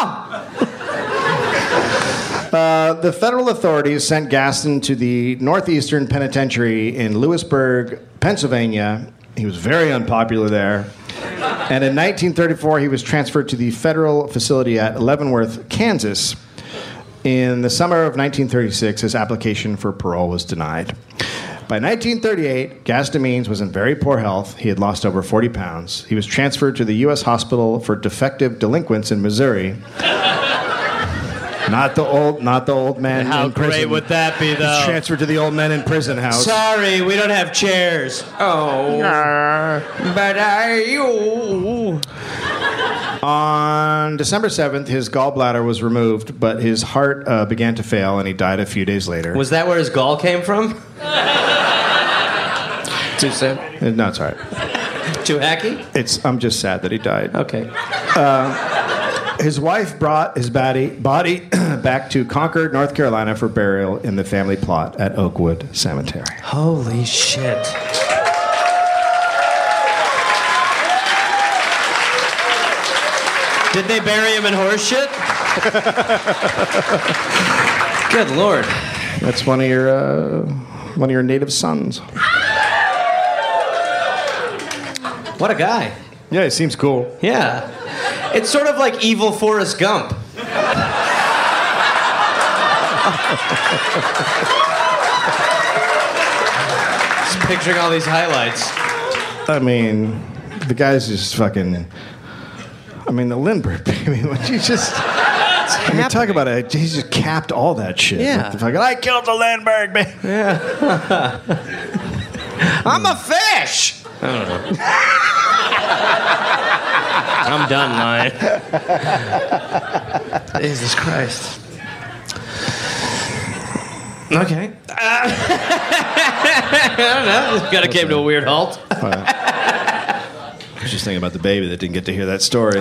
Speaker 2: Uh, the federal authorities sent Gaston to the Northeastern Penitentiary in Lewisburg, Pennsylvania. He was very unpopular there. And in nineteen thirty-four, he was transferred to the federal facility at Leavenworth, Kansas. In the summer of nineteen thirty-six, his application for parole was denied. By nineteen thirty-eight, Gaston Means was in very poor health. He had lost over forty pounds. He was transferred to the U S Hospital for Defective Delinquents in Missouri. Not the old, not the old man
Speaker 1: How
Speaker 2: in prison.
Speaker 1: great would that be,
Speaker 2: He's
Speaker 1: though?
Speaker 2: transferred to the old men in prison house.
Speaker 1: Sorry, we don't have chairs. Oh. But I... Oh.
Speaker 2: On December seventh, his gallbladder was removed, but his heart uh, began to fail, and he died a few days later.
Speaker 1: Was that where his gall came from? Too soon?
Speaker 2: Uh, No, it's all right.
Speaker 1: Too hacky?
Speaker 2: It's, I'm just sad that he died.
Speaker 1: Okay.
Speaker 2: His wife brought his body, body back to Concord, North Carolina for burial in the family plot at Oakwood Cemetery.
Speaker 1: Holy shit. Did they bury him in horse shit? Good lord.
Speaker 2: That's one of your uh, one of your native sons.
Speaker 1: What a guy.
Speaker 2: Yeah, he seems cool.
Speaker 1: Yeah. It's sort of like evil Forrest Gump. Just picturing all these highlights.
Speaker 2: I mean, the guy's just fucking. I mean, the Lindbergh baby. What you just. I mean, talk about it. He's just capped all that shit.
Speaker 1: Yeah.
Speaker 2: With the fucking, I killed the Lindbergh baby.
Speaker 1: I'm a fish! I don't know. I'm done lying. Jesus Christ. Okay. Uh, I don't know. Just kind of came to a weird halt.
Speaker 2: I was just thinking about the baby that didn't get to hear that story.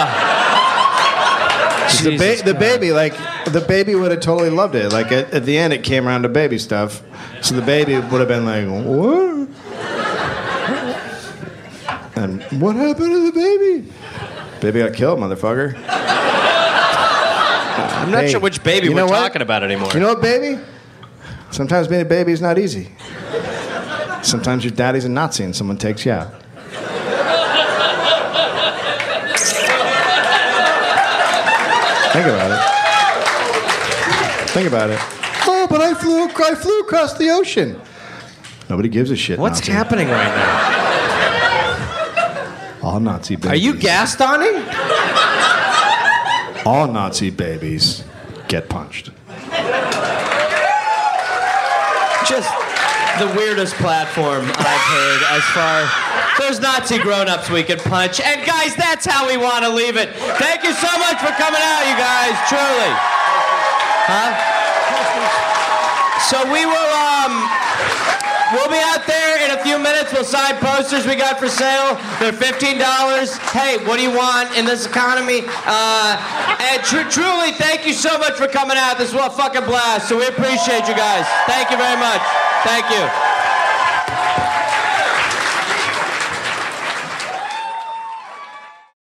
Speaker 2: the, ba- the baby, like, the baby would have totally loved it. Like, at, at the end, it came around to baby stuff. So the baby would have been like, what? And what happened to the baby? Baby got killed, motherfucker.
Speaker 1: I'm not
Speaker 2: Hey,
Speaker 1: sure which baby
Speaker 2: you
Speaker 1: we're
Speaker 2: know what?
Speaker 1: talking about anymore.
Speaker 2: You know what, baby? Sometimes being a baby is not easy. Sometimes your daddy's a Nazi and someone takes you out. Think about it. Think about it. Oh, but I flew, I flew across the ocean. Nobody gives a shit.
Speaker 1: What's
Speaker 2: Nazi.
Speaker 1: happening right now?
Speaker 2: All Nazi babies.
Speaker 1: Are you Gastoning?
Speaker 2: All Nazi babies get punched.
Speaker 1: Just the weirdest platform I've heard as far. There's Nazi grown-ups we could punch. And guys, that's how we want to leave it. Thank you so much for coming out, you guys. Truly. Huh? So we will, um, we'll be out there in a few minutes. We'll sign posters we got for sale. They're fifteen dollars. Hey, what do you want in this economy? Uh, and tr- truly, thank you so much for coming out. This was a fucking blast. So we appreciate you guys. Thank you very much. Thank you.